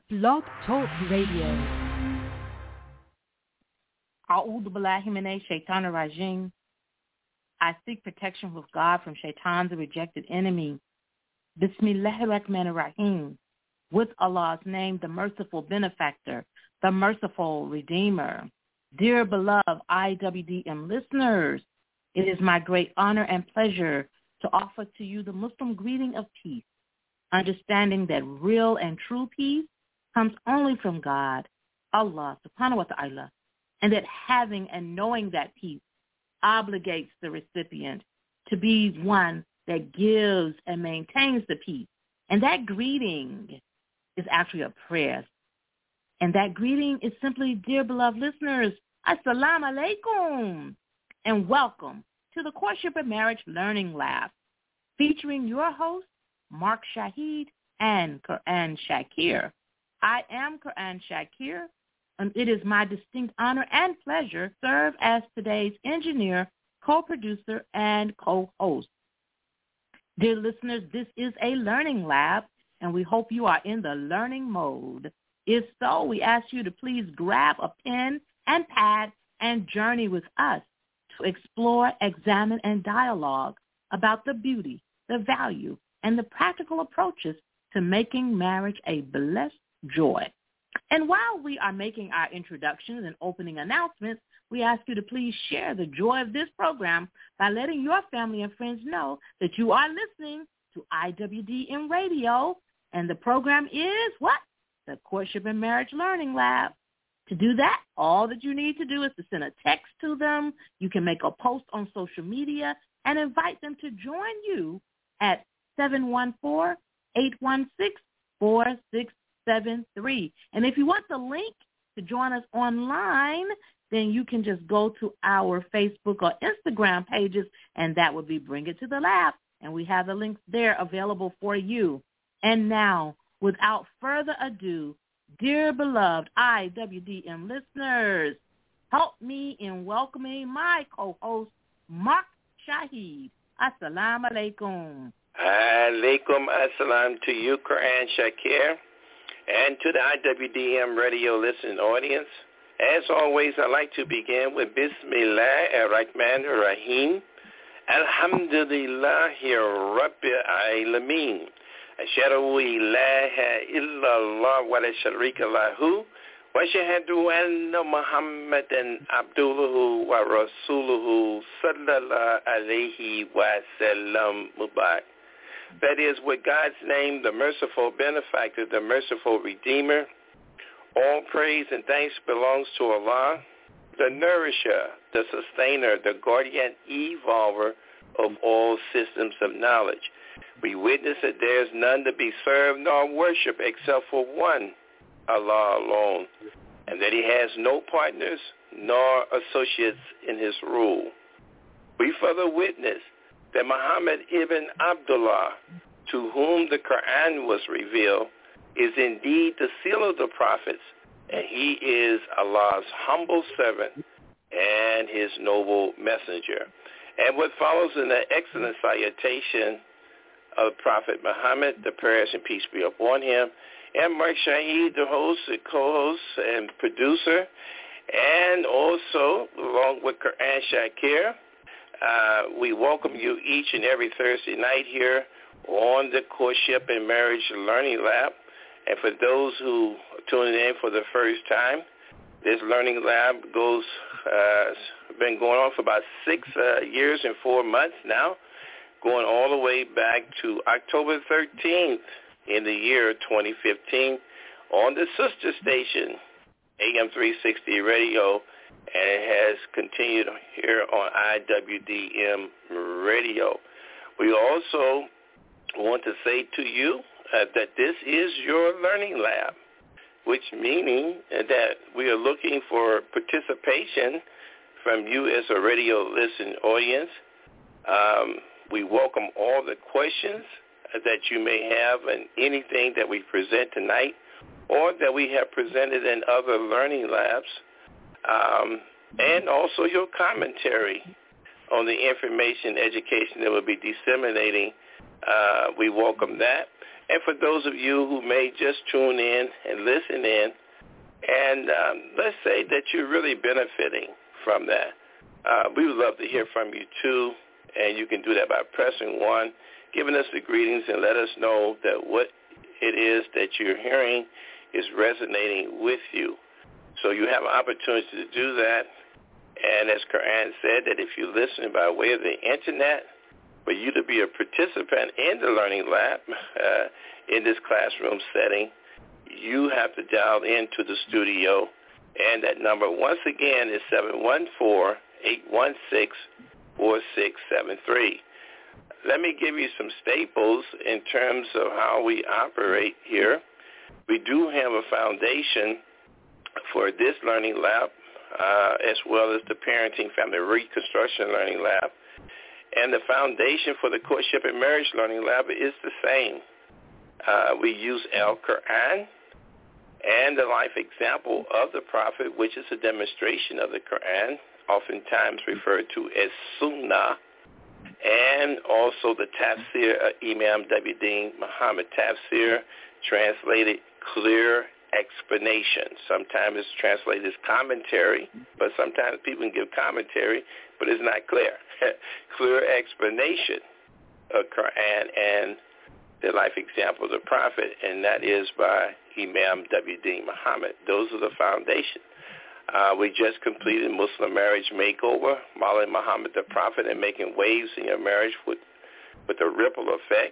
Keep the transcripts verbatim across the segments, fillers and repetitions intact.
Blog Talk Radio. A'udhu billahi minash shaitanir rajim. I seek protection with God from Shaitan, the rejected enemy. Bismillahir Rahmanir Rahim. With Allah's name, the merciful benefactor, the merciful redeemer. Dear beloved I W D M listeners, it is my great honor and pleasure to offer to you the Muslim greeting of peace, understanding that real and true peace comes only from God, Allah subhanahu wa ta'ala, and that having and knowing that peace obligates the recipient to be one that gives and maintains the peace. And that greeting is actually a prayer. And that greeting is simply, dear beloved listeners, Assalamu alaikum, and welcome to the Courtship and Marriage Learning Lab, featuring your hosts, Mark Shahid and Quran Shakir. I am Quran Shakir, and it is my distinct honor and pleasure to serve as today's engineer, co-producer, and co-host. Dear listeners, this is a learning lab, and we hope you are in the learning mode. If so, we ask you to please grab a pen and pad and journey with us to explore, examine, and dialogue about the beauty, the value, and the practical approaches to making marriage a blessed joy. And while we are making our introductions and opening announcements, we ask you to please share the joy of this program by letting your family and friends know that you are listening to I W D M Radio, and the program is what? The Courtship and Marriage Learning Lab. To do that, all that you need to do is to send a text to them. You can make a post on social media and invite them to join you at seven one four, eight one six, four six seven three. And if you want the link to join us online, then you can just go to our Facebook or Instagram pages, and that would be Bring It to the Lab. And we have the links there available for you. And now, without further ado, dear beloved I W D M listeners, help me in welcoming my co-host, Mark Shahid. Assalamu alaikum. Alaikum assalam to you, Quran Shakir, and to the I W D M radio listening audience. As always, I'd like to begin with Bismillah ar-Rahman ar-Rahim. Alhamdulillahi Rabbil Alameen. Ashhadu ilaha illallah wa la sharika lahu wa ashhadu anna Muhammadan abduhu wa rasuluhu sallallahu alayhi wa sallam mubarak. That is, with God's name, the merciful benefactor, the merciful redeemer. All praise and thanks belongs to Allah, the nourisher, the sustainer, the guardian evolver of all systems of knowledge. We witness that there is none to be served nor worshipped except for one, Allah alone, and that he has no partners nor associates in his rule. We further witness that Muhammad ibn Abdullah, to whom the Quran was revealed, is indeed the seal of the prophets, and he is Allah's humble servant and his noble messenger. And what follows in the excellent salutation of Prophet Muhammad, the prayers and peace be upon him, and Mark Shahid, the host, the co-host, and producer, and also, along with Quran Shakir, uh, we welcome you each and every Thursday night here on the Courtship and Marriage Learning Lab. And for those who are tuning in for the first time, this learning lab goes uh, been going on for about six uh, years and four months now, going all the way back to October thirteenth in the year twenty fifteen on the sister station, A M three sixty Radio, and it has continued here on I W D M Radio. We also want to say to you uh, that this is your learning lab, which meaning that we are looking for participation from you as a radio listening audience. Um, we welcome all the questions that you may have and anything that we present tonight or that we have presented in other learning labs, um, and also your commentary on the information, education that we'll be disseminating. Uh, we welcome that. And for those of you who may just tune in and listen in, and um, let's say that you're really benefiting from that, uh, we would love to hear from you too, and you can do that by pressing one, giving us the greetings, and let us know that what it is that you're hearing is resonating with you. So you have an opportunity to do that. And as Quran said, that if you listen by way of the internet, for you to be a participant in the Learning Lab uh, in this classroom setting, you have to dial into the studio. And that number, once again, is seven one four, eight one six, four six seven three. Let me give you some staples in terms of how we operate here. We do have a foundation for this Learning Lab, uh, as well as the Parenting Family Reconstruction Learning Lab. And the foundation for the Courtship and Marriage Learning Lab is the same. Uh, we use Al-Quran and the life example of the Prophet, which is a demonstration of the Quran, oftentimes referred to as Sunnah, and also the Tafsir of Imam W. Deen Muhammad. Tafsir, translated clear explanation. Sometimes it's translated as commentary, but sometimes people can give commentary, but it's not clear. Clear explanation of Quran and the life example of the Prophet, and that is by Imam W. Deen Muhammad. Those are the foundation. Uh, we just completed Muslim Marriage Makeover, modeling Muhammad the Prophet and making waves in your marriage with, with a ripple effect.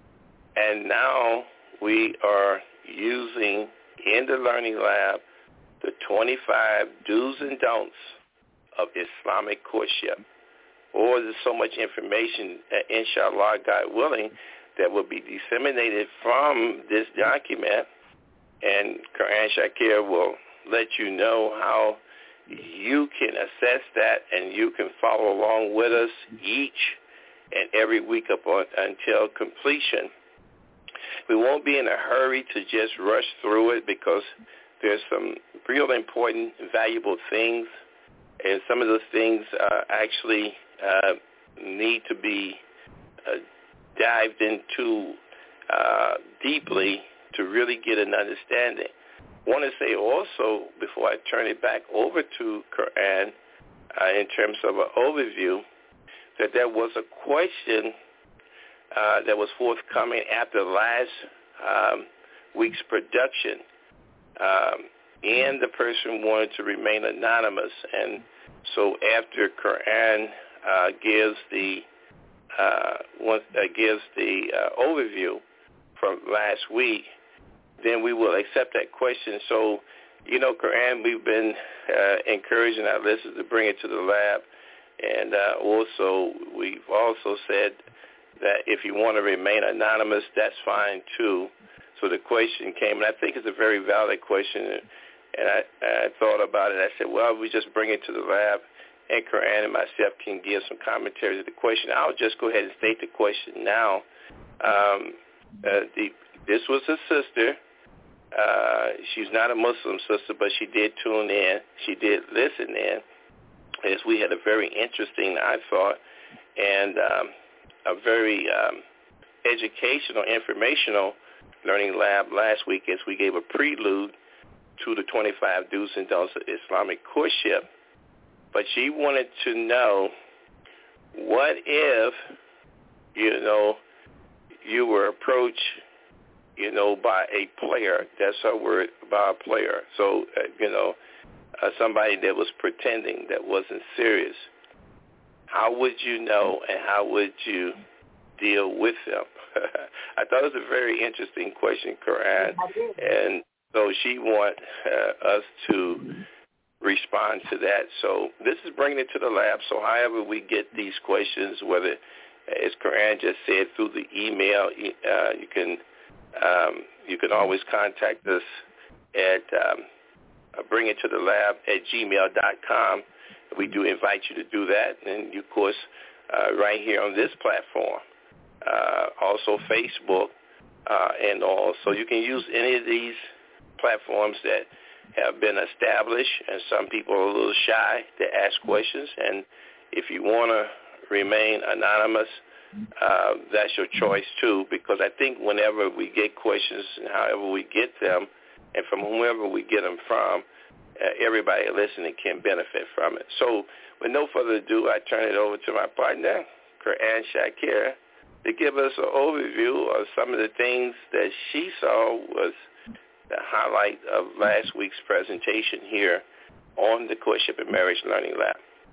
And now we are using in the Learning Lab the twenty-five do's and don'ts of Islamic courtship. Or there's so much information, uh, inshallah, God willing, that will be disseminated from this document, and Quran Shakir will let you know how you can assess that, and you can follow along with us each and every week up on, until completion. We won't be in a hurry to just rush through it because there's some real important, valuable things, and some of those things uh, actually uh, need to be uh, dived into uh, deeply to really get an understanding. I want to say also, before I turn it back over to Quran, uh, in terms of an overview, that there was a question uh, that was forthcoming after last um, week's production, um, and the person wanted to remain anonymous. And so after Quran uh, gives the uh, once, uh, gives the uh, overview from last week, then we will accept that question. So, you know, Quran, we've been uh, encouraging our listeners to bring it to the lab. And uh, also, we've also said that if you want to remain anonymous, that's fine too. So the question came, and I think it's a very valid question. And I, I thought about it. I said, well, we just bring it to the lab, and Quran and myself can give some commentary to the question. I'll just go ahead and state the question now. Um, uh, the, this was a sister. Uh, she's not a Muslim sister, but she did tune in. She did listen in, as we had a very interesting, I thought, and um, a very um, educational, informational learning lab last week, as we gave a prelude to the twenty-five do's and don'ts of Islamic courtship. But she wanted to know, what if, you know, you were approached, you know, by a player? That's her word, by a player. So, uh, you know, uh, somebody that was pretending, that wasn't serious. How would you know, and how would you deal with them? I thought it was a very interesting question, Quran. And so she wants uh, us to respond to that. So this is bringing it to the lab. So however we get these questions, whether, as Quran just said, through the email, uh, you can um, you can always contact us at um, bring it to the lab at gmail dot com. We do invite you to do that. And, you, of course, uh, right here on this platform, uh, also Facebook, uh, and all. So you can use any of these platforms that have been established, and some people are a little shy to ask questions. And if you want to remain anonymous, uh, that's your choice too, because I think whenever we get questions and however we get them, and from whomever we get them from, uh, everybody listening can benefit from it. So with no further ado, I turn it over to my partner, Quran Shakir, to give us an overview of some of the things that she saw was the highlight of last week's presentation here on the Courtship and Marriage Learning Lab.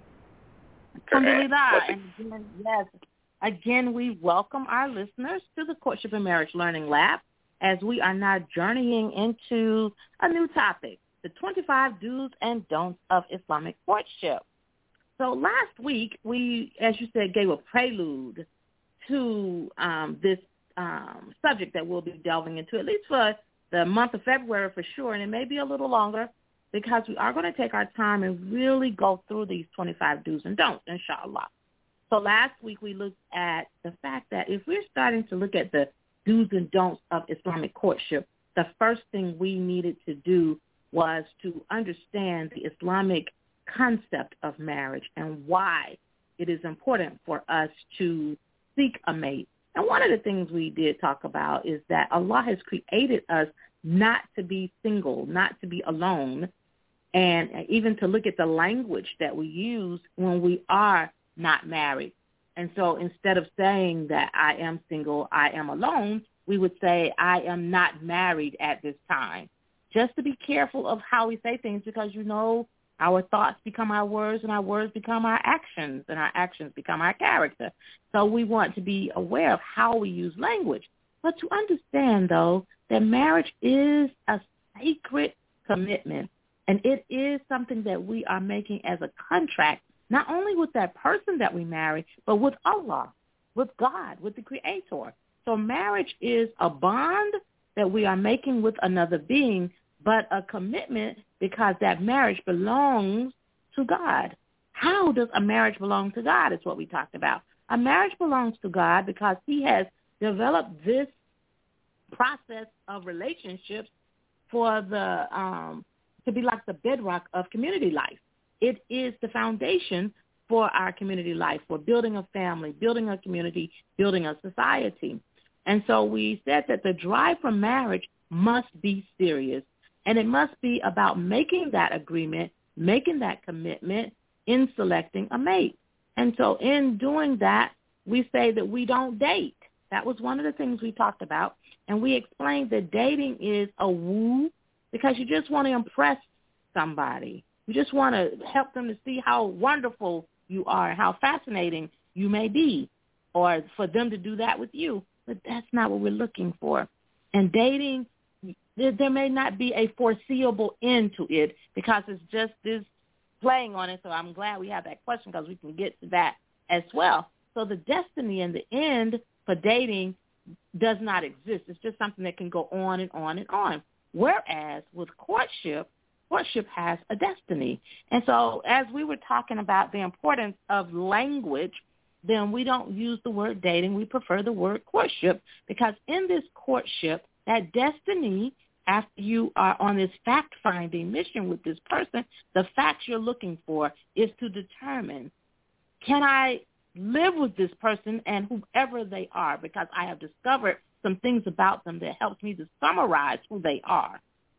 Alhamdulillah. And again, yes, again, we welcome our listeners to the Courtship and Marriage Learning Lab as we are now journeying into a new topic, the twenty-five do's and don'ts of Islamic courtship. So last week, we, as you said, gave a prelude to um, this um, subject that we'll be delving into, at least for the month of February for sure, and it may be a little longer, because we are going to take our time and really go through these twenty-five do's and don'ts, inshallah. So last week we looked at the fact that if we're starting to look at the do's and don'ts of Islamic courtship, the first thing we needed to do was to understand the Islamic concept of marriage and why it is important for us to seek a mate. And one of the things we did talk about is that Allah has created us not to be single, not to be alone, and even to look at the language that we use when we are not married. And so instead of saying that I am single, I am alone, we would say I am not married at this time. Just to be careful of how we say things, because, you know, our thoughts become our words and our words become our actions and our actions become our character. So we want to be aware of how we use language. But to understand, though, that marriage is a sacred commitment. And it is something that we are making as a contract, not only with that person that we marry, but with Allah, with God, with the Creator. So marriage is a bond that we are making with another being, but a commitment because that marriage belongs to God. How does a marriage belong to God is what we talked about. A marriage belongs to God because he has developed this process of relationships for the um, to be like the bedrock of community life. It is the foundation for our community life, for building a family, building a community, building a society. And so we said that the drive for marriage must be serious, and it must be about making that agreement, making that commitment in selecting a mate. And so in doing that, we say that we don't date. That was one of the things we talked about. And we explained that dating is a woo because you just want to impress somebody. You just want to help them to see how wonderful you are, how fascinating you may be, or for them to do that with you. But that's not what we're looking for. And dating, there may not be a foreseeable end to it because it's just this playing on it. So I'm glad we have that question because we can get to that as well. So the destiny and the end for dating does not exist. It's just something that can go on and on and on. Whereas with courtship, courtship has a destiny. And so as we were talking about the importance of language, then we don't use the word dating. We prefer the word courtship because in this courtship, that destiny, after you are on this fact-finding mission with this person, the facts you're looking for is to determine, can I live with this person and whoever they are, because I have discovered some things about them that helps me to summarize who they are.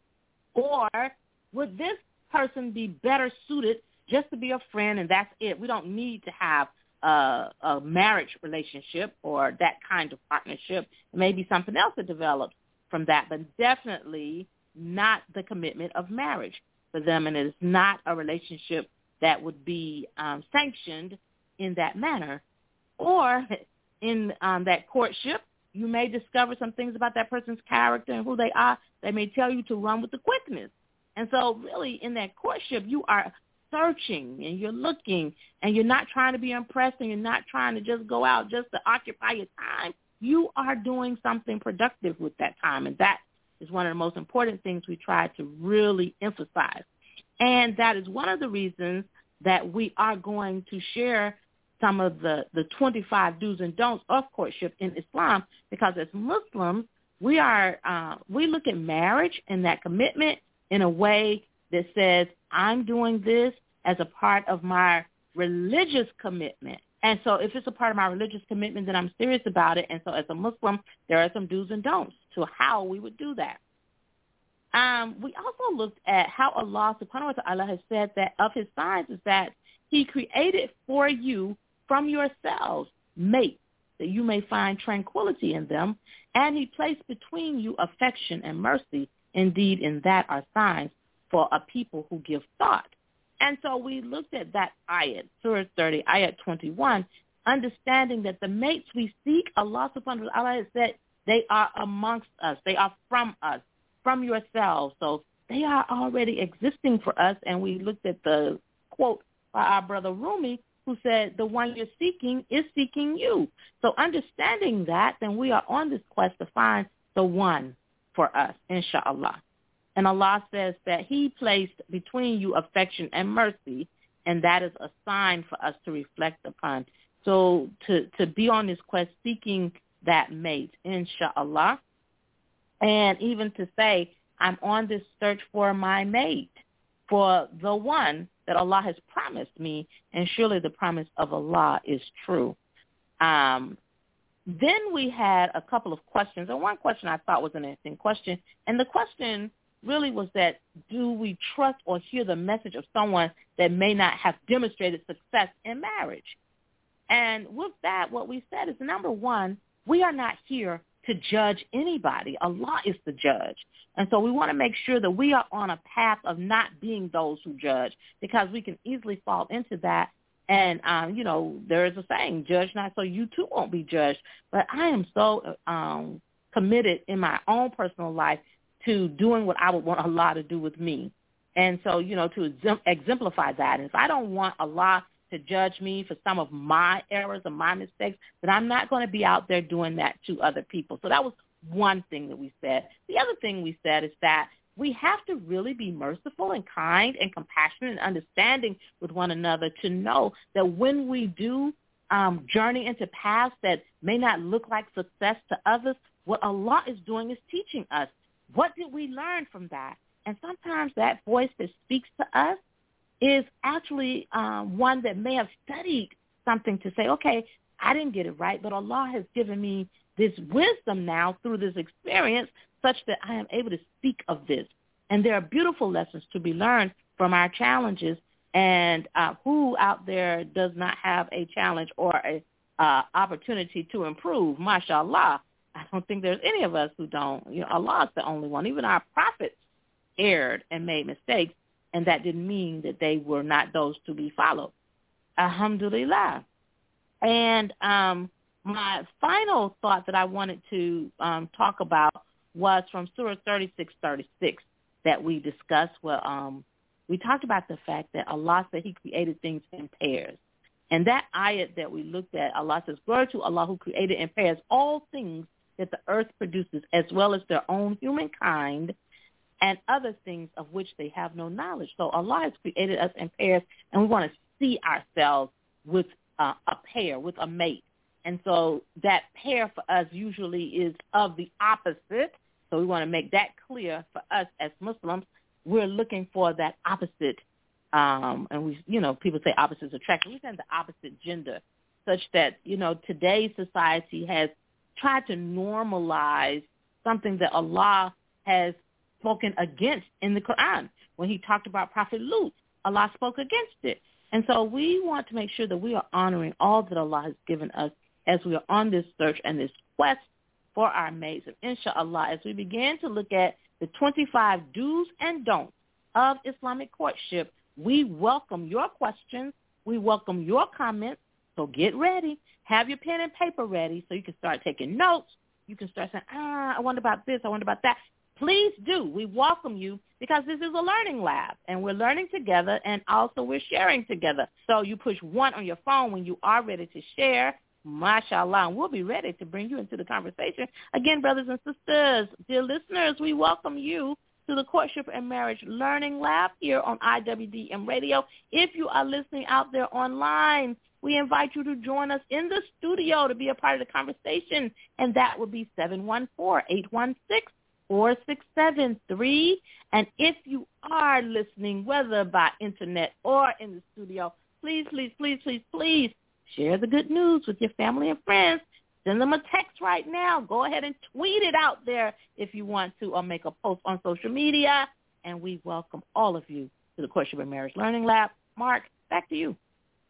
Or would this person be better suited just to be a friend and that's it? We don't need to have a, a marriage relationship or that kind of partnership. It may be something else that develops from that, but definitely not the commitment of marriage for them, and it is not a relationship that would be um, sanctioned in that manner. Or in um, that courtship, you may discover some things about that person's character and who they are. They may tell you to run with the quickness. And so really in that courtship, you are searching and you're looking and you're not trying to be impressed and you're not trying to just go out just to occupy your time. You are doing something productive with that time. And that is one of the most important things we try to really emphasize. And that is one of the reasons that we are going to share some of the, the twenty-five do's and don'ts of courtship in Islam, because as Muslims, we are uh, we look at marriage and that commitment in a way that says, I'm doing this as a part of my religious commitment And so if it's a part of my religious commitment, then I'm serious about it. And so as a Muslim, there are some do's and don'ts to how we would do that. Um, we also looked at how Allah subhanahu wa ta'ala has said that of his signs is that he created for you from yourselves mates, that you may find tranquility in them, and he placed between you affection and mercy. Indeed, in that are signs for a people who give thought. And so we looked at that ayat, Surah thirty, ayat twenty-one, understanding that the mates we seek, Allah subhanahu wa ta'ala has said, they are amongst us. They are from us, from yourselves. So they are already existing for us. And we looked at the quote by our brother Rumi, who said, the one you're seeking is seeking you. So understanding that, then we are on this quest to find the one for us, inshallah. And Allah says that he placed between you affection and mercy, and that is a sign for us to reflect upon. So to, to be on this quest seeking that mate, inshallah, and even to say, I'm on this search for my mate, for the one that Allah has promised me, and surely the promise of Allah is true. Um, then we had a couple of questions, and one question I thought was an interesting question, and the question really was that, do we trust or hear the message of someone that may not have demonstrated success in marriage? And with that, what we said is, number one, we are not here to judge anybody. Allah is the judge. And so we want to make sure that we are on a path of not being those who judge, because we can easily fall into that. And, um, you know, there is a saying, judge not so you too won't be judged. But I am so um, committed in my own personal life to doing what I would want Allah to do with me. And so, you know, to exemplify that. And if I don't want Allah to judge me for some of my errors or my mistakes, then I'm not going to be out there doing that to other people. So that was one thing that we said. The other thing we said is that we have to really be merciful and kind and compassionate and understanding with one another to know that when we do um, journey into paths that may not look like success to others, what Allah is doing is teaching us. What did we learn from that? And sometimes that voice that speaks to us is actually um, one that may have studied something to say, okay, I didn't get it right, but Allah has given me this wisdom now through this experience such that I am able to speak of this. And there are beautiful lessons to be learned from our challenges. And uh, who out there does not have a challenge or a uh, opportunity to improve? MashaAllah. I don't think there's any of us who don't. You know, Allah is the only one. Even our prophets erred and made mistakes, and that didn't mean that they were not those to be followed. Alhamdulillah. And um, my final thought that I wanted to um, talk about was from Surah thirty-six thirty-six that we discussed, where um, we talked about the fact that Allah said he created things in pairs. And that ayat that we looked at, Allah says, glory to Allah who created in pairs all things that the earth produces, as well as their own humankind and other things of which they have no knowledge. So Allah has created us in pairs, and we want to see ourselves with uh, a pair, with a mate. And so that pair for us usually is of the opposite. So we want to make that clear for us as Muslims. We're looking for that opposite, um, and we, you know, people say opposites attract. We're saying the opposite gender, such that, you know, today's society has tried to normalize something that Allah has spoken against in the Quran. When he talked about Prophet Lut, Allah spoke against it. And so we want to make sure that we are honoring all that Allah has given us as we are on this search and this quest for our mates. And inshallah, as we begin to look at the twenty-five do's and don'ts of Islamic courtship, we welcome your questions. We welcome your comments. So get ready. Have your pen and paper ready so you can start taking notes. You can start saying, ah, I wonder about this. I wonder about that. Please do. We welcome you because this is a learning lab, and we're learning together, and also we're sharing together. So you push one on your phone when you are ready to share, mashallah, and we'll be ready to bring you into the conversation. Again, brothers and sisters, dear listeners, we welcome you to the Courtship and Marriage Learning Lab here on I W D M Radio. If you are listening out there online, we invite you to join us in the studio to be a part of the conversation, and that would be seven one four, eight one six, four six seven three. And if you are listening, whether by internet or in the studio, please, please, please, please, please Share the good news with your family and friends. Send them a text right now. Go ahead and tweet it out there if you want to, or make a post on social media. And we welcome all of you to the Courtship and Marriage Learning Lab. Mark, back to you.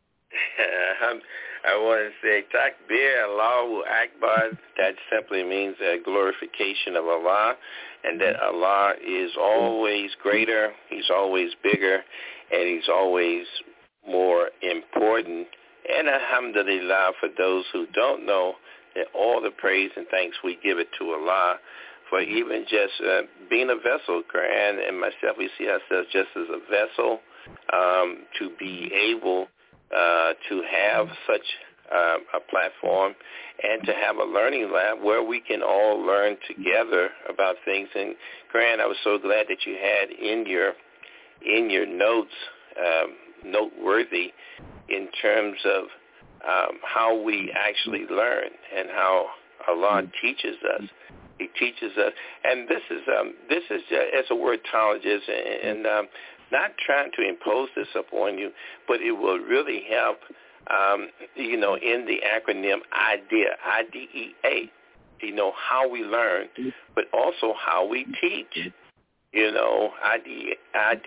I want to say, Takbir, Allahu Akbar. That simply means a glorification of Allah, and that Allah is always greater, He's always bigger, and He's always more important. And alhamdulillah, for those who don't know, that all the praise and thanks we give it to Allah for even just uh, being a vessel. Quran and myself, we see ourselves just as a vessel um, to be able uh, to have such um, a platform and to have a learning lab where we can all learn together about things. And Quran, I was so glad that you had in your in your notes um, noteworthy in terms of um, how we actually learn and how Allah teaches us. He teaches us, and this is um, this is uh, as a wordologist, and, and um, not trying to impose this upon you, but it will really help. Um, you know, in the acronym IDEA, I D E A. You know how we learn, but also how we teach. You know, I D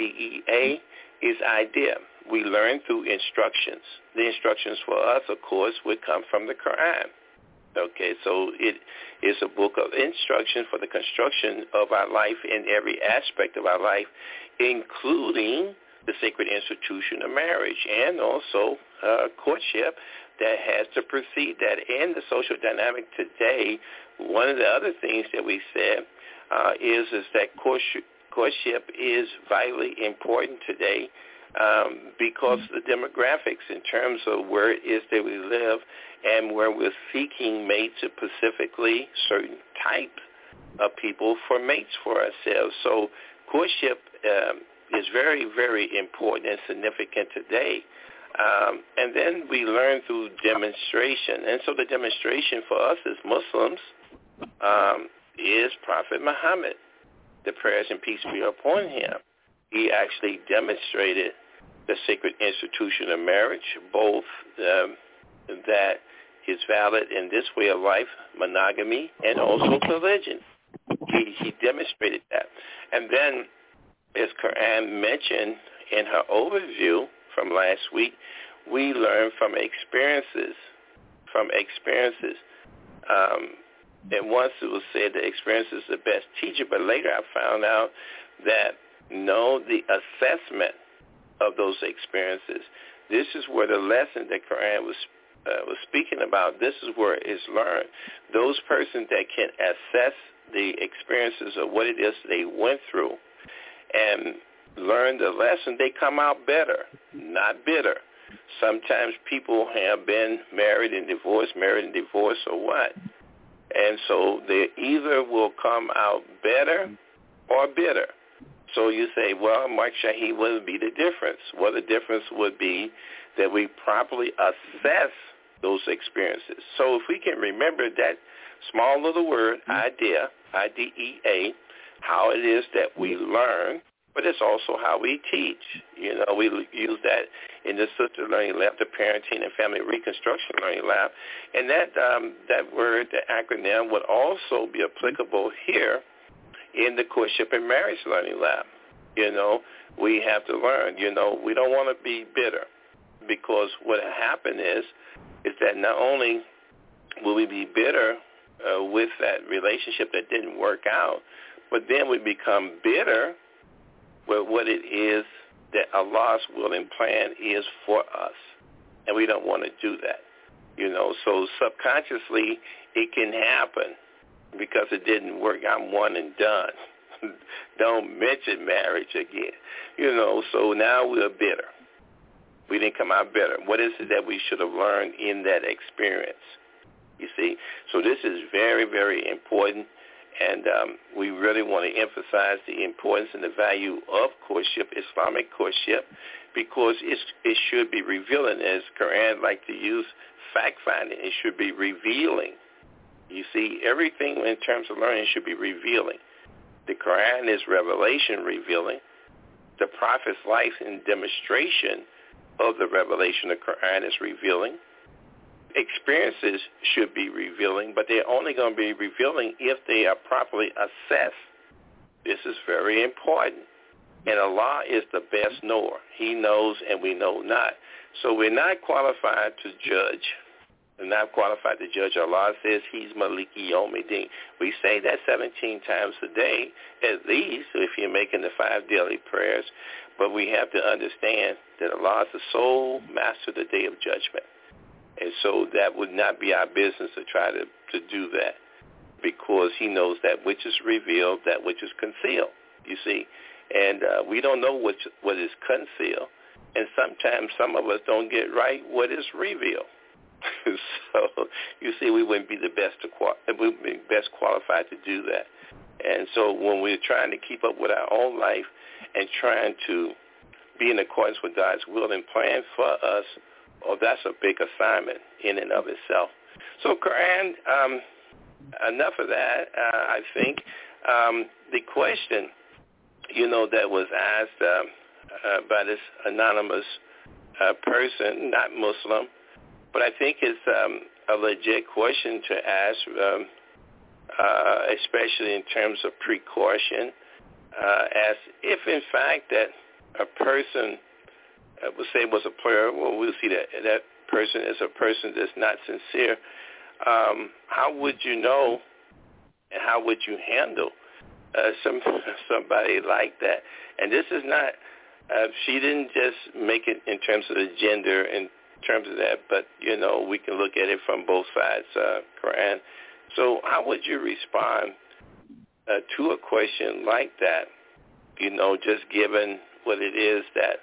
E A is idea. We learn through instructions. The instructions for us, of course, would come from the Quran. Okay, so it is a book of instruction for the construction of our life in every aspect of our life, including the sacred institution of marriage and also uh, courtship that has to precede that. In the social dynamic today, one of the other things that we said uh, is, is that courtship, courtship is vitally important today um, because of the demographics in terms of where it is that we live and where we're seeking mates, specifically certain types of people for mates for ourselves. So courtship um, is very, very important and significant today. Um, and then we learn through demonstration. And so the demonstration for us as Muslims um, is Prophet Muhammad. The prayers and peace be upon him. He actually demonstrated the sacred institution of marriage, both um, that is valid in this way of life, monogamy, and also religion. He, he demonstrated that. And then, as Quran mentioned in her overview from last week, we learn from experiences, from experiences. Um, and once it was said that experience is the best teacher, but later I found out that, no, the assessment of those experiences, this is where the lesson that Quran was uh, was speaking about, this is where it's learned. Those persons that can assess the experiences of what it is they went through and learn the lesson, they come out better, not bitter. Sometimes people have been married and divorced, married and divorced, or what? And so they either will come out better or bitter. So you say, well, Mark Shahid, what would be the difference? Well, the difference would be that we properly assess those experiences. So if we can remember that small little word, idea, I D E A, how it is that we learn, but it's also how we teach. You know, we use that in the Sister Learning Lab, the Parenting and Family Reconstruction Learning Lab. And that um, that word, the acronym, would also be applicable here in the Courtship and Marriage Learning Lab. You know, we have to learn. You know, we don't want to be bitter, because what happened is, is that not only will we be bitter uh, with that relationship that didn't work out, but then we become bitter with what it is that Allah's will and plan is for us. And we don't want to do that. You know, so subconsciously it can happen because it didn't work. I'm one and done. Don't mention marriage again. You know, so now we're bitter. We didn't come out better. What is it that we should have learned in that experience? You see? So this is very, very important. And um, we really want to emphasize the importance and the value of courtship, Islamic courtship, because it's, it should be revealing. As Quran like to use fact-finding, it should be revealing. You see, everything in terms of learning should be revealing. The Quran is revelation revealing. The Prophet's life and demonstration of the revelation of Quran is revealing. experiences should be revealing, but they're only going to be revealing if they are properly assessed. This is very important. And Allah is the best knower. He knows and we know not. So we're not qualified to judge. We're not qualified to judge. Allah says he's Maliki Yawmiddin. We say that seventeen times a day, at least, if you're making the five daily prayers. But we have to understand that Allah is the sole master of the day of judgment. And so that would not be our business to try to, to do that, because he knows that which is revealed, that which is concealed, you see. And uh, we don't know which, what is concealed. And sometimes some of us don't get right what is revealed. So, you see, we wouldn't be the best to qual- we wouldn't be best qualified to do that. And so when we're trying to keep up with our own life and trying to be in accordance with God's will and plan for us, oh, that's a big assignment in and of itself. So, Quran, um, enough of that, uh, I think. Um, the question, you know, that was asked um, uh, by this anonymous uh, person, not Muslim, but I think it's um, a legit question to ask, um, uh, especially in terms of precaution, uh, as if, in fact, that a person, uh, we'll say was a player, well, we'll see that that person is a person that's not sincere. Um, how would you know and how would you handle uh, some somebody like that? And this is not, uh, she didn't just make it in terms of the gender, in terms of that, but, you know, we can look at it from both sides, uh, Quran. So how would you respond uh, to a question like that, you know, just given what it is that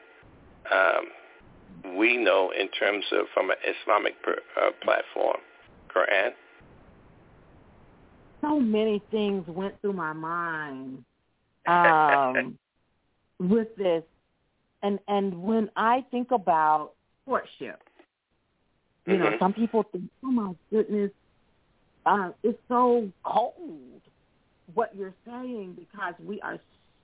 um, we know in terms of from an Islamic per, uh, platform, Quran? So many things went through my mind um, with this. And, and when I think about courtship, you mm-hmm. know, some people think, oh, my goodness, uh, it's so cold what you're saying, because we are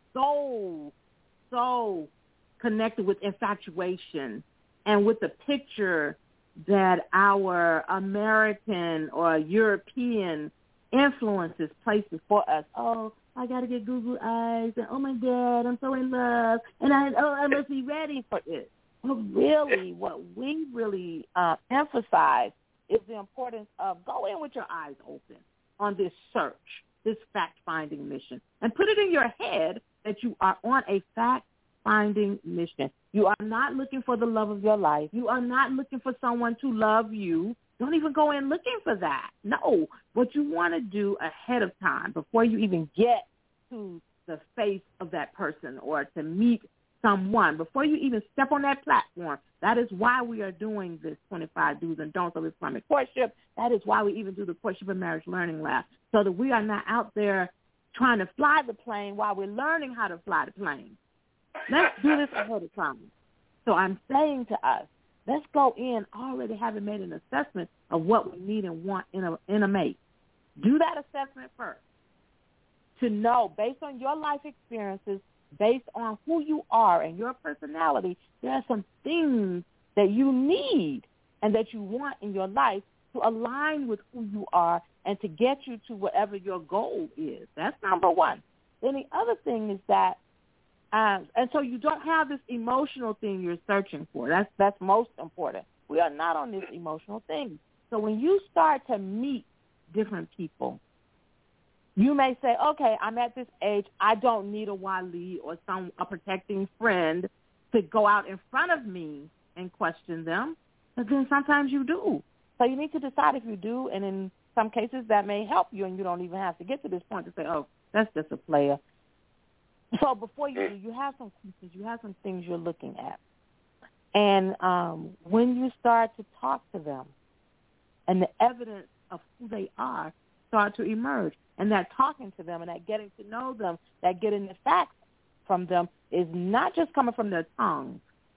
so, so connected with infatuation and with the picture that our American or European influences place before us. Oh, I got to get Google eyes, and oh, my God, I'm so in love, and I, oh, I must be ready for it. But really, what we really uh, emphasize is the importance of go in with your eyes open on this search, this fact-finding mission, and put it in your head that you are on a fact-finding mission. You are not looking for the love of your life. You are not looking for someone to love you. Don't even go in looking for that. No, what you want to do ahead of time, before you even get to the face of that person or to meet someone, before you even step on that platform, that is why we are doing this twenty-five do's and don'ts of Islamic courtship. That is why we even do the Courtship and Marriage Learning Lab, so that we are not out there trying to fly the plane while we're learning how to fly the plane. Let's do this ahead of time. So I'm saying to us, let's go in already having made an assessment of what we need and want in a in a mate. Do that assessment first to know, based on your life experiences, based on who you are and your personality, there are some things that you need and that you want in your life to align with who you are and to get you to whatever your goal is. That's number one. Then the other thing is that, um, and so you don't have this emotional thing you're searching for. That's that's most important. We are not on this emotional thing. So when you start to meet different people, you may say, okay, I'm at this age, I don't need a wali or some a protecting friend to go out in front of me and question them. But then sometimes you do. So you need to decide if you do, and in some cases that may help you, and you don't even have to get to this point to say, oh, that's just a player. So before you do, you have some questions, you have some things you're looking at. And um, when you start to talk to them and the evidence of who they are start to emerge, and that talking to them and that getting to know them, that getting the facts from them is not just coming from their tongues.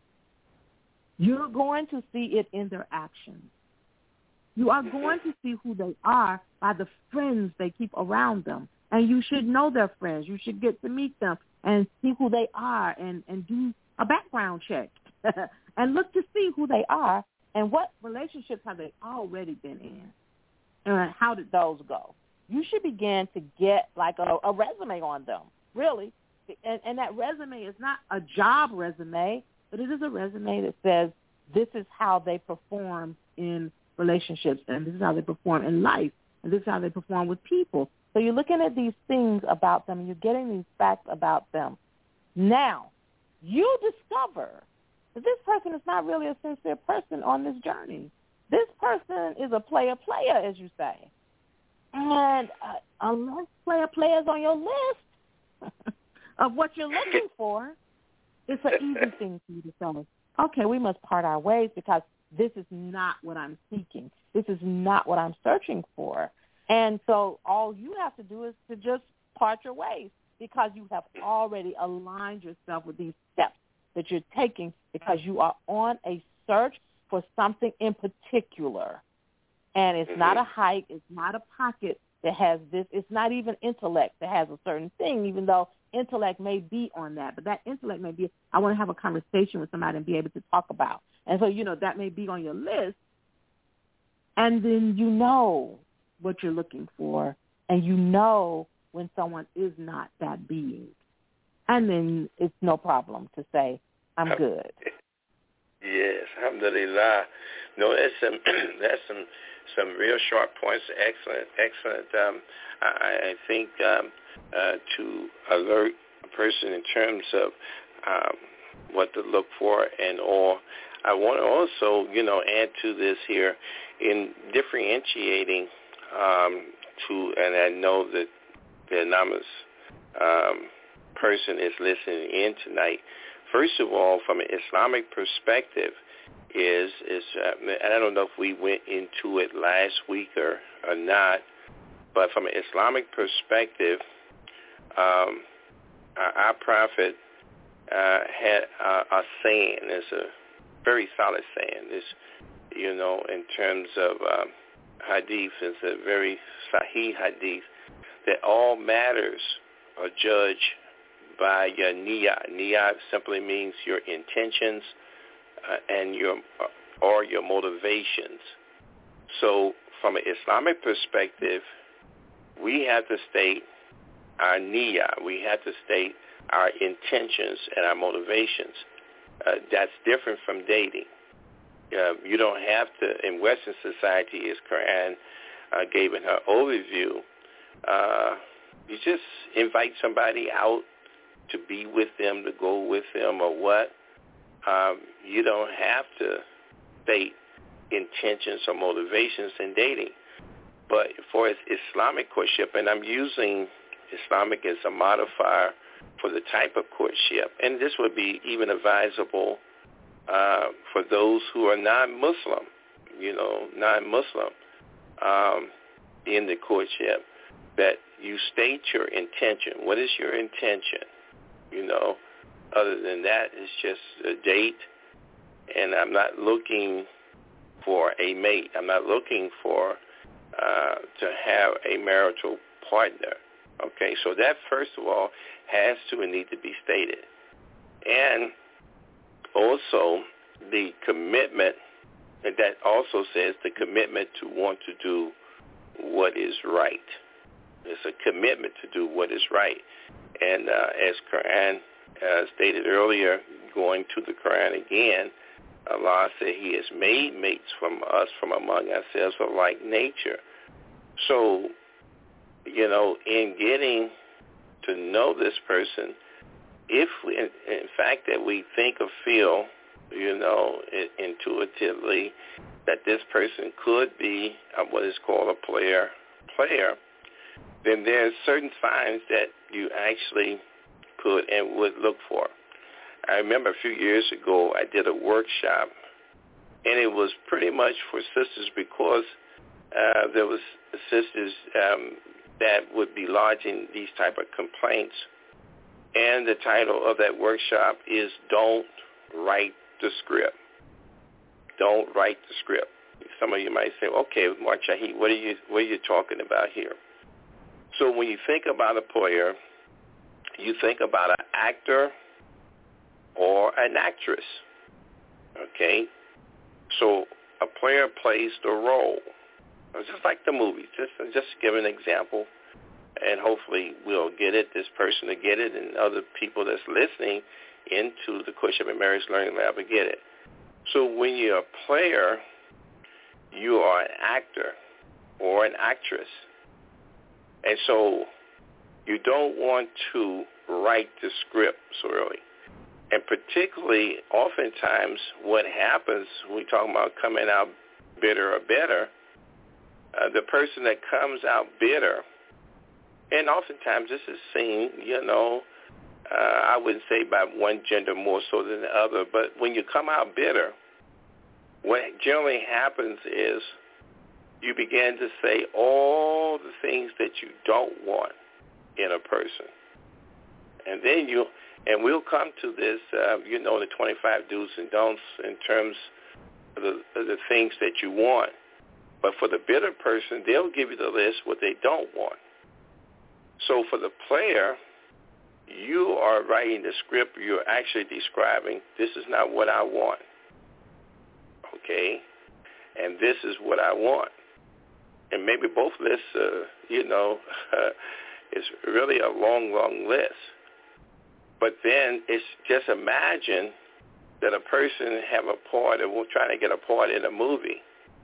You're going to see it in their actions. You are going to see who they are by the friends they keep around them. And you should know their friends. You should get to meet them and see who they are and, and do a background check and look to see who they are And what relationships have they already been in? And how did those go? You should begin to get like a, a resume on them, really. And, and that resume is not a job resume, but it is a resume that says this is how they perform in relationships, and this is how they perform in life, and this is how they perform with people. So you're looking at these things about them, and you're getting these facts about them. Now, you discover that this person is not really a sincere person on this journey. This person is a player player, as you say. And uh, unless player player is on your list of what you're looking for, it's an easy thing for you to say, okay, we must part our ways because this is not what I'm seeking. This is not what I'm searching for. And so all you have to do is to just part your ways because you have already aligned yourself with these steps that you're taking because you are on a search for something in particular. And it's not a height, it's not a pocket that has this, it's not even intellect that has a certain thing, even though intellect may be on that. But that intellect may be, I want to have a conversation with somebody and be able to talk about. And so, you know, that may be on your list. And then you know what you're looking for, and you know when someone is not that being. And then it's no problem to say, I'm good. Yes, alhamdulillah. No, that's some, that's some, some real sharp points. Excellent, excellent. Um, I, I think um, uh, to alert a person in terms of um, what to look for and all. I want to also, you know, add to this here in differentiating um, to, and I know that the anonymous um, person is listening in tonight. First of all, from an Islamic perspective, is is uh, and I don't know if we went into it last week or, or not, but from an Islamic perspective, um, our, our prophet uh, had uh, a saying. It's a very solid saying. It's, you know, in terms of um, hadith, it's a very sahih hadith that all matters are judged by your niyah. Niyah simply means your intentions uh, and your uh, or your motivations. So from an Islamic perspective, we have to state our niyah. We have to state our intentions and our motivations. Uh, that's different from dating. Uh, you don't have to, in Western society, as Quran uh, gave in her overview, uh, you just invite somebody out to be with them, to go with them or what. Um, you don't have to state intentions or motivations in dating. But for Islamic courtship, and I'm using Islamic as a modifier for the type of courtship, and this would be even advisable uh, for those who are non-Muslim, you know, non-Muslim um, in the courtship, that you state your intention. What is your intention? You know, other than that, it's just a date, and I'm not looking for a mate. I'm not looking for uh, to have a marital partner. Okay, so that, first of all, has to and need to be stated. And also the commitment, and that also says the commitment to want to do what is right. It's a commitment to do what is right. And uh, as Quran uh, stated earlier, going to the Quran again, Allah said he has made mates from us from among ourselves of like nature. So, you know, in getting to know this person, if we, in, in fact, that we think or feel, you know, intuitively that this person could be uh, what is called a player player, then there's certain signs that you actually could and would look for. I remember a few years ago I did a workshop, and it was pretty much for sisters because uh, there was sisters um, that would be lodging these type of complaints. And the title of that workshop is Don't Write the Script. Don't write the script. Some of you might say, okay, Mark Shahid, what are you what are you talking about here? So when you think about a player, you think about an actor or an actress. Okay? So a player plays the role. It's just like the movie. Just just to give an example, and hopefully we'll get it, this person to get it, and other people that's listening into the Courtship and Marriage Learning Lab will get it. So when you're a player, you are an actor or an actress. And so you don't want to write the script so early. And particularly, oftentimes, what happens when we talk about coming out bitter or better, uh, the person that comes out bitter, and oftentimes this is seen, you know, uh, I wouldn't say by one gender more so than the other, but when you come out bitter, what generally happens is you begin to say all the things that you don't want in a person. And then you, and we'll come to this, uh, you know, the twenty-five do's and don'ts in terms of the, of the things that you want. But for the bitter person, they'll give you the list what they don't want. So for the player, you are writing the script. You're actually describing, this is not what I want. Okay? And this is what I want. And maybe both lists, uh, you know, uh, is really a long, long list. But then it's just imagine that a person have a part, or we're trying to get a part in a movie,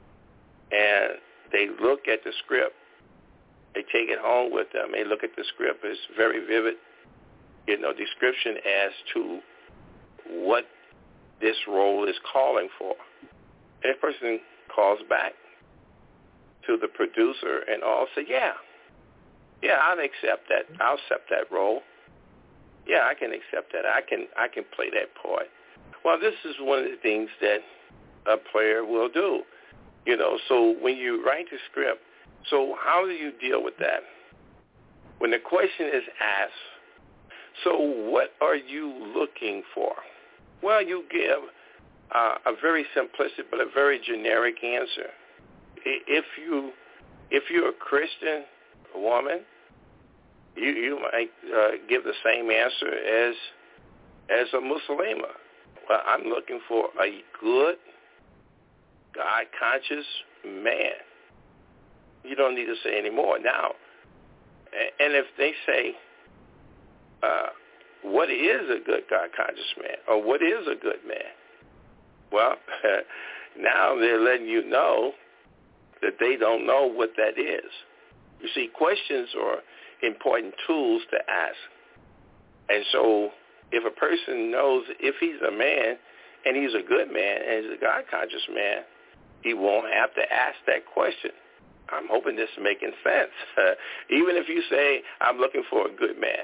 and they look at the script. They take it home with them. They look at the script. It's very vivid, you know, description as to what this role is calling for. And the person calls back to the producer and all say, yeah, yeah, I'll accept that. I'll accept that role. Yeah, I can accept that. I can I can play that part. Well, this is one of the things that a player will do. You know, so when you write the script, so how do you deal with that? When the question is asked, so what are you looking for? Well, you give uh, a very simplistic but a very generic answer. If you if you're a Christian woman, you you might uh, give the same answer as as a Muslima. Well, I'm looking for a good, God-conscious man. You don't need to say any more now. And if they say, uh, what is a good God-conscious man, or what is a good man? Well, now they're letting you know that they don't know what that is. You see, questions are important tools to ask. And so if a person knows if he's a man and he's a good man and he's a God-conscious man, he won't have to ask that question. I'm hoping this is making sense. Uh, even if you say, I'm looking for a good man.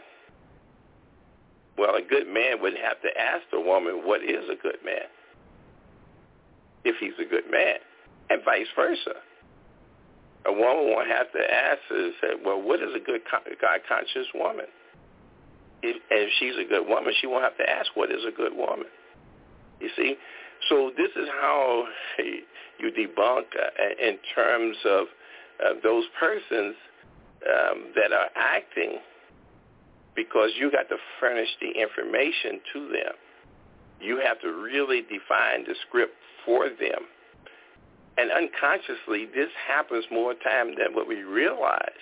Well, a good man wouldn't have to ask the woman, what is a good man? If he's a good man, and vice versa. A woman won't have to ask her, say, well, what is a good God-conscious woman? If, if she's a good woman, she won't have to ask, what is a good woman? You see? So this is how you debunk uh, in terms of uh, those persons um, that are acting, because you got to furnish the information to them. You have to really define the script for them. And unconsciously, this happens more time than what we realize.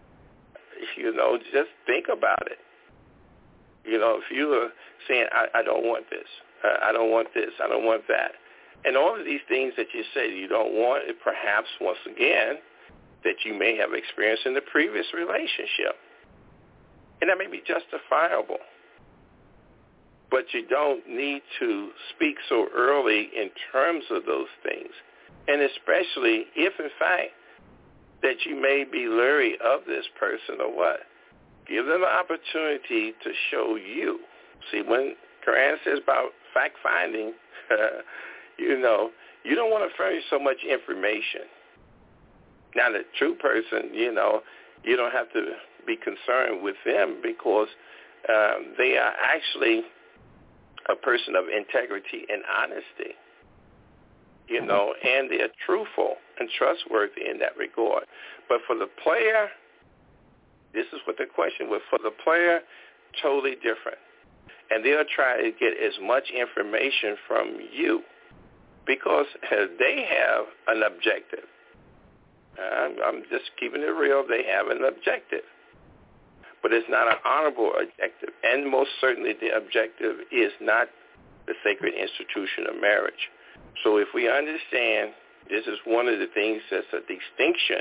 You know, just think about it. You know, if you are saying, I, I don't want this, uh, I don't want this, I don't want that, and all of these things that you say you don't want, it perhaps, once again, that you may have experienced in the previous relationship. And that may be justifiable. But you don't need to speak so early in terms of those things. And especially if, in fact, that you may be leery of this person or what. Give them an opportunity to show you. See, when Quran says about fact-finding, uh, you know, you don't want to furnish so much information. Now, the true person, you know, you don't have to be concerned with them because um, they are actually a person of integrity and honesty, you know, and they are truthful and trustworthy in that regard. But for the player, this is what the question was. For the player, totally different. And they'll try to get as much information from you because they have an objective. I'm, I'm just keeping it real. They have an objective. But it's not an honorable objective. And most certainly the objective is not the sacred institution of marriage. So if we understand this is one of the things that's a distinction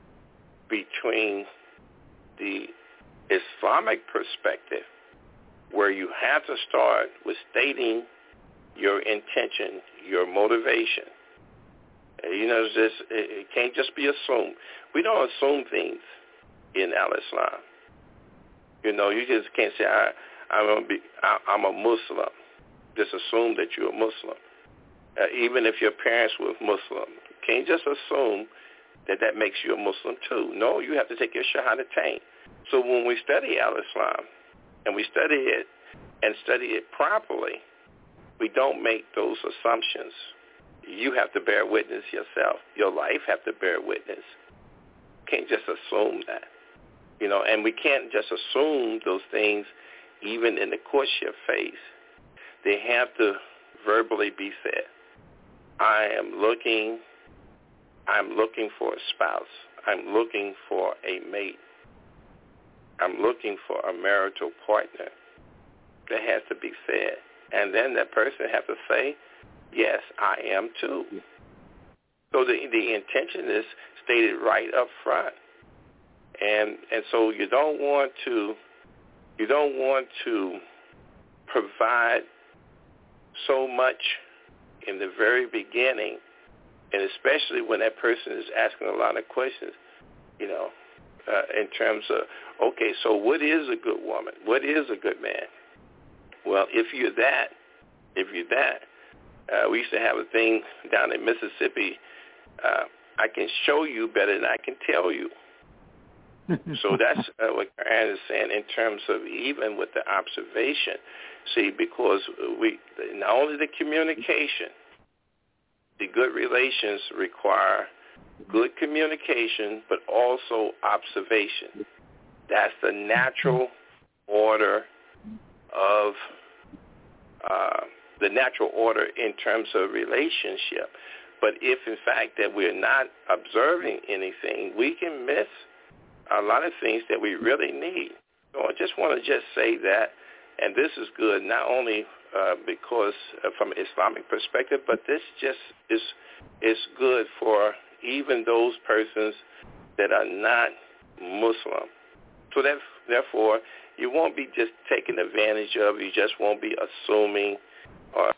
between the Islamic perspective, where you have to start with stating your intention, your motivation. You know, it's just, it can't just be assumed. We don't assume things in al-Islam. You know, you just can't say, I, I'm, a, I, I'm a Muslim. Just assume that you're a Muslim. Uh, even if your parents were Muslim, you can't just assume that that makes you a Muslim too. No, you have to take your Shahadatain. So when we study al-Islam, and we study it and study it properly, we don't make those assumptions. You have to bear witness yourself. Your life have to bear witness. You can't just assume that. You know, and we can't just assume those things even in the courtship phase. They have to verbally be said. I am looking, I'm looking for a spouse. I'm looking for a mate. I'm looking for a marital partner. That has to be said. And then that person has to say, yes, I am too. So the the intention is stated right up front. And and so you don't want to you don't want to provide so much in the very beginning, and especially when that person is asking a lot of questions, you know, uh, in terms of, okay, so what is a good woman? What is a good man? Well, if you're that, if you're that, uh, we used to have a thing down in Mississippi, uh, I can show you better than I can tell you. So that's uh, what Quran is saying in terms of even with the observation. See, because we not only the communication, the good relations require good communication, but also observation. That's the natural order of uh, the natural order in terms of relationship. But if, in fact, that we're not observing anything, we can miss a lot of things that we really need. So I just want to just say that, and this is good not only uh, because uh, from an Islamic perspective, but this just is is good for even those persons that are not Muslim. So that, therefore, you won't be just taken advantage of. You just won't be assuming or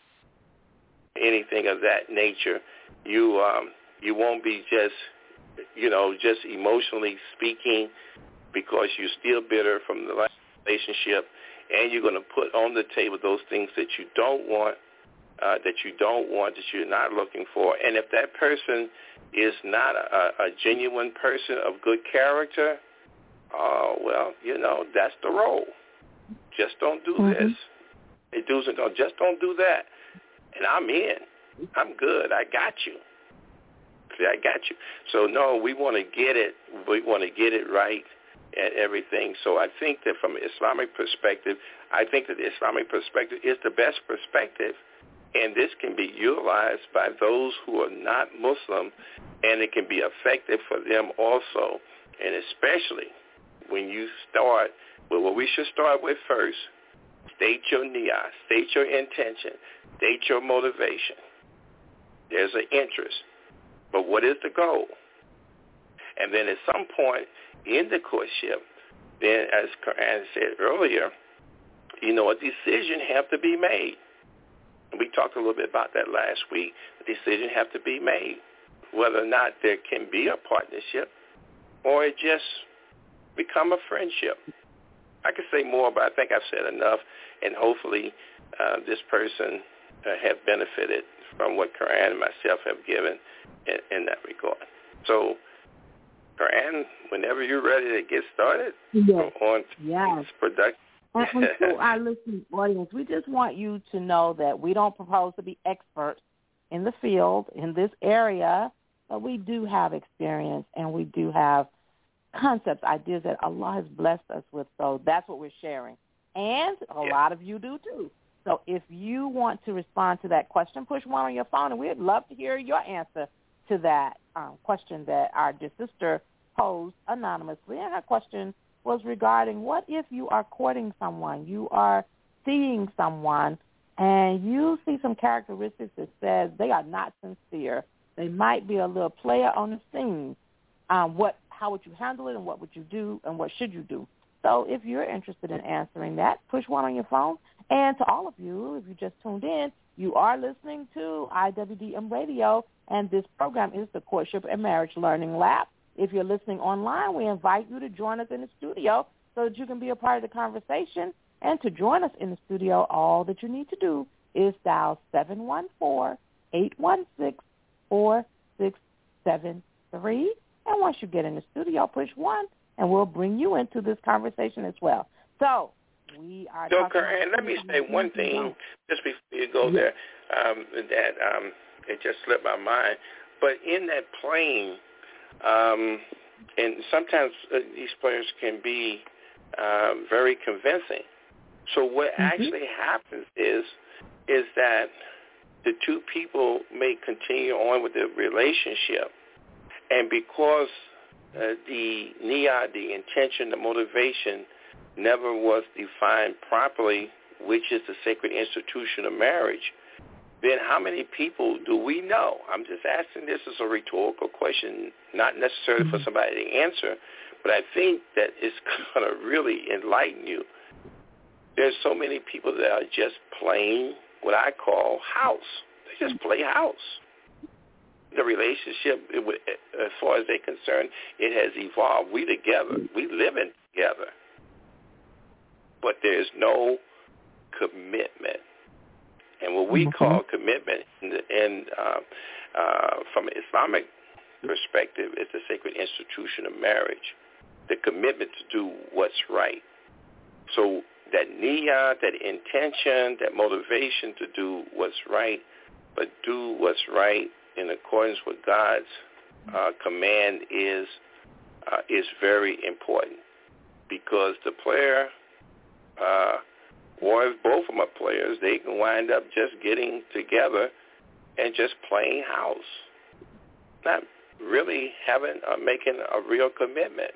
anything of that nature. You um, you won't be just, you know, just emotionally speaking because you're still bitter from the last relationship, and you're going to put on the table those things that you don't want, uh, that you don't want, that you're not looking for. And if that person is not a, a genuine person of good character, uh, well, you know, that's the role. Just don't do mm-hmm. this. They do and go, just don't do that. And I'm in. I'm good. I got you. See, I got you. So, no, we want to get it. We want to get it right and everything. So I think that from an Islamic perspective, I think that the Islamic perspective is the best perspective. And this can be utilized by those who are not Muslim, and it can be effective for them also. And especially when you start with what we should start with first, state your niyah, state your intention, state your motivation. There's an interest. But what is the goal? And then at some point in the courtship, then as Quran said earlier, you know, a decision have to be made. And we talked a little bit about that last week. A decision have to be made, whether or not there can be a partnership or it just become a friendship. I could say more, but I think I've said enough, and hopefully uh, this person uh, have benefited from what Quran and myself have given in, in that regard. So, Quran, whenever you're ready to get started, yes. go on to yes. production. And, and to our listening audience, we just want you to know that we don't propose to be experts in the field, in this area, but we do have experience and we do have concepts, ideas that Allah has blessed us with. So that's what we're sharing. And a yeah. lot of you do too. So if you want to respond to that question, push one on your phone, and we'd love to hear your answer to that um, question that our dear sister posed anonymously. And her question was regarding, what if you are courting someone, you are seeing someone, and you see some characteristics that says they are not sincere. They might be a little player on the scene. Um, what, how would you handle it, and what would you do, and what should you do? So if you're interested in answering that, push one on your phone. And to all of you, if you just tuned in, you are listening to I W D M Radio, and this program is the Courtship and Marriage Learning Lab. If you're listening online, we invite you to join us in the studio so that you can be a part of the conversation. And to join us in the studio, all that you need to do is dial seven one four, eight one six, four six seven three. And once you get in the studio, push one, and we'll bring you into this conversation as well. So we are So, Karen, let me say one thing just before you go there, um, that um, it just slipped my mind. But in that playing, um, and sometimes uh, these players can be uh, very convincing. So what mm-hmm. actually happens is is that the two people may continue on with the relationship, and because uh, the niyah, the intention, the motivation, never was defined properly, which is the sacred institution of marriage, then how many people do we know? I'm just asking this as a rhetorical question, not necessarily for somebody to answer, but I think that it's going to really enlighten you. There's so many people that are just playing what I call house. They just play house. The relationship, it would, as far as they're concerned, it has evolved. We together. We living together. But there's no commitment. And what we mm-hmm. call commitment in, in, uh, uh, from an Islamic perspective is the sacred institution of marriage, the commitment to do what's right. So that niyyah, that intention, that motivation to do what's right, but do what's right in accordance with God's uh, command is uh, is very important, because the player, uh, or if both of them are players, they can wind up just getting together and just playing house, not really having or making a real commitment.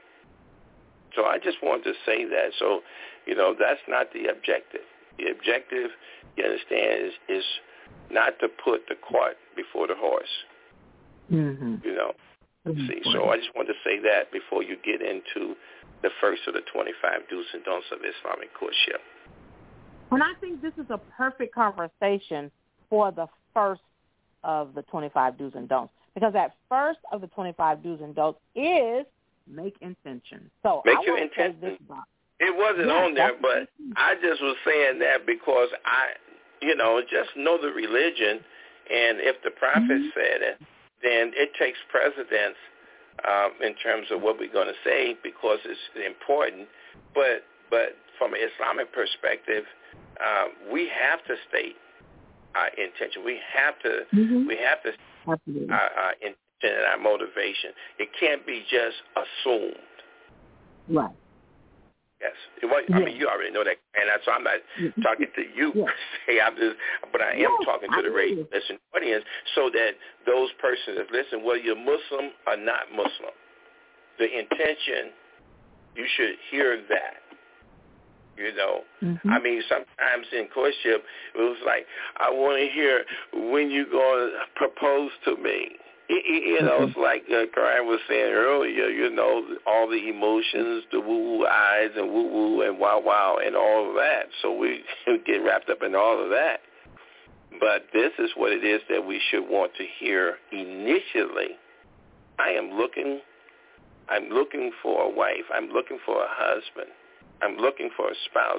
So I just wanted to say that. So, you know, that's not the objective. The objective, you understand, is, is not to put the cart before the horse. Mm-hmm. You know, mm-hmm. see. So I just wanted to say that before you get into the first of the twenty-five do's and don'ts of Islamic courtship. And I think this is a perfect conversation for the first of the twenty-five do's and don'ts, because that first of the twenty-five do's and don'ts is make intention. So make I your intention. It wasn't yeah, on there, but I just was saying that because I, you know, just know the religion, and if the prophet mm-hmm. said it, then it takes precedence um, in terms of what we're going to say, because it's important. But but from an Islamic perspective, uh, we have to state our intention. We have to mm-hmm. we have to our, our intention and our motivation. It can't be just assumed. Right. Yes. It was, I yeah. mean, you already know that, and that's why I'm not mm-hmm. talking to you yeah. per se. I'm just, but I am yes, talking to I the radio listen audience, so that those persons that listen, whether you're Muslim or not Muslim, the intention, you should hear that. You know, mm-hmm. I mean, sometimes in courtship, it was like, I want to hear when you going to propose to me. You know, it's like uh, Karen was saying earlier, you know, all the emotions, the woo-woo eyes and woo-woo and wow-wow and all of that. So we get wrapped up in all of that. But this is what it is that we should want to hear initially. I am looking, I'm looking for a wife. I'm looking for a husband. I'm looking for a spouse.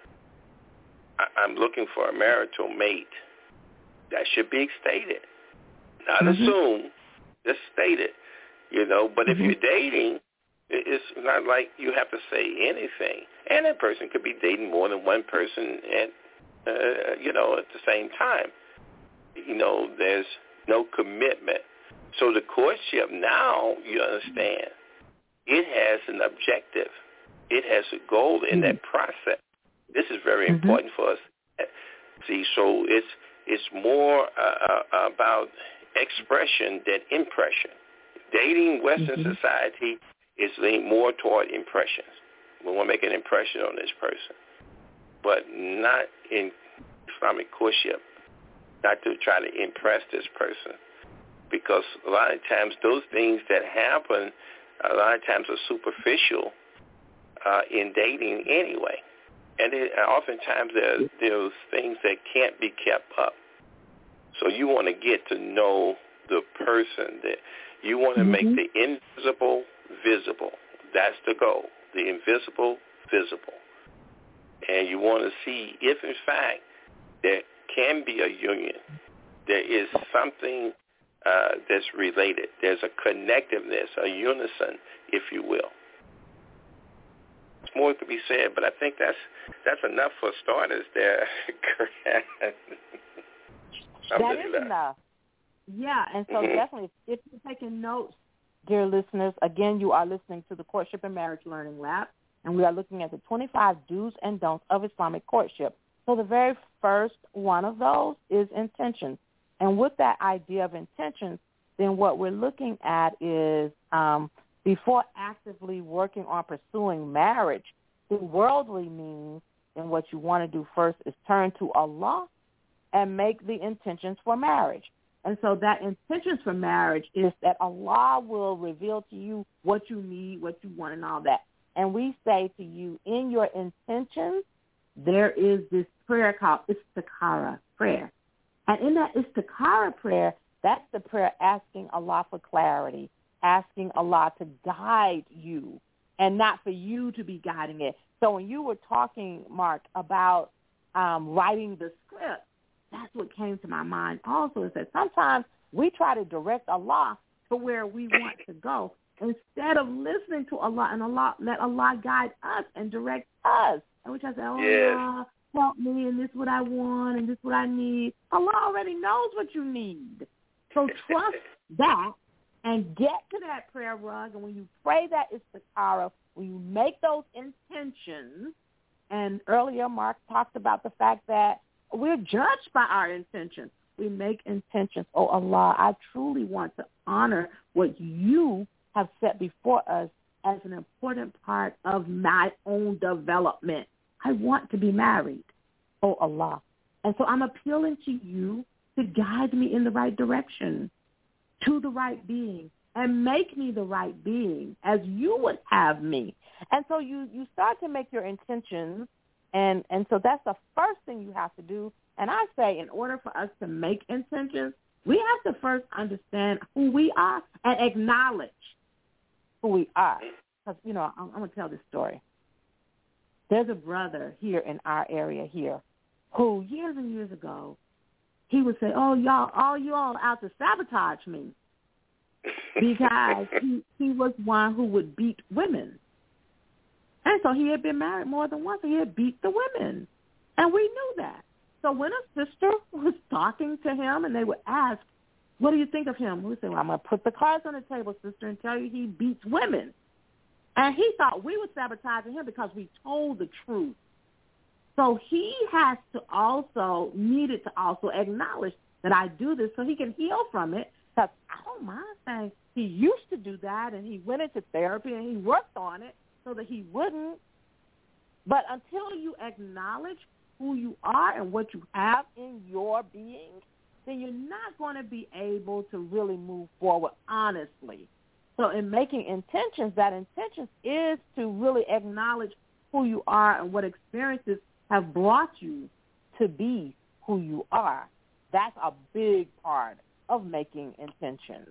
I'm looking for a marital mate. That should be stated. Not mm-hmm. assume, just state it, you know. But mm-hmm. if you're dating, it's not like you have to say anything. And that person could be dating more than one person at, uh, you know, at the same time. You know, there's no commitment. So the courtship now, you understand, it has an objective. It has a goal in mm-hmm. that process. This is very mm-hmm. important for us. See, so it's it's more uh, about expression than impression. Dating Western mm-hmm. society is leaning more toward impressions. We want to make an impression on this person, but not in Islamic courtship, not to try to impress this person, because a lot of times those things that happen a lot of times are superficial uh, in dating anyway. And it, oftentimes there, there's things that can't be kept up. So you want to get to know the person. That you want to mm-hmm. make the invisible visible. That's the goal, the invisible visible. And you want to see if, in fact, there can be a union. There is something uh, that's related. There's a connectiveness, a unison, if you will. There's more to be said, but I think that's that's enough for starters there. That is enough. Yeah, and so mm-hmm. definitely, if you're taking notes, dear listeners, again, you are listening to the Courtship and Marriage Learning Lab, and we are looking at the twenty-five do's and don'ts of Islamic courtship. So the very first one of those is intentions. And with that idea of intentions, then what we're looking at is um, before actively working on pursuing marriage, the worldly means, and what you want to do first is turn to Allah and make the intentions for marriage. And so that intentions for marriage is that Allah will reveal to you what you need, what you want, and all that. And we say to you, in your intentions, there is this prayer called istikhara prayer. And in that istikhara prayer, that's the prayer asking Allah for clarity, asking Allah to guide you, and not for you to be guiding it. So when you were talking, Mark, about um, writing the script, that's what came to my mind also, is that sometimes we try to direct Allah to where we want to go instead of listening to Allah and Allah let Allah guide us and direct us. And we try to say, oh, yes. Allah, help me, and this is what I want, and this is what I need. Allah already knows what you need. So trust that and get to that prayer rug. And when you pray that istikhara, when you make those intentions, and earlier Mark talked about the fact that we're judged by our intentions. We make intentions. Oh, Allah, I truly want to honor what you have set before us as an important part of my own development. I want to be married. Oh, Allah. And so I'm appealing to you to guide me in the right direction, to the right being, and make me the right being as you would have me. And so you, you start to make your intentions. And and so that's the first thing you have to do. And I say in order for us to make intentions, we have to first understand who we are and acknowledge who we are. Because, you know, I'm, I'm going to tell this story. There's a brother here in our area here who years and years ago, he would say, oh, y'all, all you all out to sabotage me because he, he was one who would beat women. And so he had been married more than once, and he had beat the women. And we knew that. So when a sister was talking to him and they would ask, what do you think of him? We would say, well, I'm going to put the cards on the table, sister, and tell you he beats women. And he thought we were sabotaging him because we told the truth. So he has to also, needed to also acknowledge that I do this so he can heal from it. Because I don't mind saying he used to do that, and he went into therapy, and he worked on it so that he wouldn't. But until you acknowledge who you are and what you have in your being, then you're not going to be able to really move forward honestly. So in making intentions, that intention is to really acknowledge who you are and what experiences have brought you to be who you are. That's a big part of making intentions.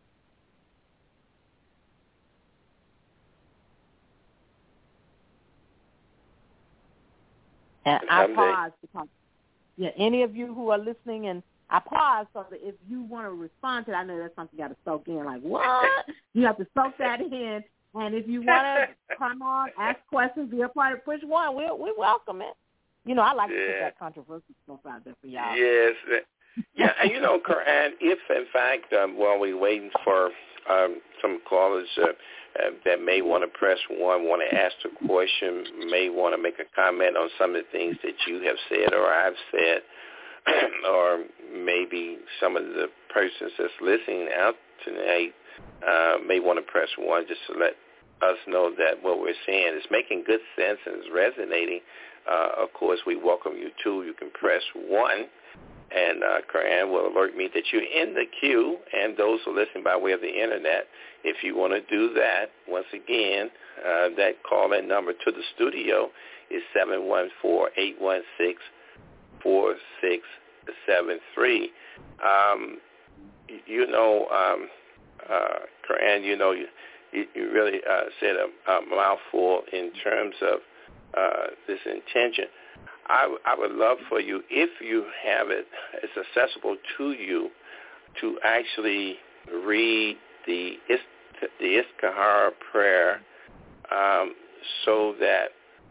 And I pause because, yeah, any of you who are listening, and I pause so that if you want to respond to that, I know that's something you got to soak in. Like, what? You have to soak that in. And if you want to come on, ask questions, be a part of Push One, we we welcome it. You know, I like yeah. to put that controversial stuff out there for y'all. Yes. Yeah, and you know, Quran, if in fact, um, while we're waiting for um, some callers uh, uh, that may want to press one, want to ask a question, may want to make a comment on some of the things that you have said or I've said, or maybe some of the persons that's listening out tonight uh, may want to press one just to let us know that what we're saying is making good sense and is resonating. Uh, of course, we welcome you too. You can press one, and uh, Quran will alert me that you're in the queue, and those who listen by way of the Internet, if you want to do that, once again, uh, that call-in number to the studio is seven one four, eight one six, four six seven three. Um, you, you know, um, uh, Quran, you know, you, you, you really uh, said a, a mouthful in terms of uh, this intention. I, I would love for you, if you have it, it's accessible to you, to actually read the the Istikhara prayer, um, so that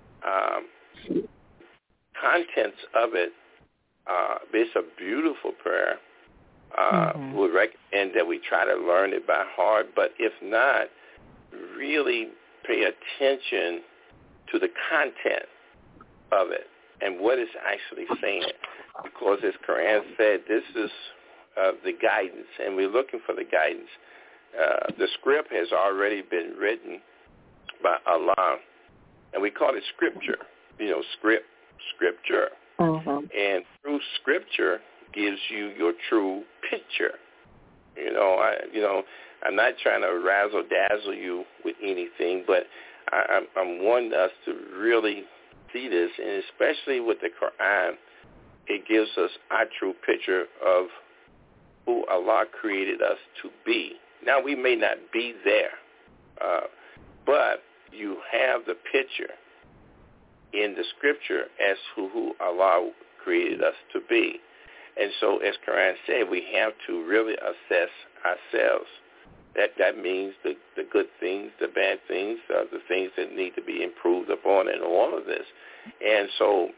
um, contents of it, uh, it's a beautiful prayer. Uh, mm-hmm. Would recommend that we try to learn it by heart, but if not, really pay attention to the content of it and what it's actually saying. Because as Quran said, this is uh, the guidance, and we're looking for the guidance. Uh, the script has already been written by Allah, and we call it scripture. You know, script, scripture. Mm-hmm. And through scripture gives you your true picture. You know, I, you know, I'm not trying to razzle dazzle you with anything, but I, I'm, I'm wanting us to really see this, and especially with the Quran, it gives us our true picture of who Allah created us to be. Now, we may not be there, uh, but you have the picture in the scripture as to who Allah created us to be. And so, as Quran said, we have to really assess ourselves. That that means the, the good things, the bad things, uh, the things that need to be improved upon in all of this. And so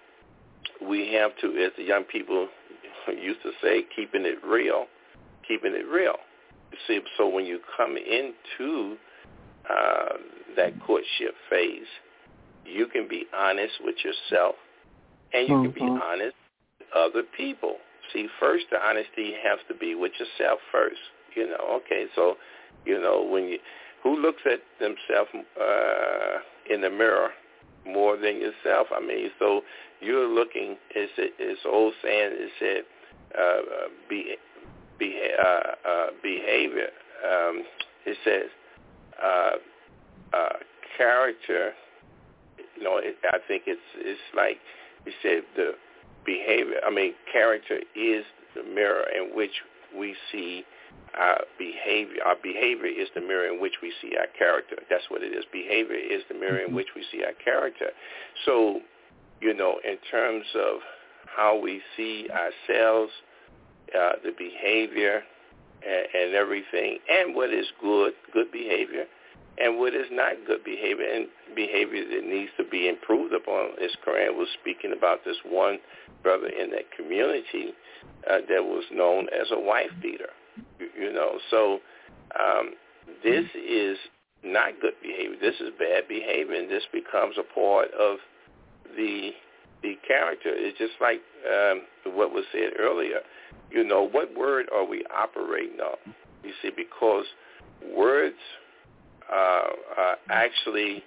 we have to, as the young people used to say, keeping it real, keeping it real. You see, so when you come into uh, that courtship phase, you can be honest with yourself, and you mm-hmm. can be honest with other people. See, first the honesty has to be with yourself first. You know, okay, so, you know, when you, who looks at themselves uh, in the mirror more than yourself? I mean, so you're looking, it's, it's an old saying, it said, uh, be, be, uh, uh, behavior. Um, it says uh, uh, character, you know, it, I think it's it's like, it said the behavior, I mean, character is the mirror in which we see our behavior. Our behavior is the mirror in which we see our character. That's what it is. Behavior is the mirror in which we see our character. So, you know, in terms of how we see ourselves, uh, the behavior and, and everything, and what is good, good behavior, and what is not good behavior, and behavior that needs to be improved upon. As Quran was speaking about this one brother in that community uh, that was known as a wife beater. You know, so um, this is not good behavior. This is bad behavior, and this becomes a part of the the character. It's just like um, what was said earlier. You know, what word are we operating on? You see, because words uh, are actually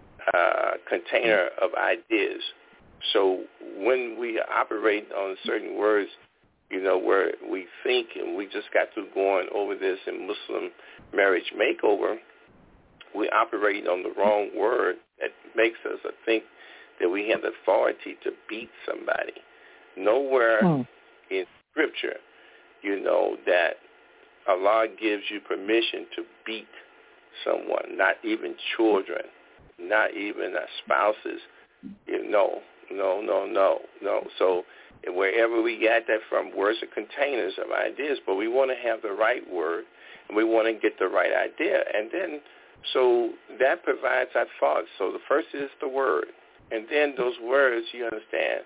a container of ideas. So when we operate on certain words, you know, where we think, and we just got through going over this in Muslim marriage makeover, we operate on the wrong word that makes us think that we have the authority to beat somebody. Nowhere hmm. in Scripture, you know, that Allah gives you permission to beat someone, not even children, not even our spouses. You know, no, no, no, no. So wherever we get that from, words are containers of ideas, but we want to have the right word, and we want to get the right idea. And then, so that provides our thoughts. So the first is the word. And then those words, you understand,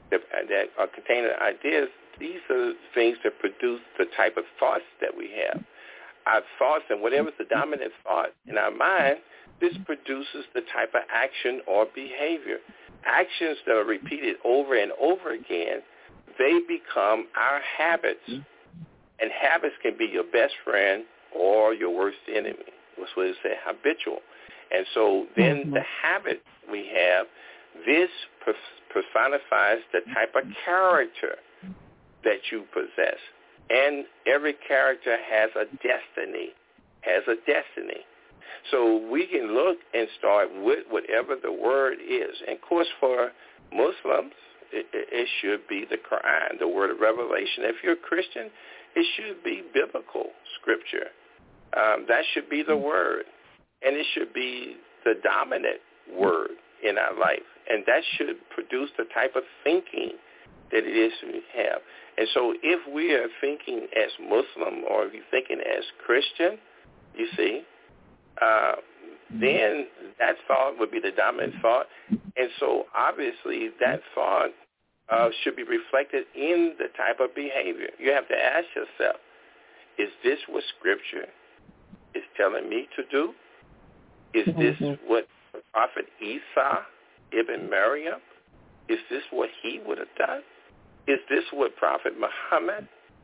that, that are containing ideas, these are things that produce the type of thoughts that we have. Our thoughts, and whatever's the dominant thought in our mind, this produces the type of action or behavior. Actions that are repeated over and over again, they become our habits. And habits can be your best friend or your worst enemy. That's what it says, habitual. And so then mm-hmm. the habit we have, this personifies the type of character that you possess. And every character has a destiny, has a destiny. So we can look and start with whatever the word is. And, of course, for Muslims, it, it should be the Quran, the word of revelation. If you're a Christian, it should be biblical scripture. Um, that should be the word. And it should be the dominant word in our life. And that should produce the type of thinking that it is we have. And so if we are thinking as Muslim or if you're thinking as Christian, you see, uh, then that thought would be the dominant thought. And so obviously that thought uh, should be reflected in the type of behavior. You have to ask yourself, is this what Scripture is telling me to do? Is this what Prophet Isa ibn Maryam, is this what he would have done? Is this what Prophet Muhammad,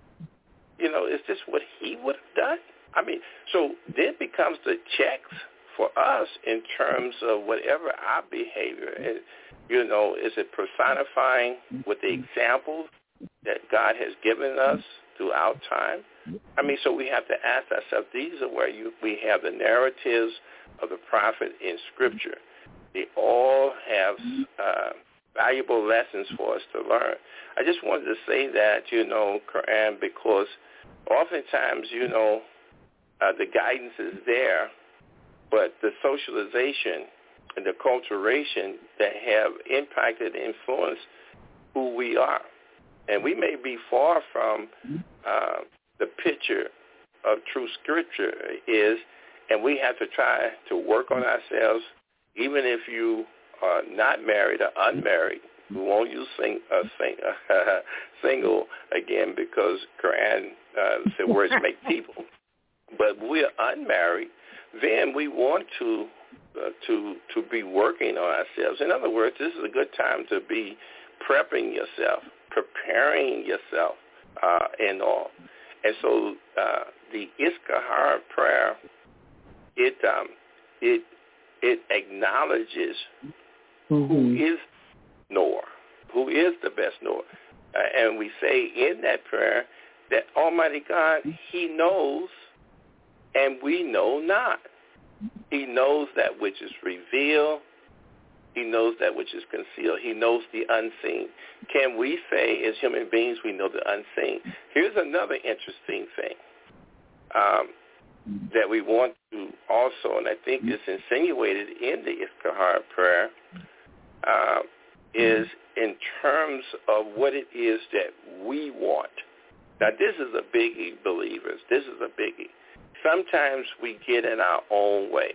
you know, is this what he would have done? I mean, so then becomes the checks for us in terms of whatever our behavior is. You know, is it personifying with the examples that God has given us throughout time? I mean, so we have to ask ourselves, these are where you, we have the narratives of the prophet in Scripture. They all have uh, valuable lessons for us to learn. I just wanted to say that, you know, Quran, because oftentimes, you know, uh, the guidance is there, but the socialization and the culturation that have impacted and influenced who we are. And we may be far from uh, the picture of true Scripture is, and we have to try to work on ourselves, even if you are not married or unmarried. We won't use sing, uh, sing, uh, single again because Quran uh, said words make people. But we're unmarried, then we want to uh, to to be working on ourselves. In other words, this is a good time to be prepping yourself, preparing yourself, uh, and all. And so uh, the Istikhara prayer, it um, it it acknowledges mm-hmm. who is Noor, who is the best Noor. Uh, and we say in that prayer that Almighty God, He knows and we know not. He knows that which is revealed. He knows that which is concealed. He knows the unseen. Can we say as human beings we know the unseen? Here's another interesting thing um, that we want to also, and I think it's insinuated in the Istikhara prayer, uh, is in terms of what it is that we want. Now, this is a biggie, believers. This is a biggie. Sometimes we get in our own way.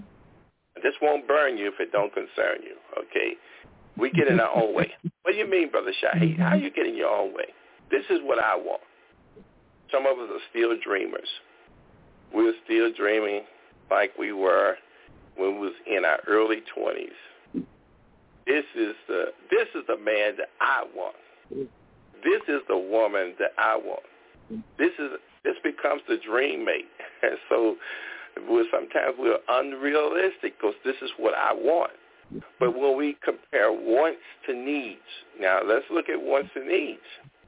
This won't burn you if it don't concern you, okay? We get in our own way. What do you mean, Brother Shahid? How you get in your own way? This is what I want. Some of us are still dreamers. We're still dreaming like we were when we was in our early twenties. This is the this is the man that I want. This is the woman that I want. This is this becomes the dream mate. And so we're, sometimes we're unrealistic because this is what I want. But when we compare wants to needs, now let's look at wants and needs.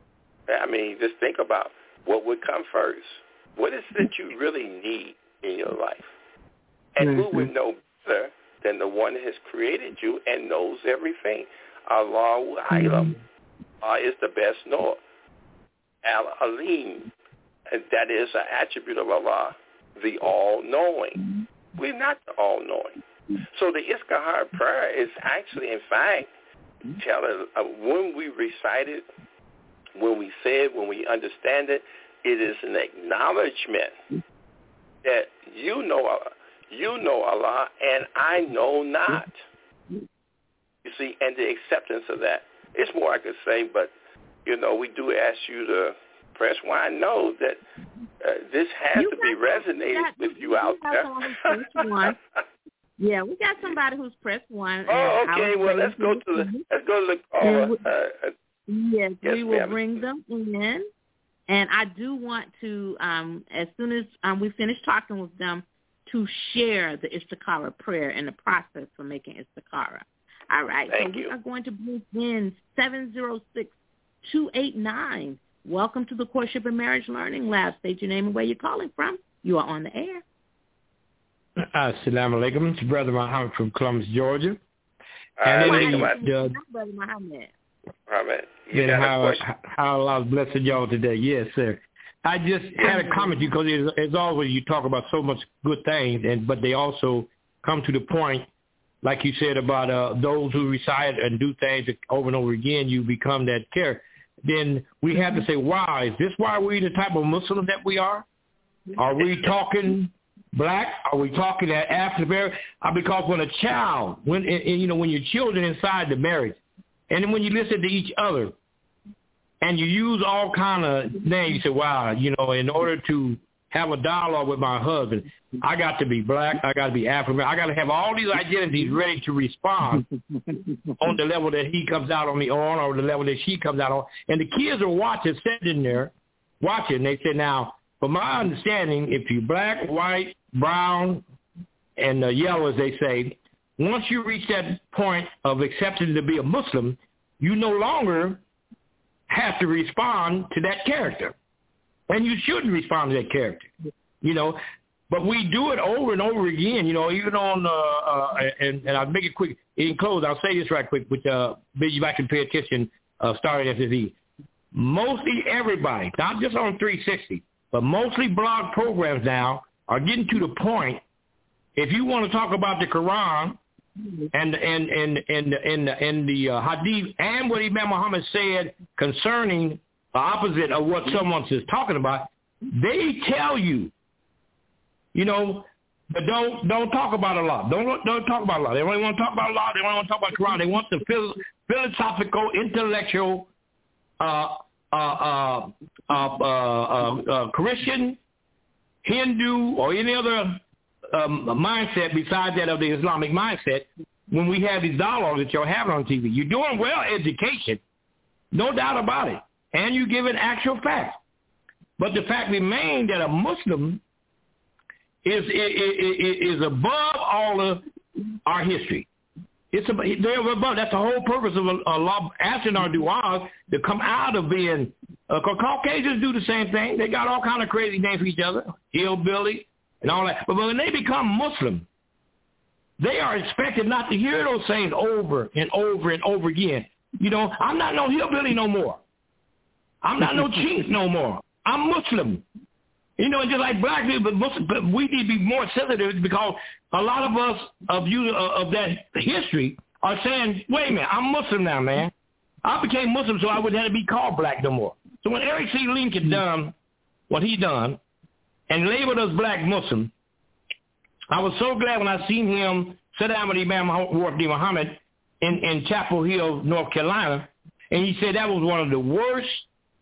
I mean, just think about what would come first. What is it you really need in your life? And mm-hmm. who would know better than the one that has created you and knows everything? Allahu Alam. Allah is the best knower. Al-Alim. And that is an attribute of Allah, the all-knowing. We're not the all-knowing. So the Istikhara prayer is actually, in fact, telling uh, when we recite it, when we say it, when we understand it, it is an acknowledgement that you know Allah, you know Allah, and I know not. You see, and the acceptance of that. it's more I could say, but, you know, we do ask you to press one. I know that uh, this has you to be resonating got, with you out there. One. Yeah, we got somebody who's pressed one. Oh, okay. Well, let's go to the let's go to the caller. We, uh, uh, yes, yes, we will ma'am. bring them in, and I do want to, um, as soon as um, we finish talking with them, to share the Istikhara prayer and the process for making Istikhara. All right. Thank so you. we are going to bring in seven zero six, two eight nine. Welcome to the Courtship and Marriage Learning Lab. State your name and where you're calling from. You are on the air. Assalamu alaikum. It's Brother Muhammad from Columbus, Georgia. Uh, and then the, Brother Muhammad. Muhammad, you then got how, a question? how Allah blessed y'all today. Yes, sir. I just had a comment because as, as always you talk about so much good things, and but they also come to the point, like you said about uh, those who recite and do things over and over again, you become that character. Then we have to say, why? Is this why we're the type of Muslim that we are? Are we talking black? Are we talking that after marriage? Uh, because when a child, when and, and, you know, when your children inside the marriage, and then when you listen to each other, and you use all kind of names, you say, wow, you know, in order to have a dialogue with my husband, I got to be black, I got to be African, I got to have all these identities ready to respond on the level that he comes out on me on, or the level that she comes out on. And the kids are watching, sitting there, watching. They say, now, from my understanding, if you're black, white, brown, and uh, yellow, as they say, once you reach that point of accepting to be a Muslim, you no longer have to respond to that character. And you shouldn't respond to that character, you know. But we do it over and over again, you know, even on, uh, uh, and, and I'll make it quick. In close, I'll say this right quick, which uh, you might can pay attention uh, starting at the mostly everybody, not just on three sixty, but mostly blog programs now are getting to the point, if you want to talk about the Quran and and and and and, and the uh, Hadith and what Imam Muhammad said concerning the opposite of what someone is talking about, they tell you, you know, but don't don't talk about Allah. Don't don't talk about Allah. They only want to talk about Allah. They only want to talk about Quran. They want the phil- philosophical, intellectual, uh, uh, uh, uh, uh, uh, uh, Christian, Hindu, or any other um, mindset besides that of the Islamic mindset. When we have these dialogues that you're having on T V, you're doing well education, no doubt about it, and you give an actual fact. But the fact remains that a Muslim is is, is above all of our history. It's a, they're above. That's the whole purpose of Allah asking our du'as to come out of being. Uh, Caucasians do the same thing. They got all kind of crazy names for each other, hillbilly and all that. But when they become Muslim, they are expected not to hear those things over and over and over again. You know, I'm not no hillbilly no more. I'm not no chief no more. I'm Muslim. You know, just like black people, but, Muslim, but we need to be more sensitive because a lot of us of you uh, of that history are saying, wait a minute, I'm Muslim now, man. I became Muslim so I wouldn't have to be called black no more. So when Eric C. Lincoln done what he done and labeled us black Muslim, I was so glad when I seen him sit down with Imam Muhammad in, in Chapel Hill, North Carolina, and he said that was one of the worst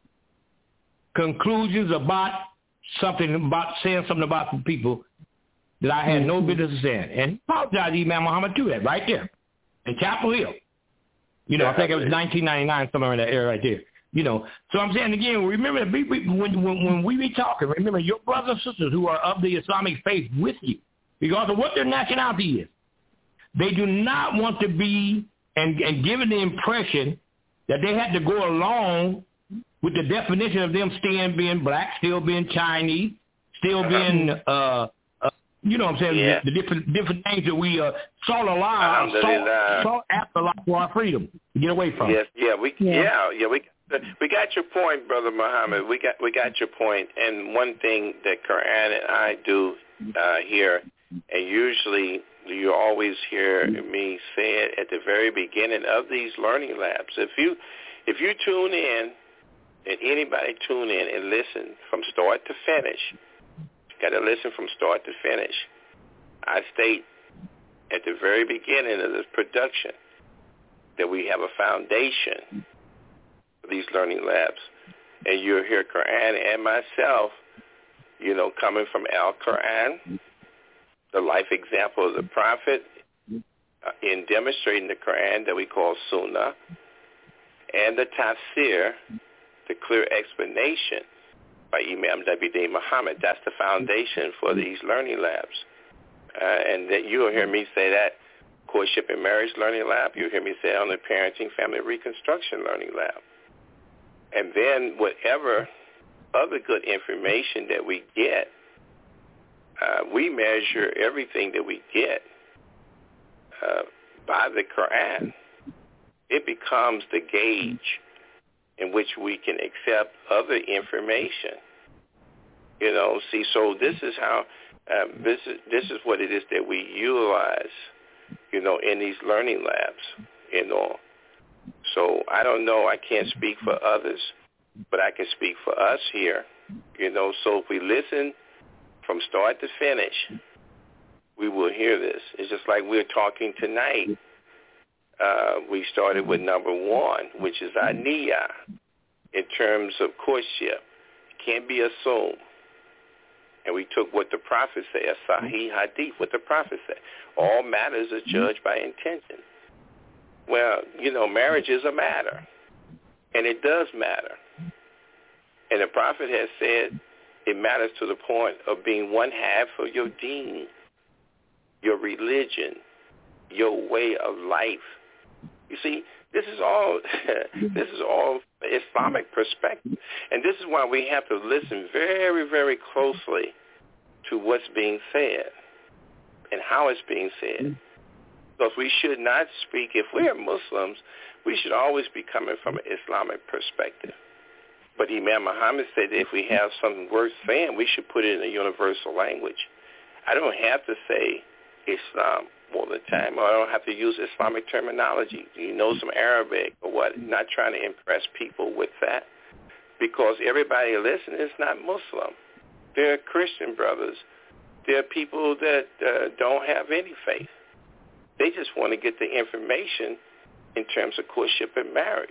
conclusions about something about saying something about the people that I had no business saying. And he apologized to Imam Muhammad to that right there in Chapel Hill. You know, yeah, I think it was nineteen ninety-nine, somewhere in that area right there. You know, so I'm saying again, remember when, when, when we be talking, remember your brothers and sisters who are of the Islamic faith with you, because of what their nationality is. They do not want to be and, and given the impression that they had to go along with the definition of them still being black, still being Chinese, still being, uh, uh, you know what I'm saying, yeah. the, the different different things that we uh, sought alive, sought, sought after life for our freedom to get away from. Yes, yeah, we, yeah, yeah, yeah we. We got your point, Brother Muhammad. We got we got your point. And one thing that Quran and I do uh, here, and usually you always hear me say it at the very beginning of these learning labs. If you if you tune in, and anybody tune in and listen from start to finish, you got to listen from start to finish. I state at the very beginning of this production that we have a foundation for these learning labs. And you'll hear Quran and myself, you know, coming from Al-Quran, the life example of the Prophet, uh, in demonstrating the Quran that we call Sunnah, and the Tafsir, the clear explanation by Imam W D Muhammad. That's the foundation for these learning labs. Uh, and that you'll hear me say that Courtship and Marriage Learning Lab. You'll hear me say it on the Parenting Family Reconstruction Learning Lab. And then whatever other good information that we get, uh, we measure everything that we get uh, by the Quran. It becomes the gauge in which we can accept other information. You know, see, so this is how, um, this is this is what it is that we utilize, you know, in these learning labs, you know. So I don't know, I can't speak for others, but I can speak for us here, you know. So if we listen from start to finish, we will hear this. It's just like we're talking tonight. Uh, we started with number one, which is our niyah, in terms of courtship. Can't be assumed. And we took what the Prophet said, a Sahih Hadith, what the Prophet said. All matters are judged by intention. Well, you know, marriage is a matter, and it does matter. And the Prophet has said it matters to the point of being one half of your deen, your religion, your way of life. You see, this is all this is all Islamic perspective, and this is why we have to listen very, very closely to what's being said and how it's being said. Because we should not speak, if we are Muslims, we should always be coming from an Islamic perspective. But Imam Muhammad said that if we have something worth saying, we should put it in a universal language. I don't have to say Islam all the time, or I don't have to use Islamic terminology. You know some Arabic or what? Not trying to impress people with that, because everybody listening is not Muslim. They're Christian brothers. They're people that uh, don't have any faith. They just want to get the information in terms of courtship and marriage.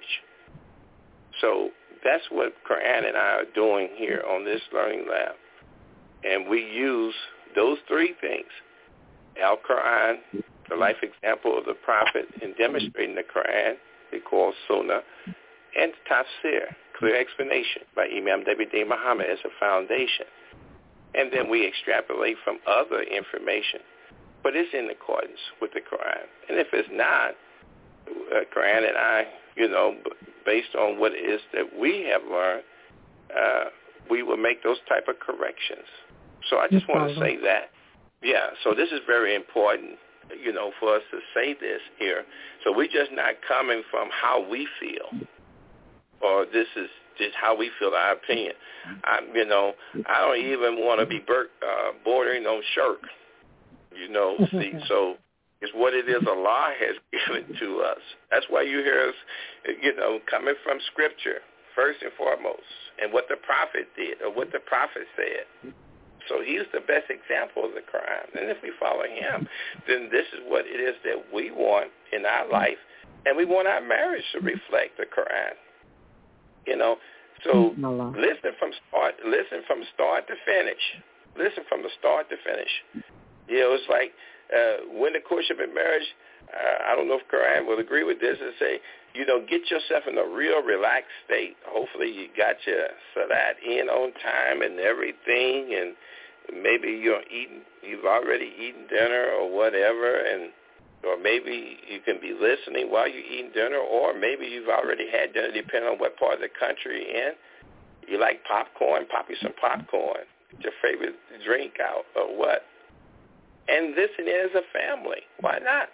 So that's what Quran and I are doing here on this learning lab. And we use those three things: Al-Quran, the life example of the Prophet in demonstrating the Quran, they call Sunnah, and Tafsir, clear explanation by Imam W D Muhammad as a foundation. And then we extrapolate from other information, but it's in accordance with the Quran. And if it's not, uh, Quran and I, you know, based on what it is that we have learned, uh, we will make those type of corrections. So I just want to say that. Yeah, so this is very important, you know, for us to say this here. So we're just not coming from how we feel, or this is just how we feel, our opinion. I, you know, I don't even want to be bur- uh, bordering on shirk, you know. See, so it's what it is Allah has given to us. That's why you hear us, you know, coming from Scripture, first and foremost, and what the Prophet did, or what the Prophet said. So he's the best example of the Quran. And if we follow him, then this is what it is that we want in our life. And we want our marriage to reflect the Quran. You know, so listen from start, listen from start to finish. Listen from the start to finish. You know, it's like uh, when the courtship and marriage, uh, I don't know if Quran will agree with this, and say, you know, get yourself in a real relaxed state. Hopefully you got your salat in on time and everything, and maybe you're eating, you've already eaten dinner or whatever, and or maybe you can be listening while you're eating dinner, or maybe you've already had dinner, depending on what part of the country you're in. You like popcorn, pop you some popcorn. It's your favorite drink out or what. And listen as a family. Why not?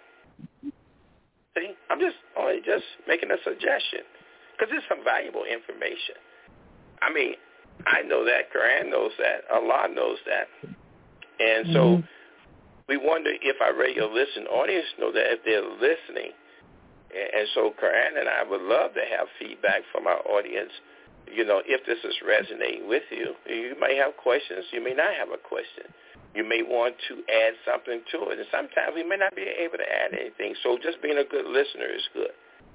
See, I'm just only just making a suggestion, because it's some valuable information. I mean, I know that, Quran knows that, Allah knows that. And so mm-hmm. we wonder if our radio listening audience know that, if they're listening. And so Quran and I would love to have feedback from our audience. You know, if this is resonating with you, you may have questions. You may not have a question. You may want to add something to it. And sometimes we may not be able to add anything. So just being a good listener is good.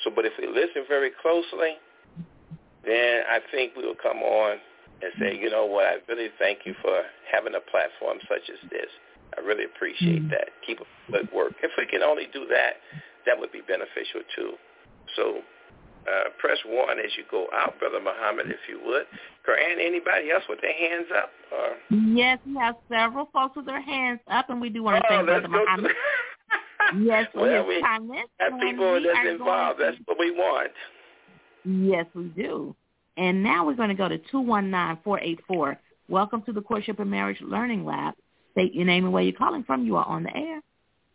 So, but if we listen very closely, then I think we will come on and say, you know what, I really thank you for having a platform such as this. I really appreciate mm-hmm. that. Keep up good work. If we can only do that, that would be beneficial too. So uh, press one as you go out, Brother Muhammad, if you would. Quran, anybody else with their hands up? Or? Yes, we have several folks with their hands up, and we do want to oh, thank Brother Muhammad. Yes, for well, his we comments. have people that's involved. To... That's what we want. Yes, we do. And now we're going to go to two one nine, four eight four. Welcome to the Courtship and Marriage Learning Lab. State your name and where you're calling from. You are on the air.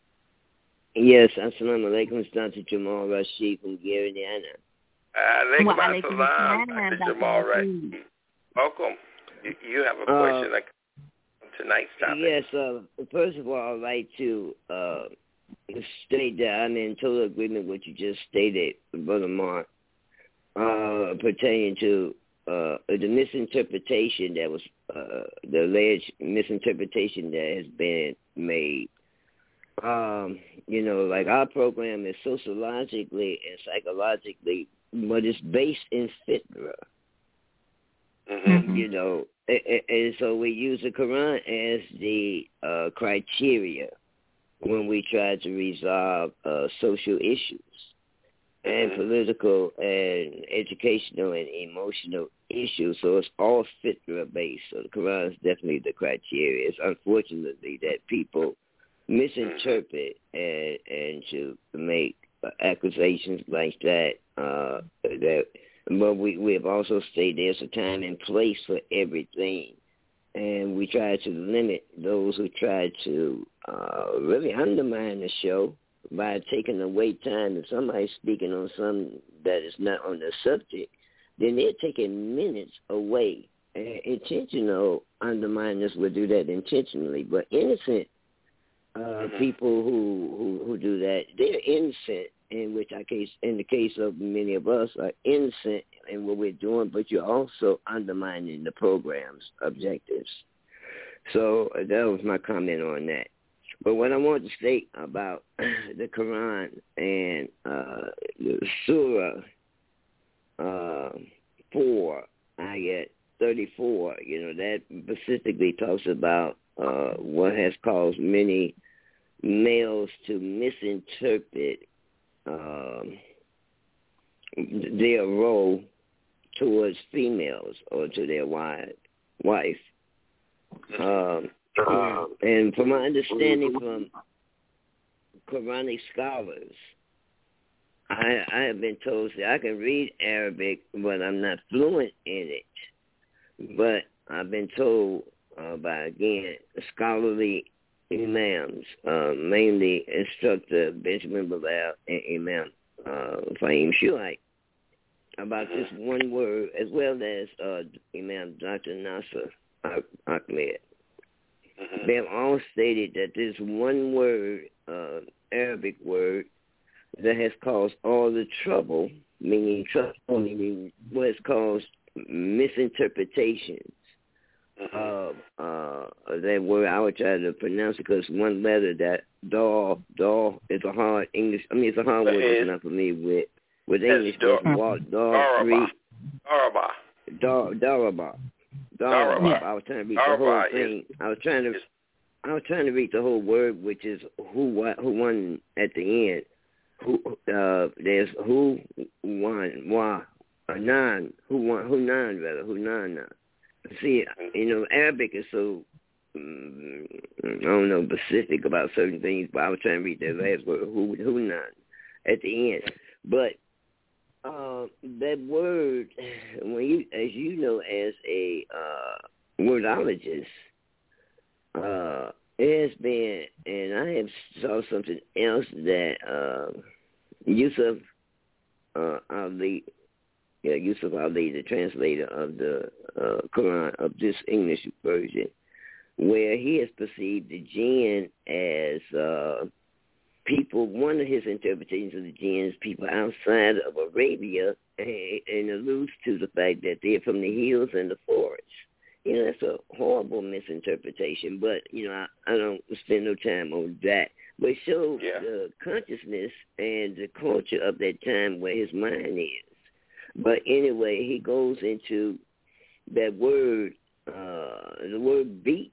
Yes, assalamu alaikum. It's Doctor Jamal Rashid from Gary, Indiana. Alaikum assalam, Doctor Jamal Rashid. Welcome. You, you have a question uh, like tonight's topic. Yes, uh, first of all, I'd like to uh, state that I'm in total agreement with what you just stated, Brother Mark, uh, pertaining to uh, the misinterpretation that was, uh, the alleged misinterpretation that has been made. Um, you know, like our program is sociologically and psychologically, but it's based in fitra. Mm-hmm. You know, and, and so we use the Quran as the uh, criteria when we try to resolve uh, social issues and mm-hmm. political and educational and emotional issues. So it's all fitra based. So the Quran is definitely the criteria. It's unfortunately that people misinterpret and, and to make accusations like that. Uh, that, but we we have also stated there's a time and place for everything, and we try to limit those who try to uh, really undermine the show by taking away time. If somebody's speaking on something that is not on the subject, then they're taking minutes away. And intentional underminers would do that intentionally, but innocent Uh, mm-hmm. people who, who, who do that, they're innocent, in which I case, in the case of many of us, are innocent in what we're doing, but you're also undermining the program's objectives. So uh, that was my comment on that. But what I want to state about the Quran and uh, the Surah uh, four, ayat thirty-four, you know, that specifically talks about uh, what has caused many males to misinterpret um, their role towards females or to their wife. wife. Um, uh, and from my understanding from Quranic scholars, I, I have been told that I can read Arabic, but I'm not fluent in it. But I've been told uh, by, again, scholarly imams, uh, mainly instructor Benjamin Bilal and Imam uh, Fahim Shuaib, about this one word, as well as uh, Imam Doctor Nasser Ahmed. Mm-hmm. They have all stated that this one word, uh, Arabic word, that has caused all the trouble, meaning trouble, meaning what has caused misinterpretations of uh, that word. I would try to pronounce it because one letter, that doll, doll is a hard English. I mean, it's a hard word that I'm not familiar with with English. But Daraba. Daraba. Daraba. Daraba. I was trying to read the whole thing. I was trying to. I was trying to read the whole word, which is who who won at the end. Who uh, there's who won, why, Hunan, who won, Hunan rather, Hunan. See, you know, Arabic is so, um, I don't know, specific about certain things, but I was trying to read that last word, who, Hunan, at the end. But uh, that word, when you, as you know, as a uh, wordologist, uh, it has been, and I have saw something else that uh, Yusuf uh, Ali, yeah, Yusuf Ali, the translator of the uh, Quran, of this English version, where he has perceived the jinn as uh, people, one of his interpretations of the jinn is people outside of Arabia, and, and alludes to the fact that they're from the hills and the forests. you know, that's a horrible misinterpretation. But, you know, I, I don't spend no time on that. But it shows yeah. the consciousness and the culture of that time where his mind is. But anyway, he goes into that word, uh, the word beat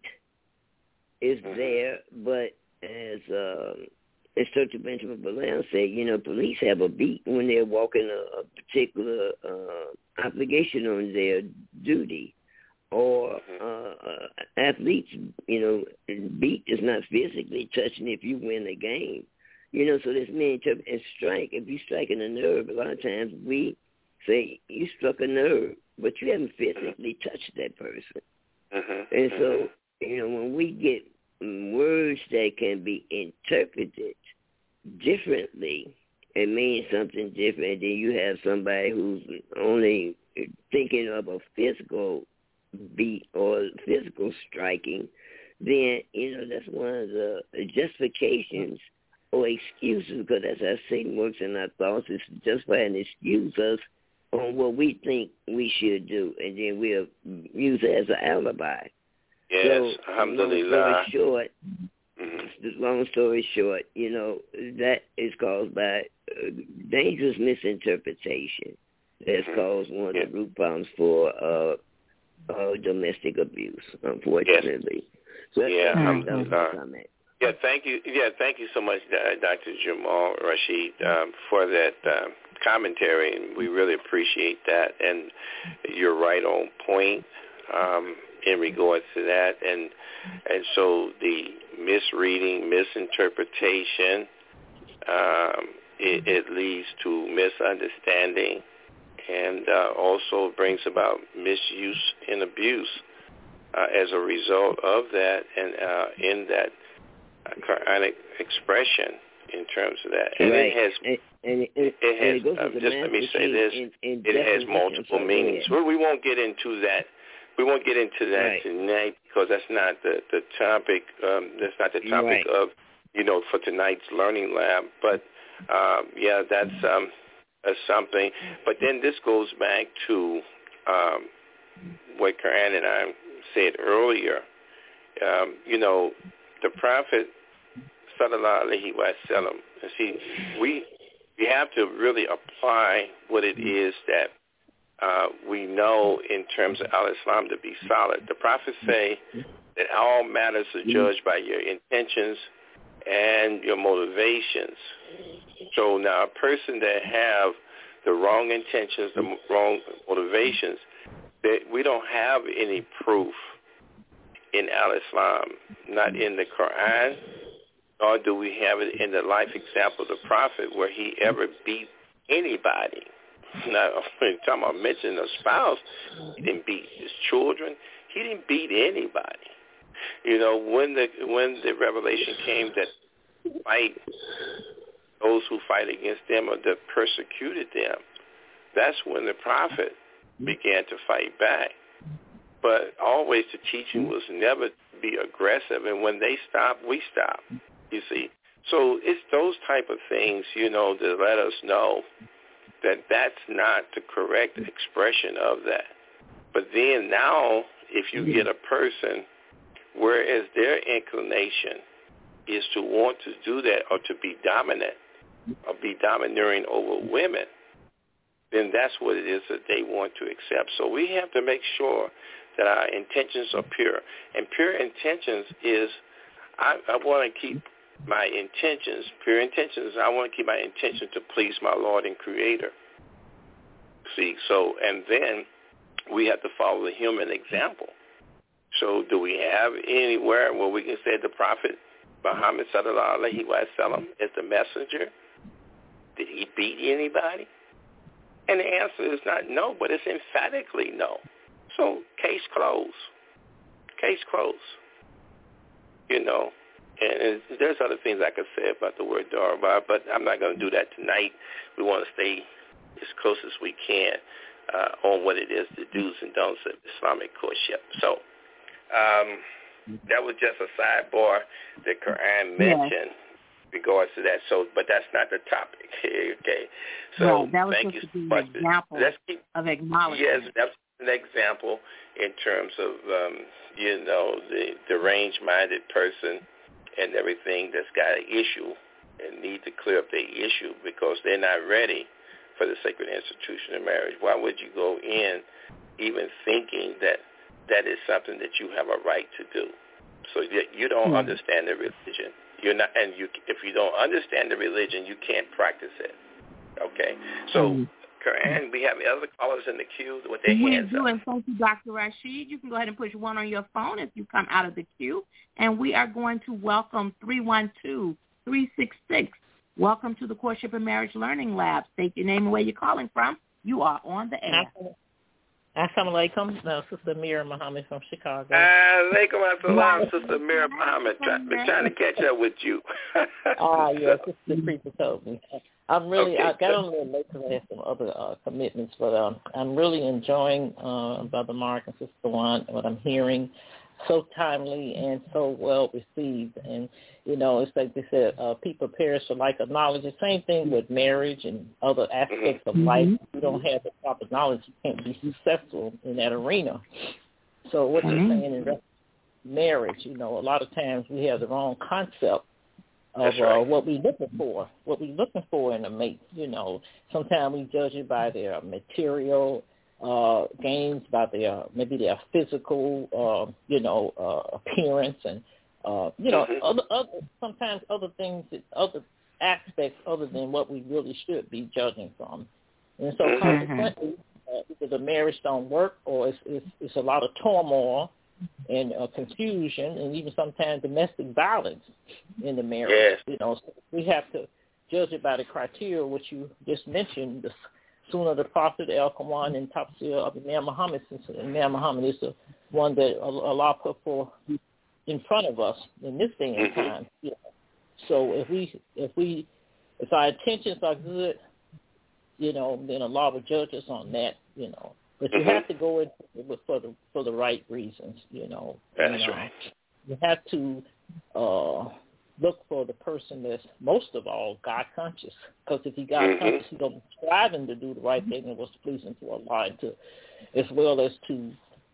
is mm-hmm. there, but as um, Instructor Benjamin Balaam said, you know, police have a beat when they're walking a, a particular uh, obligation on their duty. Or uh, uh, athletes, you know, beat is not physically touching if you win the game. You know, so there's many terms. And strike, if you strike in a nerve, a lot of times we say you struck a nerve, but you haven't physically touched that person. Mm-hmm. And so, you know, when we get words that can be interpreted differently, it means something different. Then you have somebody who's only thinking of a physical beat or physical striking, then, you know, that's one of the justifications or excuses, because that's how Satan works in our thoughts, is to justify and excuse us on what we think we should do, and then we'll use it as an alibi. Yes, so, alhamdulillah. Long story short, mm-hmm. long story short, you know, that is caused by uh, dangerous misinterpretation. That's mm-hmm. caused one of yeah. the root problems for uh, uh, domestic abuse, unfortunately. Yes. So that's yeah, alhamdulillah. Yeah, thank you. Yeah, thank you so much, Doctor Jamal Rashid, um, for that um, commentary, and we really appreciate that. And you're right on point um, in regards to that. And and so the misreading, misinterpretation, um, it, it leads to misunderstanding, and uh, also brings about misuse and abuse uh, as a result of that, and uh, in that Quranic expression in terms of that. And right. it has, and, and it, it has and it um, just let me say this, in, in it has multiple meanings. Well, we won't get into that. We won't get into that right. tonight, because that's not the, the topic. Um, that's not the topic right. of, you know, for tonight's learning lab. But, um, yeah, that's, um, that's something. But then this goes back to um, what Quran and I said earlier. Um, you know, the Prophet, sallallahu alaihi wasallam, and see, we we have to really apply what it is that uh, we know in terms of al-Islam to be solid. The Prophet say that all matters are judged by your intentions and your motivations. So now a person that have the wrong intentions, the wrong motivations, that we don't have any proof in al-Islam, not in the Quran, nor do we have it in the life example of the Prophet where he ever beat anybody. Now, when talking about mentioning a spouse, he didn't beat his children. He didn't beat anybody. You know, when the when the revelation came that fight those who fight against them or that persecuted them, that's when the Prophet began to fight back. But always the teaching was never to be aggressive, and when they stop, we stop, you see. So it's those type of things, you know, that let us know that that's not the correct expression of that. But then now, if you get a person, whereas their inclination is to want to do that or to be dominant or be domineering over women, then that's what it is that they want to accept. So we have to make sure that our intentions are pure. And pure intentions is, I, I want to keep my intentions, pure intentions, I want to keep my intention to please my Lord and Creator. See, so, and then we have to follow the human example. So do we have anywhere where we can say the Prophet Muhammad sallallahu alaihi wasallam is the messenger? Did he beat anybody? And the answer is not no, but it's emphatically no. So case closed. Case closed. You know, and there's other things I could say about the word Darba, but I'm not going to do that tonight. We want to stay as close as we can uh, on what it is, the do's and don'ts of Islamic courtship. So um, that was just a sidebar that Quran mentioned in regards to that. So, but that's not the topic. Okay. So right. That was thank just you to be so much. An example Let's keep, of acknowledgement. Yes, that's an example in terms of, um, you know, the deranged-minded person and everything that's got an issue and need to clear up their issue because they're not ready for the sacred institution of marriage. Why would you go in even thinking that that is something that you have a right to do? So you don't mm-hmm. understand the religion. You're not, and you, if you don't understand the religion, you can't practice it. Okay? So, mm-hmm. Corinne, we have other callers in the queue with their we hands do, up. And thank you, Doctor Rashid. You can go ahead and push one on your phone if you come out of the queue. And we are going to welcome three one two, three six six. Welcome to the Courtship and Marriage Learning Lab. State your name and where you're calling from. You are on the air. Assalamu alaikum. No, Sister Mira Muhammad from Chicago. Alaikum assalam, Sister Mira Muhammad. Been trying to catch up with you. Ah, yes, Sister Creeper told me. I'm really, okay, I got on a little late because I had some other uh, commitments, but um, I'm really enjoying uh, Brother Mark and Sister Juan, what I'm hearing. So timely and so well received. And, you know, it's like they said, uh, people perish for lack of knowledge. The same thing with marriage and other aspects of life. If you don't have the proper knowledge, you can't be successful in that arena. So what you're saying in marriage, you know, a lot of times we have the wrong concept of right. uh, what we're looking for, what we're looking for in a mate. You know, sometimes we judge it by their material uh, gains, by their maybe their physical, uh, you know, uh, appearance, and uh, you know, mm-hmm. other, other sometimes other things, other aspects other than what we really should be judging from. And so, mm-hmm. consequently, uh, either the marriage don't work, or it's, it's, it's a lot of turmoil and uh, confusion, and even sometimes domestic violence in the marriage. Yes. You know, so we have to judge it by the criteria which you just mentioned. The Sunnah of the Prophet, El Quran, and Tafsir of Imam Muhammad, since Imam Muhammad is the one that Allah put for in front of us in this day and time. Mm-hmm. You know. So if we, if we, if our intentions are good, you know, then Allah will judge us on that. You know. But you mm-hmm. have to go in for the for the right reasons, you know. That's you know, right. You have to uh, look for the person that's most of all God conscious, because if he God mm-hmm. conscious, he's going to be striving to do the right thing and what's pleasing to Allah, and to, as well as to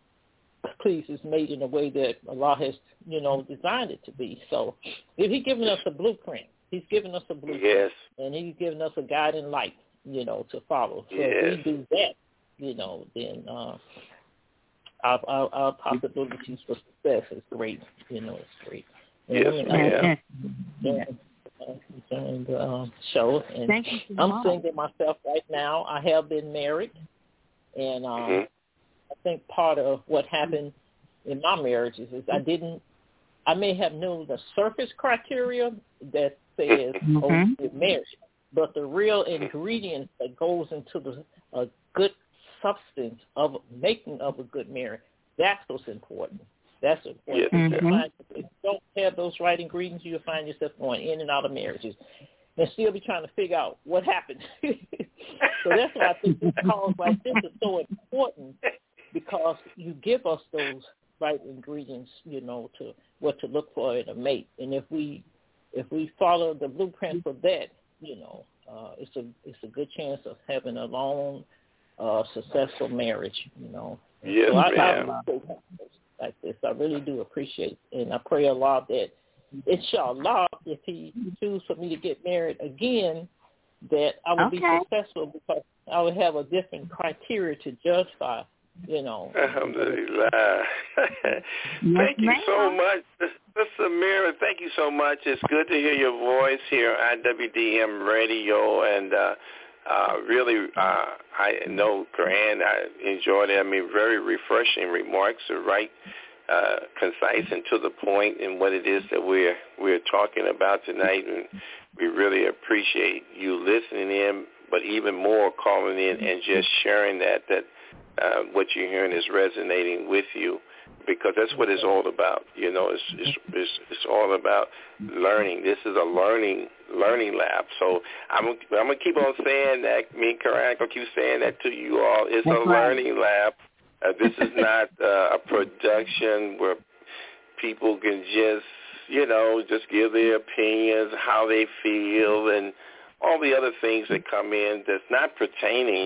please his mate in a way that Allah has, you know, designed it to be. So, if he's giving us a blueprint, he's giving us a blueprint, yes. and he's giving us a guiding light, you know, to follow. So yes. if we do that, you know, then uh, our, our, our possibilities for success is great. You know, it's great. And yes, I mean, ma'am. Yeah, yeah, enjoying the uh, show. And Thank you so I'm much. single myself right now. I have been married, and um, mm-hmm. I think part of what happened in my marriages is I didn't. I may have known the surface criteria that says, mm-hmm. "Oh, you're married," but the real ingredients that goes into the a good substance of making of a good marriage, that's what's important. That's important. Yeah. If, you find, if you don't have those right ingredients, you'll find yourself going in and out of marriages and still be trying to figure out what happened. So that's why I think this calls like this is so important, because you give us those right ingredients, you know, to what to look for in a mate. And if we if we follow the blueprint for that, you know, uh, it's a it's a good chance of having a long, Uh, successful marriage, you know. Yes, so I, ma'am. I, like this, I really do appreciate, and I pray Allah that, inshallah, if He chooses for me to get married again, that I will okay. be successful, because I will have a different criteria to judge by, you know. Alhamdulillah. Yes, thank you ma'am. so much, Sister Mira. Thank you so much. It's good to hear your voice here on I W D M Radio, and uh, Uh, really, uh, I know, Corinne, I enjoyed it. I mean, very refreshing remarks, are right, uh, concise and to the point in what it is that we're we're talking about tonight, and we really appreciate you listening in, but even more calling in and just sharing that that uh, what you're hearing is resonating with you, because that's what it's all about. You know, it's it's it's, it's all about learning. This is a learning learning lab. So I'm I'm gonna keep on saying that. Me and Karan gonna keep saying that to you all. It's That's a right. learning lab. Uh, this is not uh, a production where people can just, you know, just give their opinions, how they feel, and all the other things that come in that's not pertaining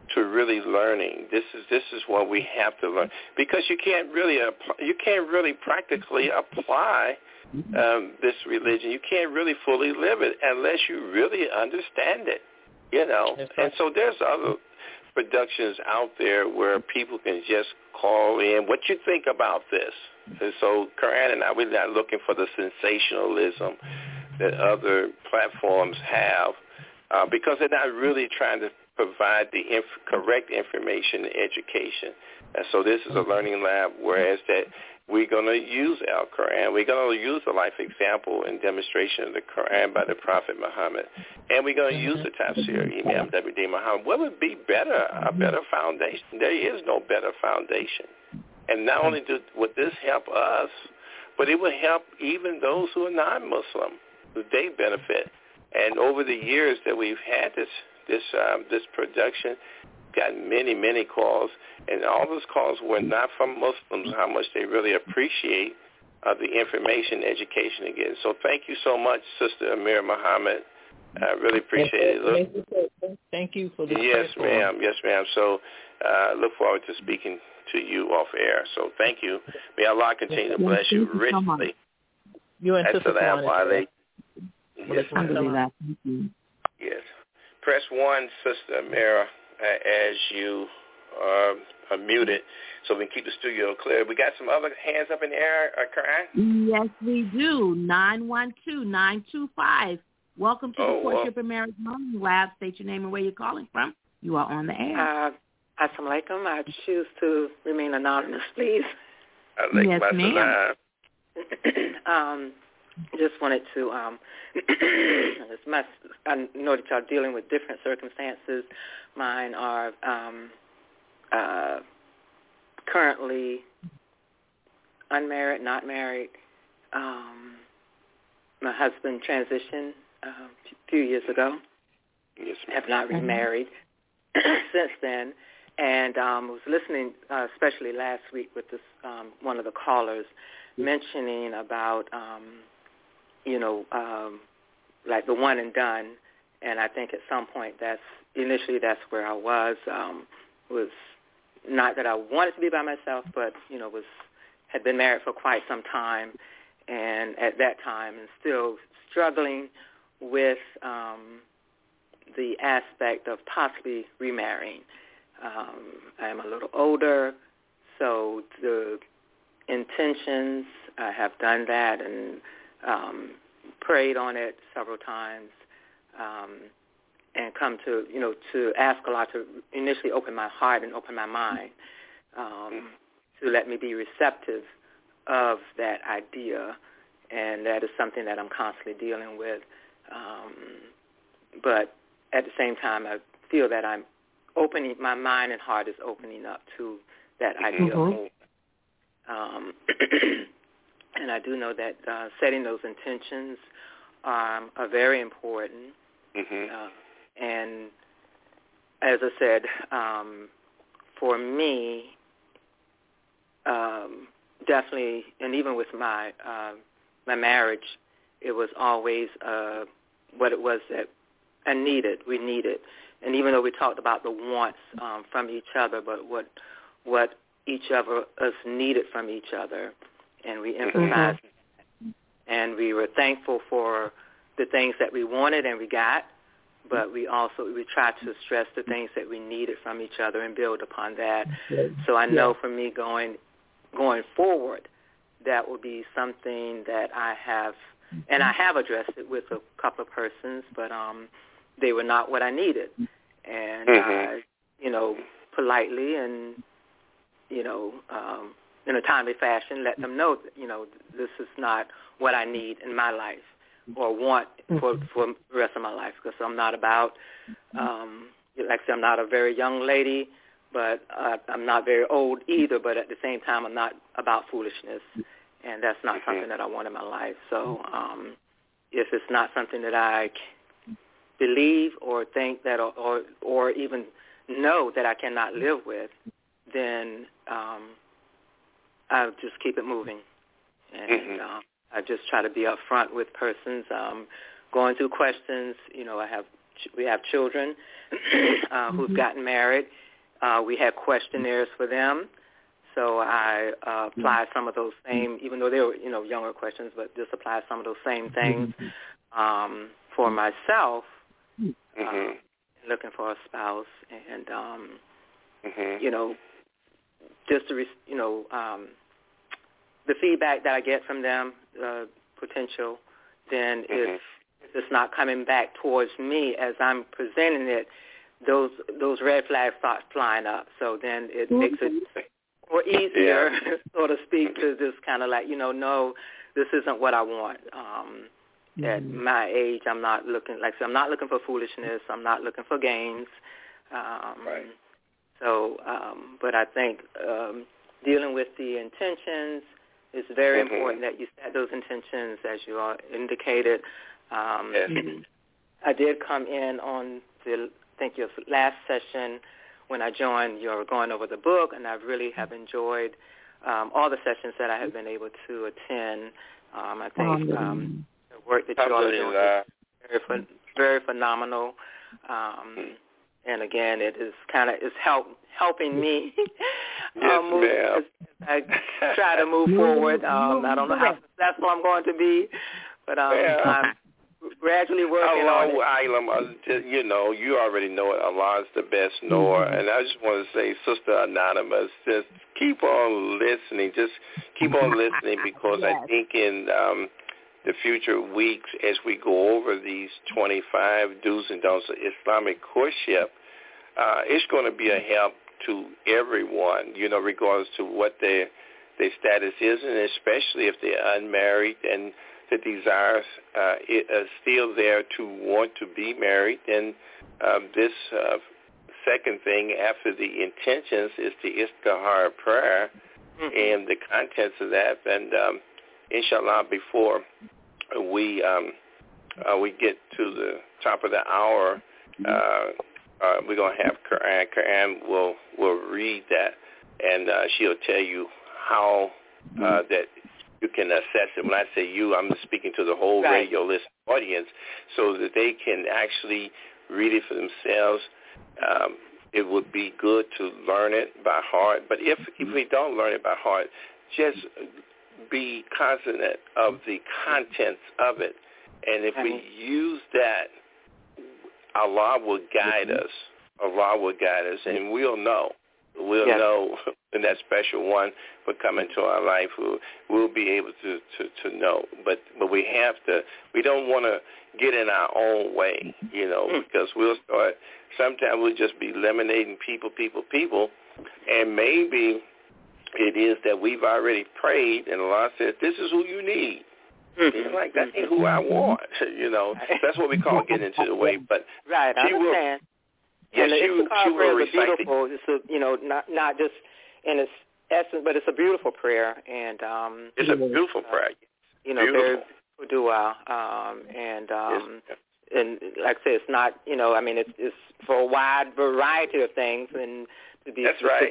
to really learning. This is this is what we have to learn, because you can't really apply, you can't really practically apply um, this religion. You can't really fully live it unless you really understand it. You know, and so there's other productions out there where people can just call in. What you think about this? And so Quran and I, we're not looking for the sensationalism that other platforms have, uh, because they're not really trying to provide the inf- correct information and education. And so this is a learning lab, whereas that we're going to use Al-Quran. We're going to use the life example and demonstration of the Quran by the Prophet Muhammad. And we're going to use the tafsir, Imam W D Muhammad. What would be better, a better foundation? There is no better foundation. And not only do, would this help us, but it would help even those who are non-Muslim. They benefit. And over the years that we've had this this um, this production, got many, many calls, and all those calls were not from Muslims, how much they really appreciate uh, the information, education again. So thank you so much, Sister Amir Muhammad. I really appreciate thank it. You, thank you for the Yes, ma'am. Yes, ma'am. So uh, look forward to speaking to you off air. So thank you. May Allah continue to bless you richly. You and Sister Assalamu alaikum. Yes, Alhamdulillah. yes. Press one, Sister Amira, uh, as you uh, are muted, so we can keep the studio clear. We got some other hands up in the air, uh, Quran? Yes, we do. nine one two, nine two five. Welcome to oh, the Courtship well. and Marriage Learning Lab. State your name and where you're calling from. You are on the air. Uh, Assalamu alaikum. I choose to remain anonymous, please. Yes, ma'am. um, just wanted to, um, it's my, I know that y'all dealing with different circumstances. Mine are um, uh, currently unmarried, not married. Um, my husband transitioned uh, a few years ago. Yes, have not remarried since then. And um, I was listening, uh, especially last week, with this um, one of the callers mentioning about, um, you know, um, like the one and done. And I think at some point that's initially that's where I was. Um, was not that I wanted to be by myself, but you know, was had been married for quite some time, and at that time, and still struggling with um, the aspect of possibly remarrying. Um, I am a little older, so the intentions, I have done that and um, prayed on it several times, um, and come to, you know, to ask Allah to initially open my heart and open my mind, um, to let me be receptive of that idea, and that is something that I'm constantly dealing with. Um, but at the same time, I feel that I'm opening, my mind and heart is opening up to that idea mm-hmm. more. Um, and I do know that uh, setting those intentions um, are very important. Mm-hmm. Uh, and as I said, um, for me, um, definitely, and even with my uh, my marriage, it was always uh, what it was that I needed. We needed, and even though we talked about the wants um, from each other, but what what each of us needed from each other, and we emphasized, mm-hmm. and we were thankful for the things that we wanted and we got, but we also we tried to stress the things that we needed from each other and build upon that. So I know for me going going forward, that will be something that I have, and I have addressed it with a couple of persons, but um, they were not what I needed. And mm-hmm. I, you know, politely and, you know, um, in a timely fashion, let them know that, you know, this is not what I need in my life or want for, for the rest of my life, because I'm not about, um, like I said, I'm not a very young lady, but uh, I'm not very old either, but at the same time, I'm not about foolishness, and that's not mm-hmm. something that I want in my life. So um, if it's not something that I believe or think that, or, or, or even know that I cannot live with, then um, I'll just keep it moving. And mm-hmm. uh, I just try to be upfront with persons, um, going through questions. You know, I have we have children uh, who've mm-hmm. gotten married. Uh, we had questionnaires for them. So I uh, applied some of those same, even though they were, you know, younger questions, but just applied some of those same things um, for myself, mm-hmm. uh, looking for a spouse, and um, mm-hmm. you know, just to, re- you know, um, the feedback that I get from them, uh, potential, then mm-hmm. if, if it's not coming back towards me as I'm presenting it, those those red flags start flying up. So then it mm-hmm. makes it or easier, yeah. so to speak, to just kind of like, you know, no, this isn't what I want. Um, mm-hmm. At my age, I'm not looking, like I said, I'm not looking for foolishness. I'm not looking for games. Um, right. So, um, but I think um, dealing with the intentions is very mm-hmm. important that you set those intentions as you are indicated. Um, yes. I did come in on the, I think your last session when I joined, you were going over the book, and I really have enjoyed um, all the sessions that I have been able to attend. Um, I think um, the work that you all are doing is very, very phenomenal. Um, and again, it is kind of is help helping me yes, uh, move as, as I try to move forward. Um, I don't know how successful I'm going to be, but um, I'm gradually working Allah, on it. Ilam, you know, you already know it. Allah is the best knower. Mm-hmm. And I just want to say, Sister Anonymous, just keep on listening. Just keep on listening because yes. I think in um, the future weeks as we go over these twenty-five do's and don'ts of Islamic courtship, uh, it's going to be a help to everyone, you know, regardless to what their, their status is, and especially if they're unmarried and the desire uh, is still there to want to be married. And um, this uh, second thing after the intentions is the istihara prayer mm-hmm. and the contents of that. And um, inshallah, before we um, uh, we get to the top of the hour, uh, uh, we're going to have Quran. Quran will will read that, and uh, she'll tell you how uh, that you can assess it. When I say you, I'm speaking to the whole right. radio list audience so that they can actually read it for themselves. Um, it would be good to learn it by heart. But if, if we don't learn it by heart, just be cognizant of the contents of it. And if we use that, Allah will guide us. Allah will guide us, and we'll know. We'll yes. know in that special one will come into our life. We'll, we'll be able to, to, to know. But but we have to, we don't want to get in our own way, you know, mm. because we'll start, sometimes we'll just be eliminating people, people, people. And maybe it is that we've already prayed and Allah said, this is who you need. Mm-hmm. You're like, that ain't who I want. You know, that's what we call getting into the way. But right, I she understand. Will, Yes, and she, the she will prayer is recite beautiful. it. It's a, you know, not not just in its essence, but it's a beautiful prayer, and um, it's a beautiful uh, prayer. You know, beautiful. very dua, um, and um, yes. and like I say, it's not, you know, I mean, it's it's for a wide variety of things, and to be that's right.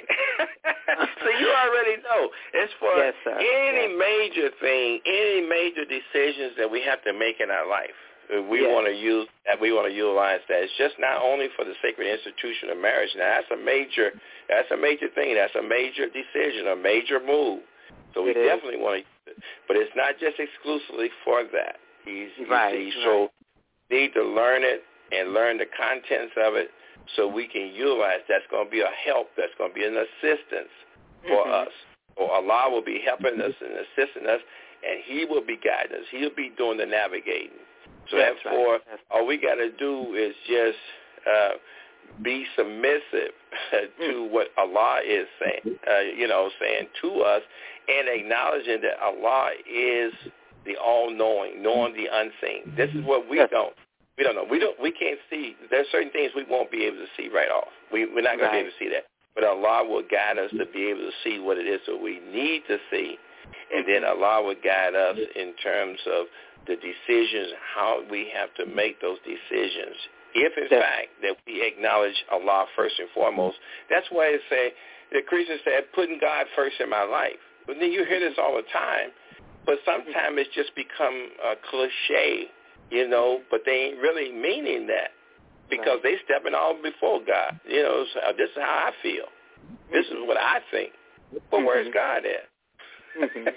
So you already know it's for yes, sir. any yes. major thing, any major decisions that we have to make in our life. We yes. want to use that. We want to utilize that. It's just not only for the sacred institution of marriage. Now that's a major. That's a major thing. That's a major decision, a major move. So we it definitely is. want to use it. But it's not just exclusively for that. You, you right. see, right. so need to learn it and learn the contents of it, so we can utilize. That's going to be a help. That's going to be an assistance for mm-hmm. us. So Allah will be helping us and assisting us, and He will be guiding us. He'll be doing the navigating. So That's therefore, right. all we got to do is just uh, be submissive to mm. what Allah is saying, uh, you know, saying to us, and acknowledging that Allah is the all-knowing, knowing the unseen. This is what we yes. don't. We don't know. We don't. We can't see. There's certain things we won't be able to see right off. We, we're not going right. to be able to see that. But Allah will guide us to be able to see what it is that we need to see, and then Allah will guide us in terms of the decisions, how we have to make those decisions. If, in yes. fact, that we acknowledge Allah first and foremost, that's why it say, the Christians said, putting God first in my life. But then you hear this all the time, but sometimes it's just become a cliche, you know, but they ain't really meaning that. because right. they stepping all before God. You know, so this is how I feel. This is what I think. But mm-hmm. where's God at? Mm-hmm.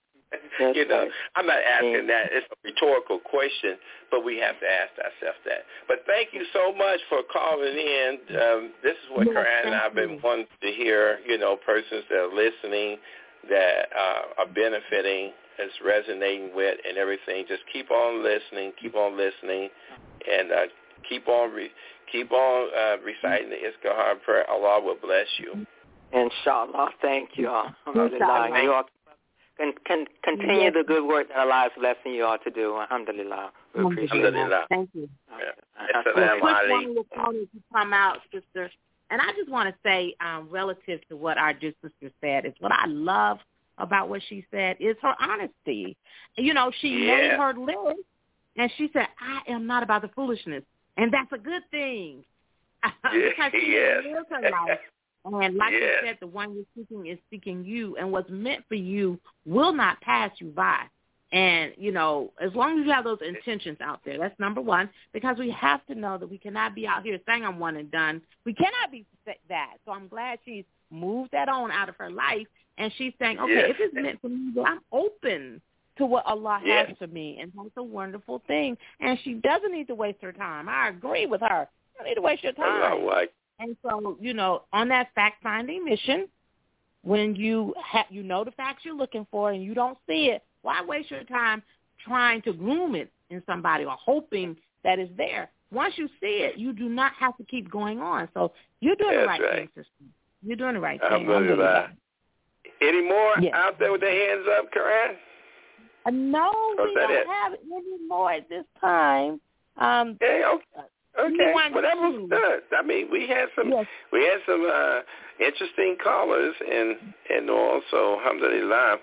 You know, right. I'm not asking mm-hmm. that. It's a rhetorical question, but we have to ask ourselves that. But thank you so much for calling in. Um, this is what yes, Karen and I have been wanting to hear, you know, persons that are listening, that uh, are benefiting, is resonating with and everything. Just keep on listening, keep on listening, and uh, keep on re- keep on uh, reciting the Istikhara prayer. Allah will bless you. Inshallah. Thank you all. Alhamdulillah. You all can, can continue yes. the good work that Allah is blessing you all to do. Alhamdulillah. We appreciate it. Alhamdulillah. Thank you. Yeah. Well, quick one of your comments to come out, sister. And I just want to say, um, relative to what our dear sister said, is what I love about what she said is her honesty. You know, she yeah. made her lyrics, and she said, I am not about the foolishness. And that's a good thing. because she yes. lives her life. And like yes. you said, the one you're seeking is seeking you, and what's meant for you will not pass you by. And, you know, as long as you have those intentions out there, that's number one, because we have to know that we cannot be out here saying I'm one and done. We cannot be that. So I'm glad she's moved that on out of her life, and she's saying, okay, yes. if it's meant for me, then I'm open to what Allah yes. has for me, and that's a wonderful thing. And she doesn't need to waste her time. I agree with her. You don't need to waste your time. Allah, like. And so, you know, on that fact-finding mission, when you ha- you know the facts you're looking for and you don't see it, why waste your time trying to groom it in somebody or hoping that it's there? Once you see it, you do not have to keep going on. So you're doing That's the right, right. thing, sister. You're doing the right thing. Alhamdulillah. Any more yes. out there with their hands up, Karen? Uh, no, we don't it? have any more at this time. Um, yeah, okay. Okay, well, that was good. I mean, we had some, yes. we had some uh, interesting callers, and and also, alhamdulillah.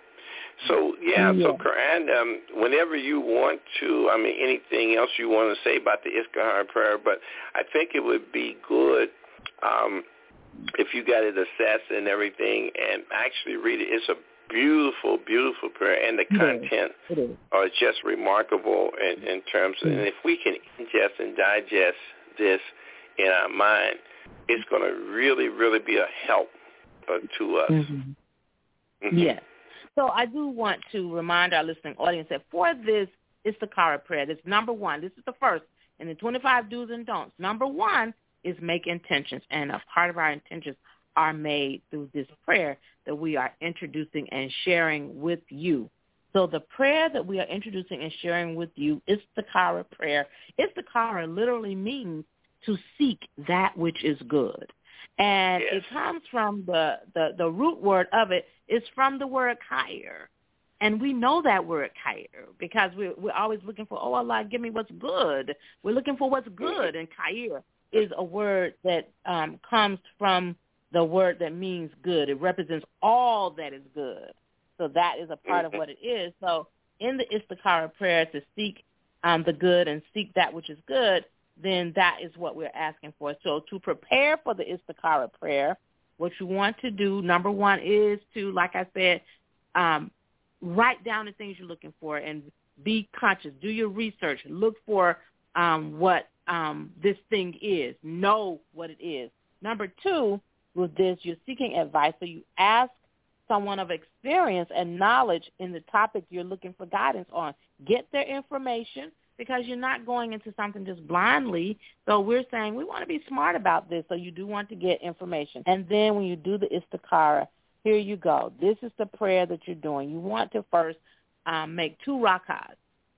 So yeah, yes. so Quran, um, whenever you want to, I mean, anything else you want to say about the Istikhara prayer, but I think it would be good um, if you got it assessed and everything, and actually read it. It's a beautiful, beautiful prayer, and the it content is. It is. are just remarkable in, in terms of, and if we can ingest and digest this in our mind, it's going to really, really be a help uh, to us. Mm-hmm. Mm-hmm. Yes. So I do want to remind our listening audience that for this Istikhara prayer, this number one, this is the first in the twenty-five do's and don'ts. Number one is make intentions, and a part of our intentions are made through this prayer that we are introducing and sharing with you. So the prayer that we are introducing and sharing with you is Istikhara prayer. Istikhara literally means to seek that which is good. And yes. it comes from the, the, the root word of it is from the word khair. And we know that word khair because we're, we're always looking for, oh, Allah, give me what's good. We're looking for what's good, and khair is a word that um, comes from the word that means good. It represents all that is good. So that is a part of what it is. So in the Istikhara prayer, to seek um, the good and seek that which is good, then that is what we're asking for. So to prepare for the Istikhara prayer, what you want to do, number one, is to, like I said, um, write down the things you're looking for and be conscious. Do your research. Look for um, what um, this thing is. Know what it is. Number two, with this, you're seeking advice, so you ask someone of experience and knowledge in the topic you're looking for guidance on. Get their information because you're not going into something just blindly. So we're saying we want to be smart about this, so you do want to get information. And then when you do the Istikhara, here you go. This is the prayer that you're doing. You want to first um, make two rakahs.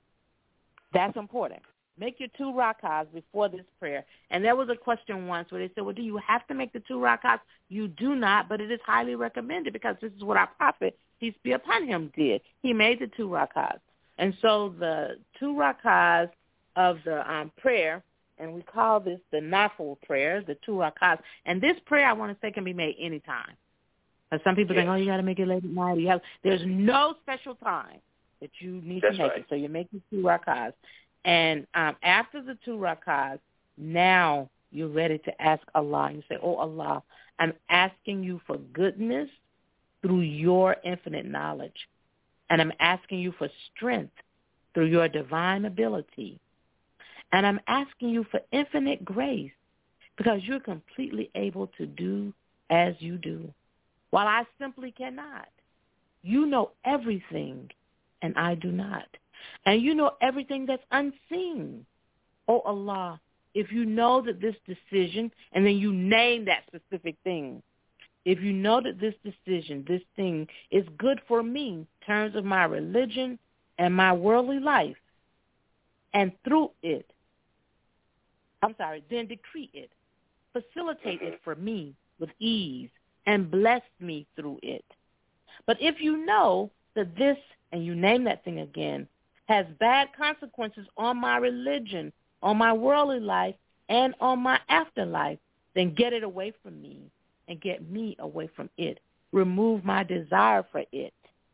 That's important. Make your two rakahs before this prayer. And there was a question once where they said, well, do you have to make the two rakahs? You do not, but it is highly recommended because this is what our prophet, peace be upon him, did. He made the two rakahs. And so the two rakahs of the um, prayer, and we call this the nafil prayer, the two rakahs. And this prayer, I want to say, can be made anytime. Because some people yes. think, oh, you got to make it late at night. You have, there's no special time that you need That's to make right. it. So you're making two rakahs. And um, after the two rakahs, now you're ready to ask Allah. You say, oh, Allah, I'm asking you for goodness through your infinite knowledge. And I'm asking you for strength through your divine ability. And I'm asking you for infinite grace because you're completely able to do as you do, while I simply cannot. You know everything, and I do not. And you know everything that's unseen. Oh, Allah, if you know that this decision, and then you name that specific thing, if you know that this decision, this thing is good for me in terms of my religion and my worldly life, and through it, I'm sorry, then decree it, facilitate it for me with ease, and bless me through it. But if you know that this, and you name that thing again, has bad consequences on my religion, on my worldly life, and on my afterlife, then get it away from me and get me away from it. Remove my desire for it.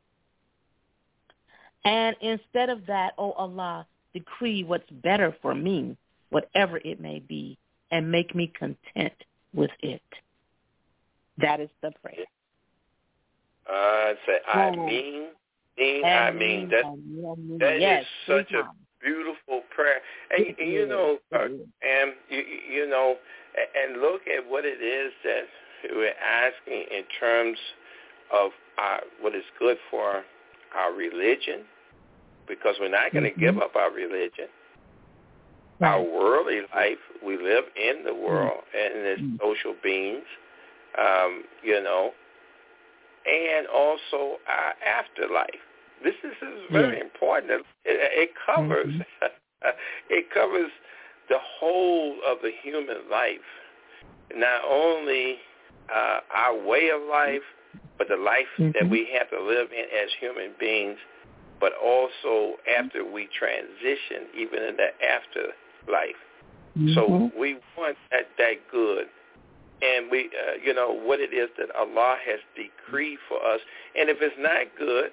And instead of that, oh Allah, decree what's better for me, whatever it may be, and make me content with it. That is the prayer. Uh, say, I oh. mean, mean, I mean, that, that yes, is such a beautiful prayer. And, and you know, uh, and you, you know, and look at what it is that we're asking in terms of our, what is good for our religion, because we're not going to mm-hmm. give up our religion. Right. Our worldly life, we live in the world mm-hmm. and as social beings, um, you know, and also our afterlife. This is, is very yeah. important. It, it covers mm-hmm. it covers the whole of the human life, not only uh, our way of life, but the life mm-hmm. that we have to live in as human beings, but also after we transition, even in the afterlife. Mm-hmm. So we want that, that good. And we, uh, you know, what it is that Allah has decreed for us. And if it's not good,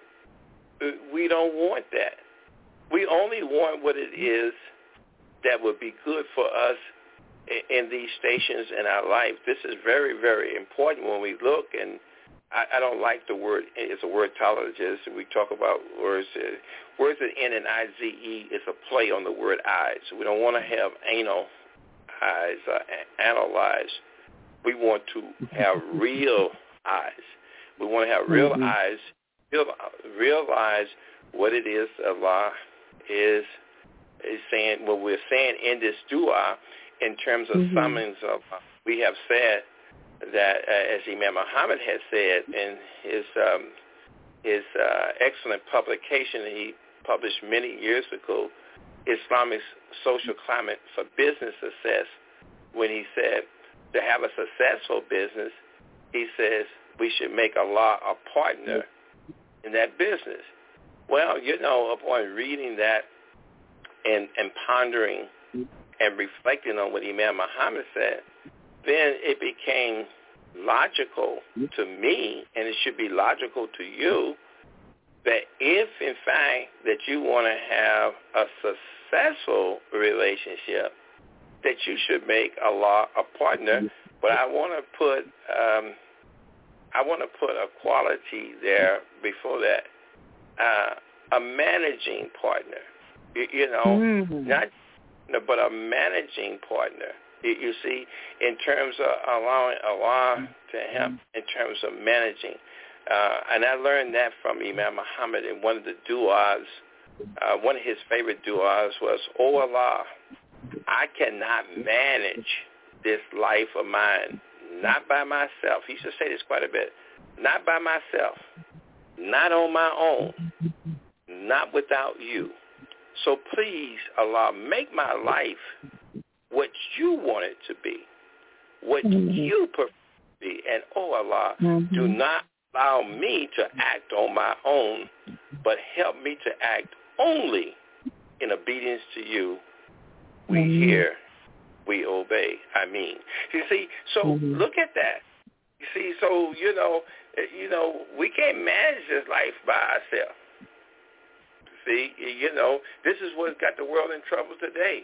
we don't want that. We only want what it is that would be good for us in, in these stations in our life. This is very, very important when we look. And I, I don't like the word, it's a word tautologist. We talk about words, uh, words that end in I Z E. It's a play on the word eyes. We don't want to have anal eyes, uh, analyze. We want to have real eyes. We want to have real mm-hmm. eyes, real, realize what it is Allah is is saying, what we're saying in this dua in terms of mm-hmm. summons of, uh, we have said that, uh, as Imam Muhammad has said in his um, his uh, excellent publication that he published many years ago, Islamic Social Climate for Business Success, when he said, to have a successful business, he says we should make Allah a partner in that business. Well, you know, upon reading that and, and pondering and reflecting on what Imam Muhammad said, then it became logical to me, and it should be logical to you, that if, in fact, that you want to have a successful relationship, that you should make Allah a partner. But I want to put um, I want to put a quality there before that, uh, a managing partner. You, you know, mm-hmm. not but a managing partner. You, you see, in terms of allowing Allah to help in terms of managing. Uh, and I learned that from Imam Muhammad in one of the du'as. Uh, one of his favorite du'as was, "Oh Allah, I cannot manage this life of mine, not by myself." He used to say this quite a bit. Not by myself, not on my own, not without you. So please, Allah, make my life what you want it to be, what mm-hmm. you prefer to be. And, oh Allah, mm-hmm. do not allow me to act on my own, but help me to act only in obedience to you. We mm-hmm. hear, we obey. I mean, you see, so mm-hmm. look at that. You see, so, you know, you know, we can't manage this life by ourselves. See, you know, this is what's got the world in trouble today.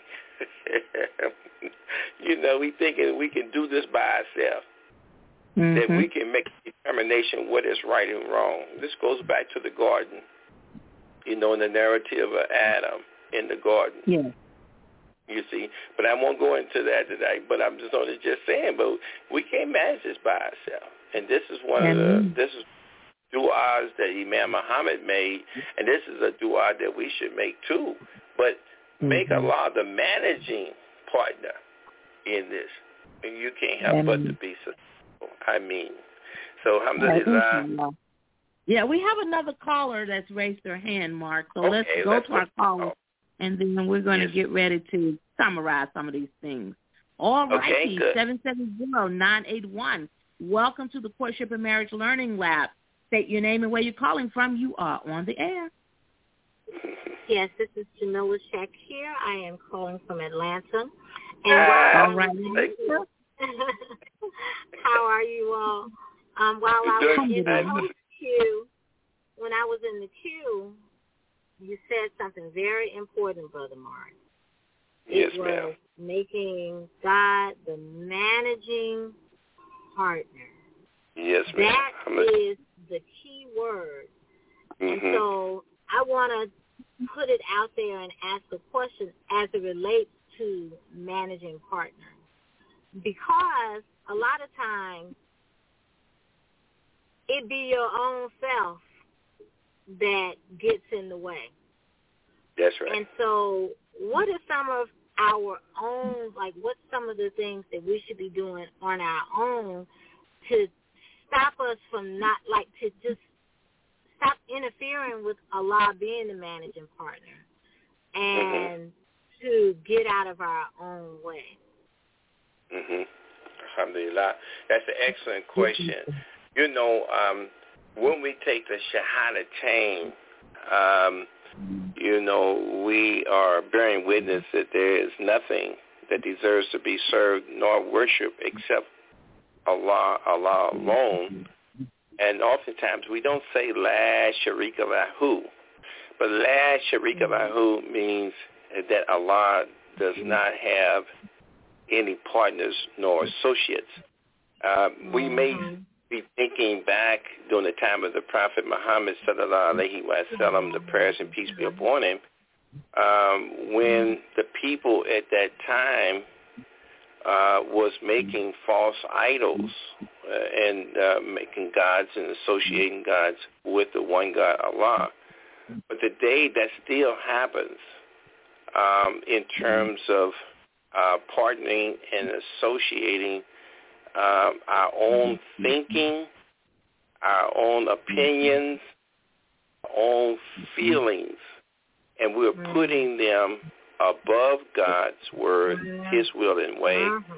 You know, we thinking we can do this by ourselves, mm-hmm. that we can make a determination what is right and wrong. This goes back to the garden, you know, in the narrative of Adam in the garden. Yeah. You see, but I won't go into that today. But I'm just only just saying, but we can't manage this by ourselves. And this is one mm-hmm. of the this is du'as that Imam Muhammad made, and this is a du'a that we should make too. But mm-hmm. make Allah the managing partner in this, and you can't help mm-hmm. but to be successful. I mean, so alhamdulillah. Yeah, we have another caller that's raised their hand, Mark. So okay, let's go let's to our caller, and then we're going to yes. get ready to summarize some of these things. All righty, okay, seven seven zero, nine eight one. Welcome to the Courtship and Marriage Learning Lab. State your name and where you're calling from. You are on the air. Yes, this is Jamila Shakir. I am calling from Atlanta. And ah, all right. How are you all? Um, while I was in the host queue, when I was in the queue, you said something very important, Brother Mark. Yes, it was ma'am. Making God the managing partner. Yes, ma'am. That is the key word. Mm-hmm. And so I want to put it out there and ask a question as it relates to managing partner. Because a lot of times it be your own self that gets in the way. That's right. And so what are some of our own, like what's some of the things that we should be doing on our own to stop us from not, like to just stop interfering with Allah being the managing partner and mm-hmm. to get out of our own way? Mm-hmm. Alhamdulillah. That's an excellent question. You know, um, when we take the Shahadatain, um, you know, we are bearing witness that there is nothing that deserves to be served nor worshipped except Allah, Allah alone. And oftentimes we don't say La Sharika Lahu, but La Sharika Lahu means that Allah does not have any partners nor associates. Uh, we may be thinking back during the time of the Prophet Muhammad sallallahu alaihi wasallam, the prayers and peace be upon him, um, when the people at that time uh, was making false idols uh, and uh, making gods and associating gods with the one God, Allah. But today that still happens um, in terms of uh, partnering and associating Um, our own thinking, our own opinions, our own feelings, and we're putting them above God's word, His will and way,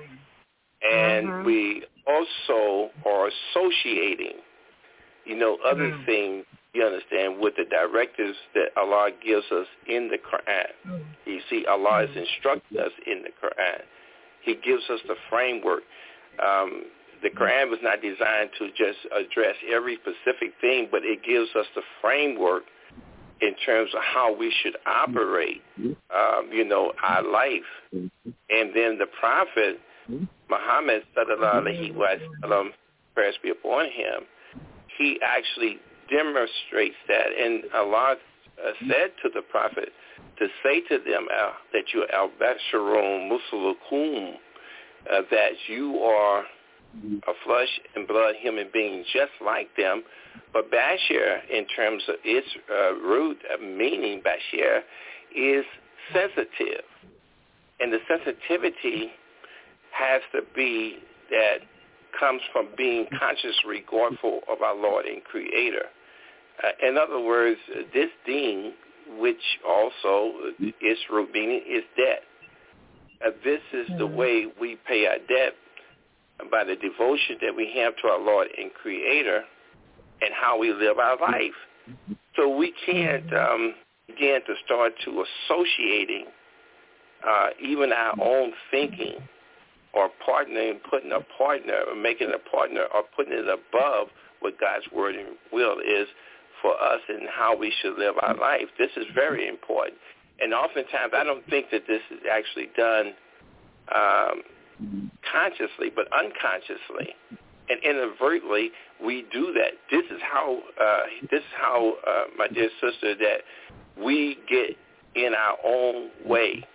and we also are associating, you know, other things, you understand, with the directives that Allah gives us in the Quran. You see, Allah is instructing us in the Quran. He gives us the framework. Um, the Quran was not designed to just address every specific thing, but it gives us the framework in terms of how we should operate, um, you know, our life. And then the Prophet, Muhammad, sallallahu alaihi wasallam, prayers be upon him, he actually demonstrates that. And Allah uh, said to the Prophet to say to them uh, that you are al-basharun musulukum, Uh, that you are a flesh and blood human being just like them. But Bashir, in terms of its uh, root uh, meaning, Bashir, is sensitive. And the sensitivity has to be that comes from being consciously regardful of our Lord and Creator. Uh, in other words, this deen, which also its root meaning is debt. Uh, this is the way we pay our debt by the devotion that we have to our Lord and Creator and how we live our life. So we can't um, begin to start to associating uh, even our own thinking or partnering, putting a partner or making a partner or putting it above what God's word and will is for us and how we should live our life. This is very important. And oftentimes, I don't think that this is actually done um, consciously, but unconsciously, and inadvertently, we do that. This is how, uh, this is how, uh, my dear sister, that we get in our own way,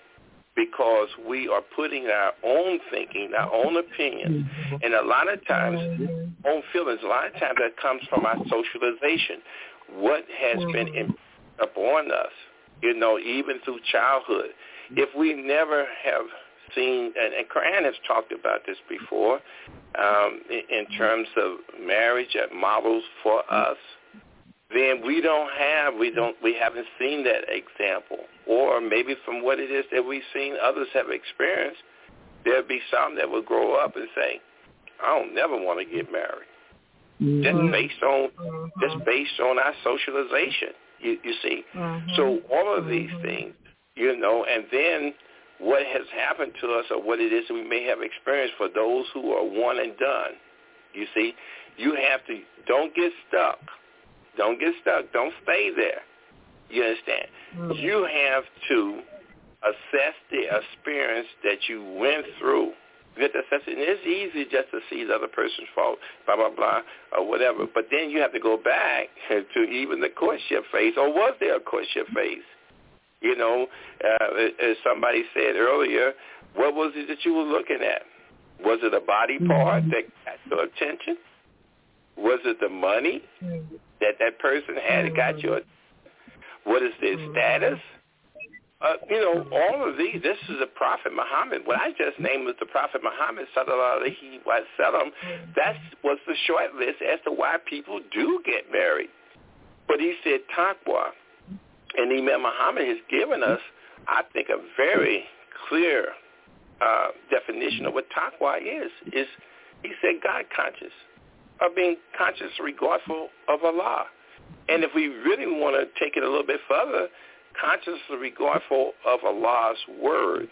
because we are putting our own thinking, our own opinions, and a lot of times, own feelings, a lot of times that comes from our socialization. What has been impressed upon us, you know, even through childhood. If we never have seen, and, and Quran has talked about this before, um, in, in terms of marriage as models for us, then we don't have, we don't, we haven't seen that example. Or maybe from what it is that we've seen others have experienced, there'll be some that will grow up and say, I don't never want to get married. Mm-hmm. Just based on, mm-hmm. just based on our socialization, you, you see. Mm-hmm. So all of these mm-hmm. things, you know, and then what has happened to us or what it is that we may have experienced for those who are one and done, you see, you have to, don't get stuck. Don't get stuck. Don't stay there. You understand? Mm-hmm. You have to assess the experience that you went through. You have to assess it. And it's easy just to see the other person's fault, blah, blah, blah, or whatever. But then you have to go back to even the courtship phase, or was there a courtship phase? You know, uh, as somebody said earlier, what was it that you were looking at? Was it a body part that got your attention? Was it the money that that person had that got your attention? What is their status? Uh, you know, all of these, this is the Prophet Muhammad. What I just named was the Prophet Muhammad, sallallahu alaihi wasallam. That was the short list as to why people do get married. But he said taqwa. And Imam Muhammad has given us, I think, a very clear uh, definition of what taqwa is. Is he said God conscious, of being conscious regardful of Allah. And if we really want to take it a little bit further, consciously regardful of Allah's word,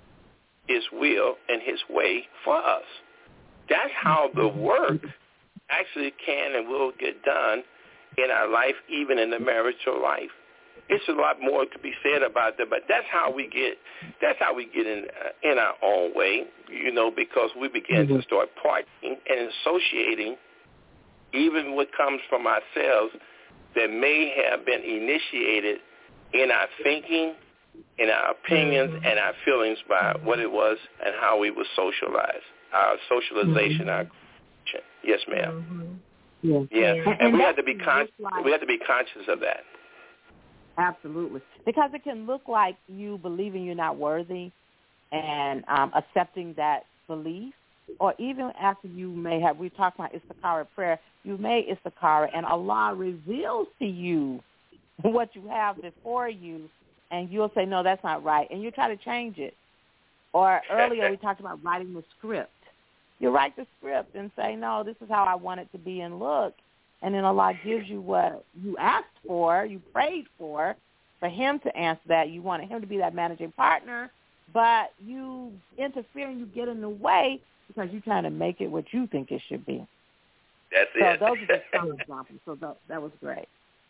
his will, and his way for us. That's how the work actually can and will get done in our life, even in the marital life. It's a lot more to be said about that, but that's how we get. That's how we get in uh, in our own way, you know, because we begin mm-hmm. to start parting and associating, even what comes from ourselves that may have been initiated in our thinking, in our opinions, mm-hmm. and our feelings by what it was and how we were socialized, our socialization, mm-hmm. our yes, ma'am. Mm-hmm. Yeah, yeah. And, and we have to be con- like, we have to be conscious of that. Absolutely, because it can look like you believing you're not worthy and um, accepting that belief, or even after you may have, we talked about istikhara prayer, you may istikhara and Allah reveals to you what you have before you, and you'll say, no, that's not right, and you try to change it. Or earlier we talked about writing the script. You write the script and say, no, this is how I want it to be and look, and then Allah gives you what you asked for, you prayed for, for him to answer that. You wanted him to be that managing partner, but you interfere and you get in the way because you're trying to make it what you think it should be. That's so it. So those are just some examples. So that, that was great.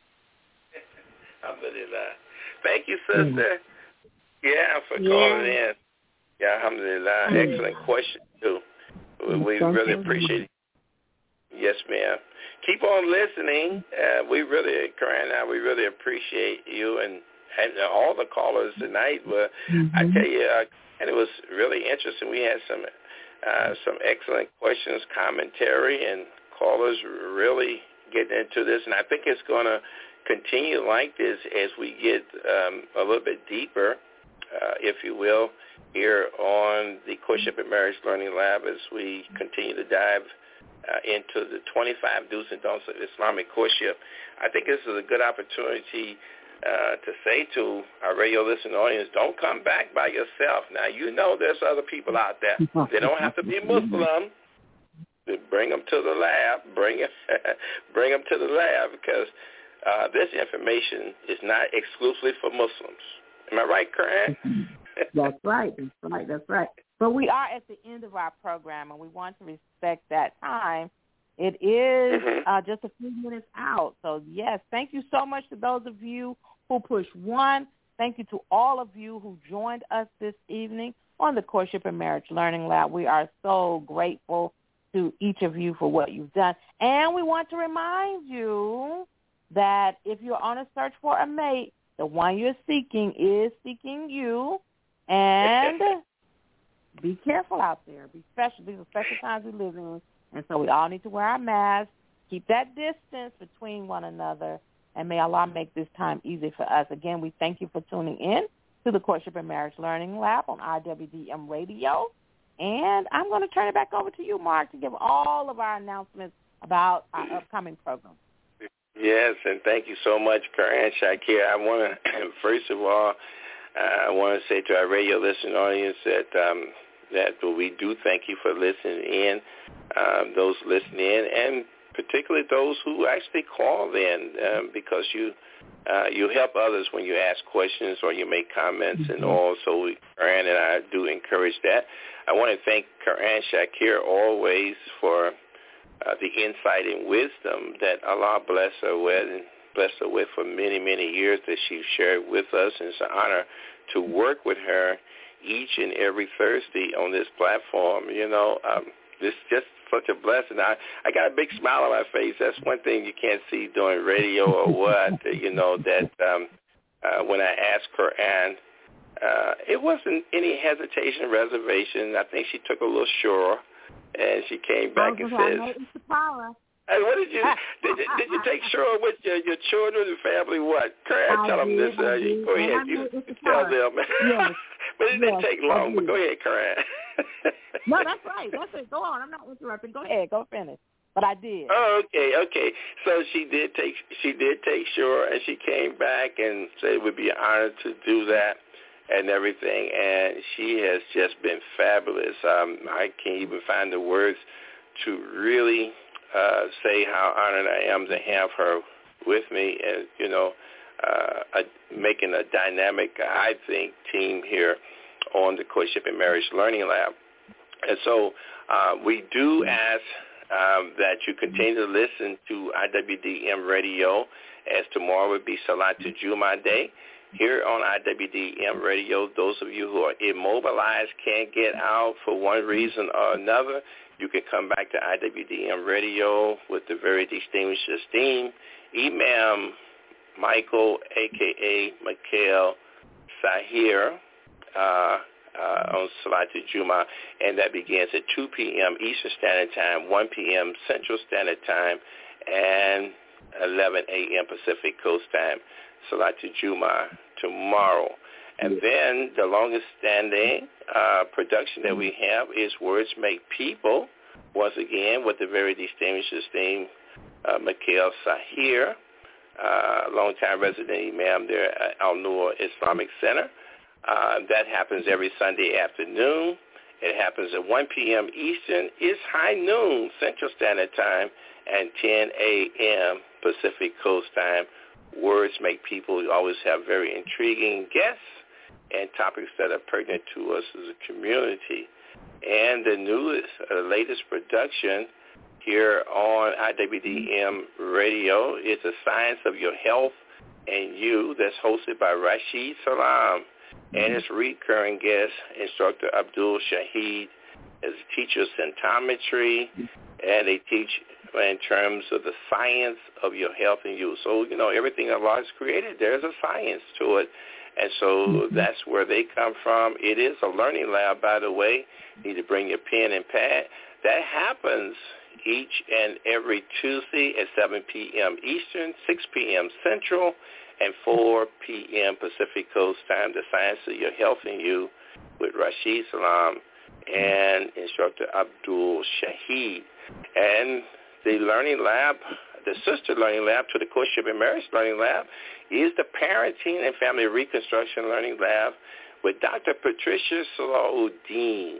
Alhamdulillah. Thank you, sister. Mm-hmm. Yeah, for yeah. calling in. Yeah, alhamdulillah. Mm-hmm. Excellent question, too. We, we really appreciate it. Yes, ma'am. Keep on listening. Uh, we really, Corinne and I, we really appreciate you and, and all the callers tonight. But mm-hmm. I tell you, uh, and it was really interesting. We had some uh, some excellent questions, commentary, and callers really getting into this. And I think it's going to continue like this as we get um, a little bit deeper, uh, if you will, here on the Courtship and Marriage Learning Lab as we continue to dive uh, into the twenty-five do's and don'ts of Islamic courtship. I think this is a good opportunity uh, to say to our radio listening audience, don't come back by yourself. Now, you know there's other people out there. They don't have to be Muslim. Bring them to the lab. Bring them, bring them to the lab because Uh, this information is not exclusively for Muslims. Am I right, Corinne? That's right. That's right. That's right. But we are at the end of our program, and we want to respect that time. It is mm-hmm. uh, just a few minutes out. So, yes, thank you so much to those of you who pushed one. Thank you to all of you who joined us this evening on the Courtship and Marriage Learning Lab. We are so grateful to each of you for what you've done. And we want to remind you that if you're on a search for a mate, the one you're seeking is seeking you. And be careful out there. Be special. These are special times we live in, and so we all need to wear our masks, keep that distance between one another, and may Allah make this time easy for us. Again, we thank you for tuning in to the Courtship and Marriage Learning Lab on I W D M Radio. And I'm going to turn it back over to you, Mark, to give all of our announcements about our upcoming program. Yes, and thank you so much, Karan Shakir. I want to, first of all, uh, I want to say to our radio listening audience that um, that we do thank you for listening in, um, those listening in, and particularly those who actually call in, um, because you uh, you help others when you ask questions or you make comments mm-hmm. and all. So we, Karan and I do encourage that. I want to thank Karan Shakir always for Uh, the insight and wisdom that Allah bless her with and bless her with for many, many years that she's shared with us. And it's an honor to work with her each and every Thursday on this platform. You know, um, it's just such a blessing. I, I got a big smile on my face. That's one thing you can't see doing radio or what, you know, that um, uh, when I asked Karan, uh, it wasn't any hesitation, reservation. I think she took a little sure. And she came back and says, "Hey, what did you did you, did you take sure with your, your children and family? What? Karan, tell them this. Uh, you, go ahead, you, you tell them." Yes. But it didn't yes, take long. But go ahead, Karan. No, that's right. That's it. Go on. I'm not interrupting. Go ahead. Go finish. But I did. Oh, okay, okay. So she did take she did take sure, and she came back and said it would be an honor to do that. And everything, and she has just been fabulous. Um, I can't even find the words to really uh, say how honored I am to have her with me, and you know, uh, a, making a dynamic, I think, team here on the Courtship and Marriage Learning Lab. And so uh, we do ask um, that you continue to listen to I W D M Radio, as tomorrow would be Salatul Jummah Day. Here on I W D M Radio, those of you who are immobilized, can't get out for one reason or another, you can come back to I W D M Radio with the very distinguished esteem. Email Michael, a k a. Mikhail Sahir, uh, uh, on Salatul Jummah, and that begins at two p.m. Eastern Standard Time, one p.m. Central Standard Time, and eleven a.m. Pacific Coast Time. Salatul Jummah tomorrow. And then the longest standing uh, production that we have is Words Make People, once again with the very distinguished esteemed uh, Mikhail Sahir, uh, longtime resident imam there at Al-Nur Islamic Center. Uh, that happens every Sunday afternoon. It happens at one p.m. Eastern. It's high noon Central Standard Time and ten a.m. Pacific Coast Time. Words Make People. We always have very intriguing guests and topics that are pertinent to us as a community. And the newest, uh, latest production here on I W D M Radio is The Science of Your Health and You, that's hosted by Rashid Salam and his recurring guest, Instructor Abdul Shahid, as a teacher of symptometry, and they teach in terms of the science of your health and you. So, you know, everything Allah has created, there's a science to it. And so that's where they come from. It is a learning lab, by the way. You need to bring your pen and pad. That happens each and every Tuesday at seven p.m. Eastern, six p.m. Central, and four p.m. Pacific Coast Time. The Science of Your Health and You with Rashid Salam and Instructor Abdul Shahid. And the Learning Lab, the sister Learning Lab to the Courtship and Marriage Learning Lab, is the Parenting and Family Reconstruction Learning Lab with Doctor Patricia Salahuddin.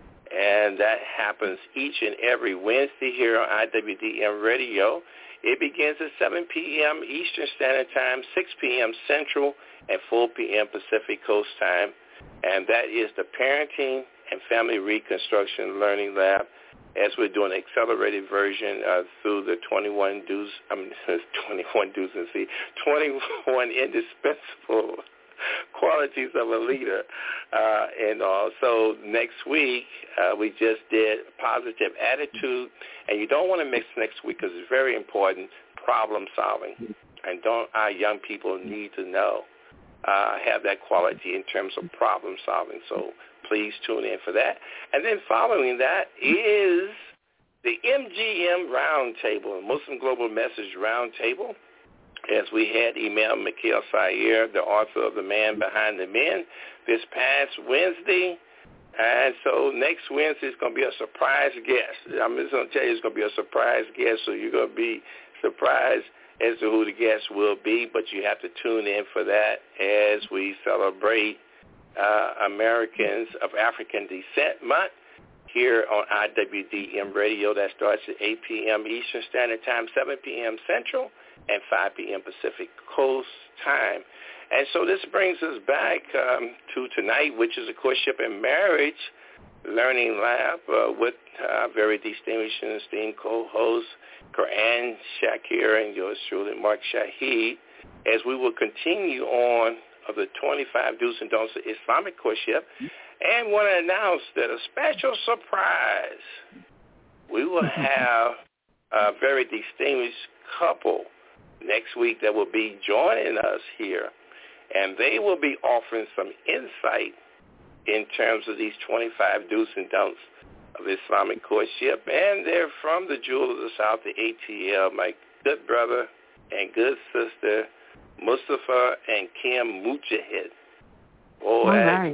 And that happens each and every Wednesday here on I W D M Radio. It begins at seven p.m. Eastern Standard Time, six p.m. Central, and four p.m. Pacific Coast Time. And that is the Parenting and Family Reconstruction Learning Lab, as we're doing an accelerated version uh, through the twenty-one do's, I mean, twenty-one do's and see, twenty-one indispensable qualities of a leader. Uh, and also next week, uh, we just did positive attitude, and you don't want to mix next week because it's very important, problem solving. And don't our young people need to know uh, have that quality in terms of problem solving. So please tune in for that. And then following that is the M G M Roundtable, Muslim Global Message Roundtable, as we had Imam Mikhail Sayer, the author of The Man Behind the Men, this past Wednesday. And so next Wednesday is going to be a surprise guest. I'm just going to tell you it's going to be a surprise guest, so you're going to be surprised as to who the guest will be, but you have to tune in for that as we celebrate uh, Americans of African Descent Month here on I W D M Radio. That starts at eight p.m. Eastern Standard Time, seven p.m. Central, and five p.m. Pacific Coast Time. And so this brings us back um, to tonight, which is a Courtship and Marriage Learning Lab uh, with uh, very distinguished and esteemed co-host Quran Shakir and yours truly, Mark Shahid, as we will continue on of the twenty-five do's and don'ts of Islamic courtship, and want to announce that a special surprise, we will have a very distinguished couple next week that will be joining us here, and they will be offering some insight in terms of these twenty-five do's and don'ts of Islamic courtship, and they're from the Jewel of the South, the A T L, my good brother and good sister, Mustafa and Kim Mujahid. Oh, all right.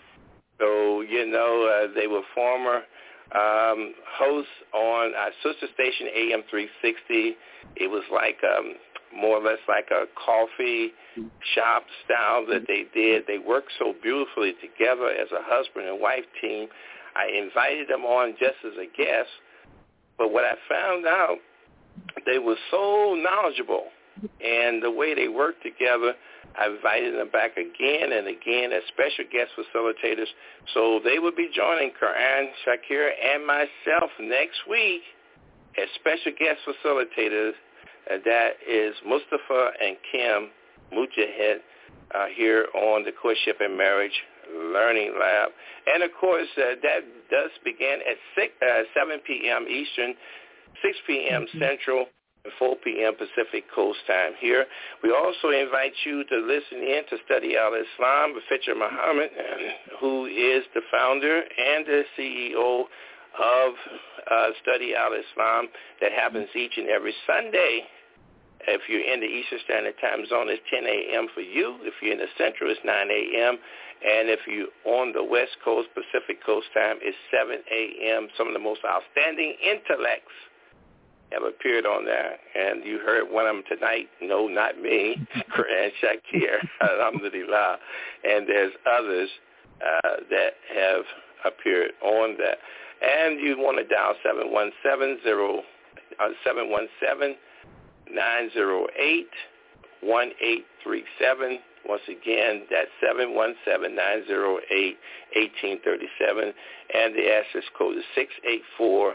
So, you know, uh, they were former um, hosts on our sister station, A M three sixty. It was like um, more or less like a coffee shop style that they did. They worked so beautifully together as a husband and wife team. I invited them on just as a guest, but what I found out, they were so knowledgeable, and the way they worked together, I invited them back again and again as special guest facilitators. So they will be joining Quran Shakir and myself next week as special guest facilitators. Uh, that is Mustafa and Kim Mujahid uh, here on the Courtship and Marriage Learning Lab. And, of course, uh, that does begin at six, uh, seven p.m. Eastern, six p.m. Mm-hmm. Central, and four p.m. Pacific Coast Time here. We also invite you to listen in to Study Al-Islam with Fitr Muhammad, who is the founder and the C E O of uh, Study Al-Islam. That happens each and every Sunday. If you're in the Eastern Standard Time Zone, it's ten a.m. for you. If you're in the Central, it's nine a.m. And if you're on the West Coast, Pacific Coast Time, it's seven a.m. Some of the most outstanding intellects have appeared on there. And you heard one of them tonight. No, not me, Quran Shakir, alhamdulillah. And there's others uh, that have appeared on that. And you want to dial seven one seven zero, uh, seven one seven, nine zero eight, one eight three seven. Once again, that's seven one seven, nine zero eight, one eight three seven. And the access code is six eight four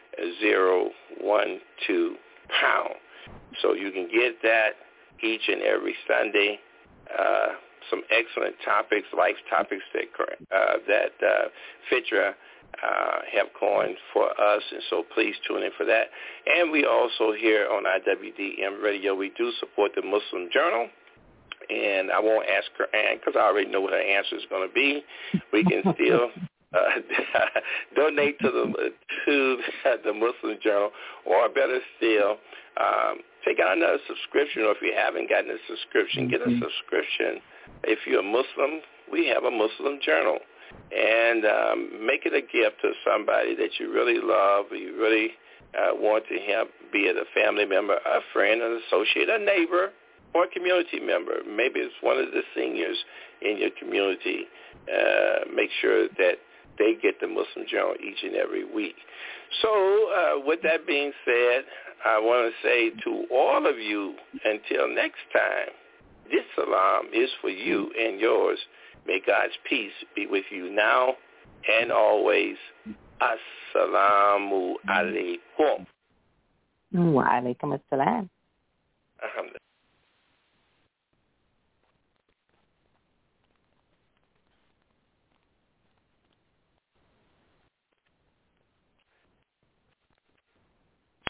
zero one two pound. So you can get that each and every Sunday. Uh, some excellent topics, life topics that uh, that uh, Fitra uh, have coined for us, and so please tune in for that. And we also here on I W D M Radio, we do support the Muslim Journal, and I won't ask her, Ann, because I already know what her answer is going to be. We can still uh, donate to the to the Muslim Journal, or better still, um, take out another subscription, or if you haven't gotten a subscription, get a subscription. If you're a Muslim, we have a Muslim Journal. And um, make it a gift to somebody that you really love, or you really uh, want to help, be it a family member, a friend, an associate, a neighbor, or a community member. Maybe it's one of the seniors in your community. Uh, make sure that they get the Muslim Journal each and every week. So uh, with that being said, I want to say to all of you, until next time, this salam is for you and yours. May God's peace be with you now and always. Assalamu alaikum. Wa alaikum assalam.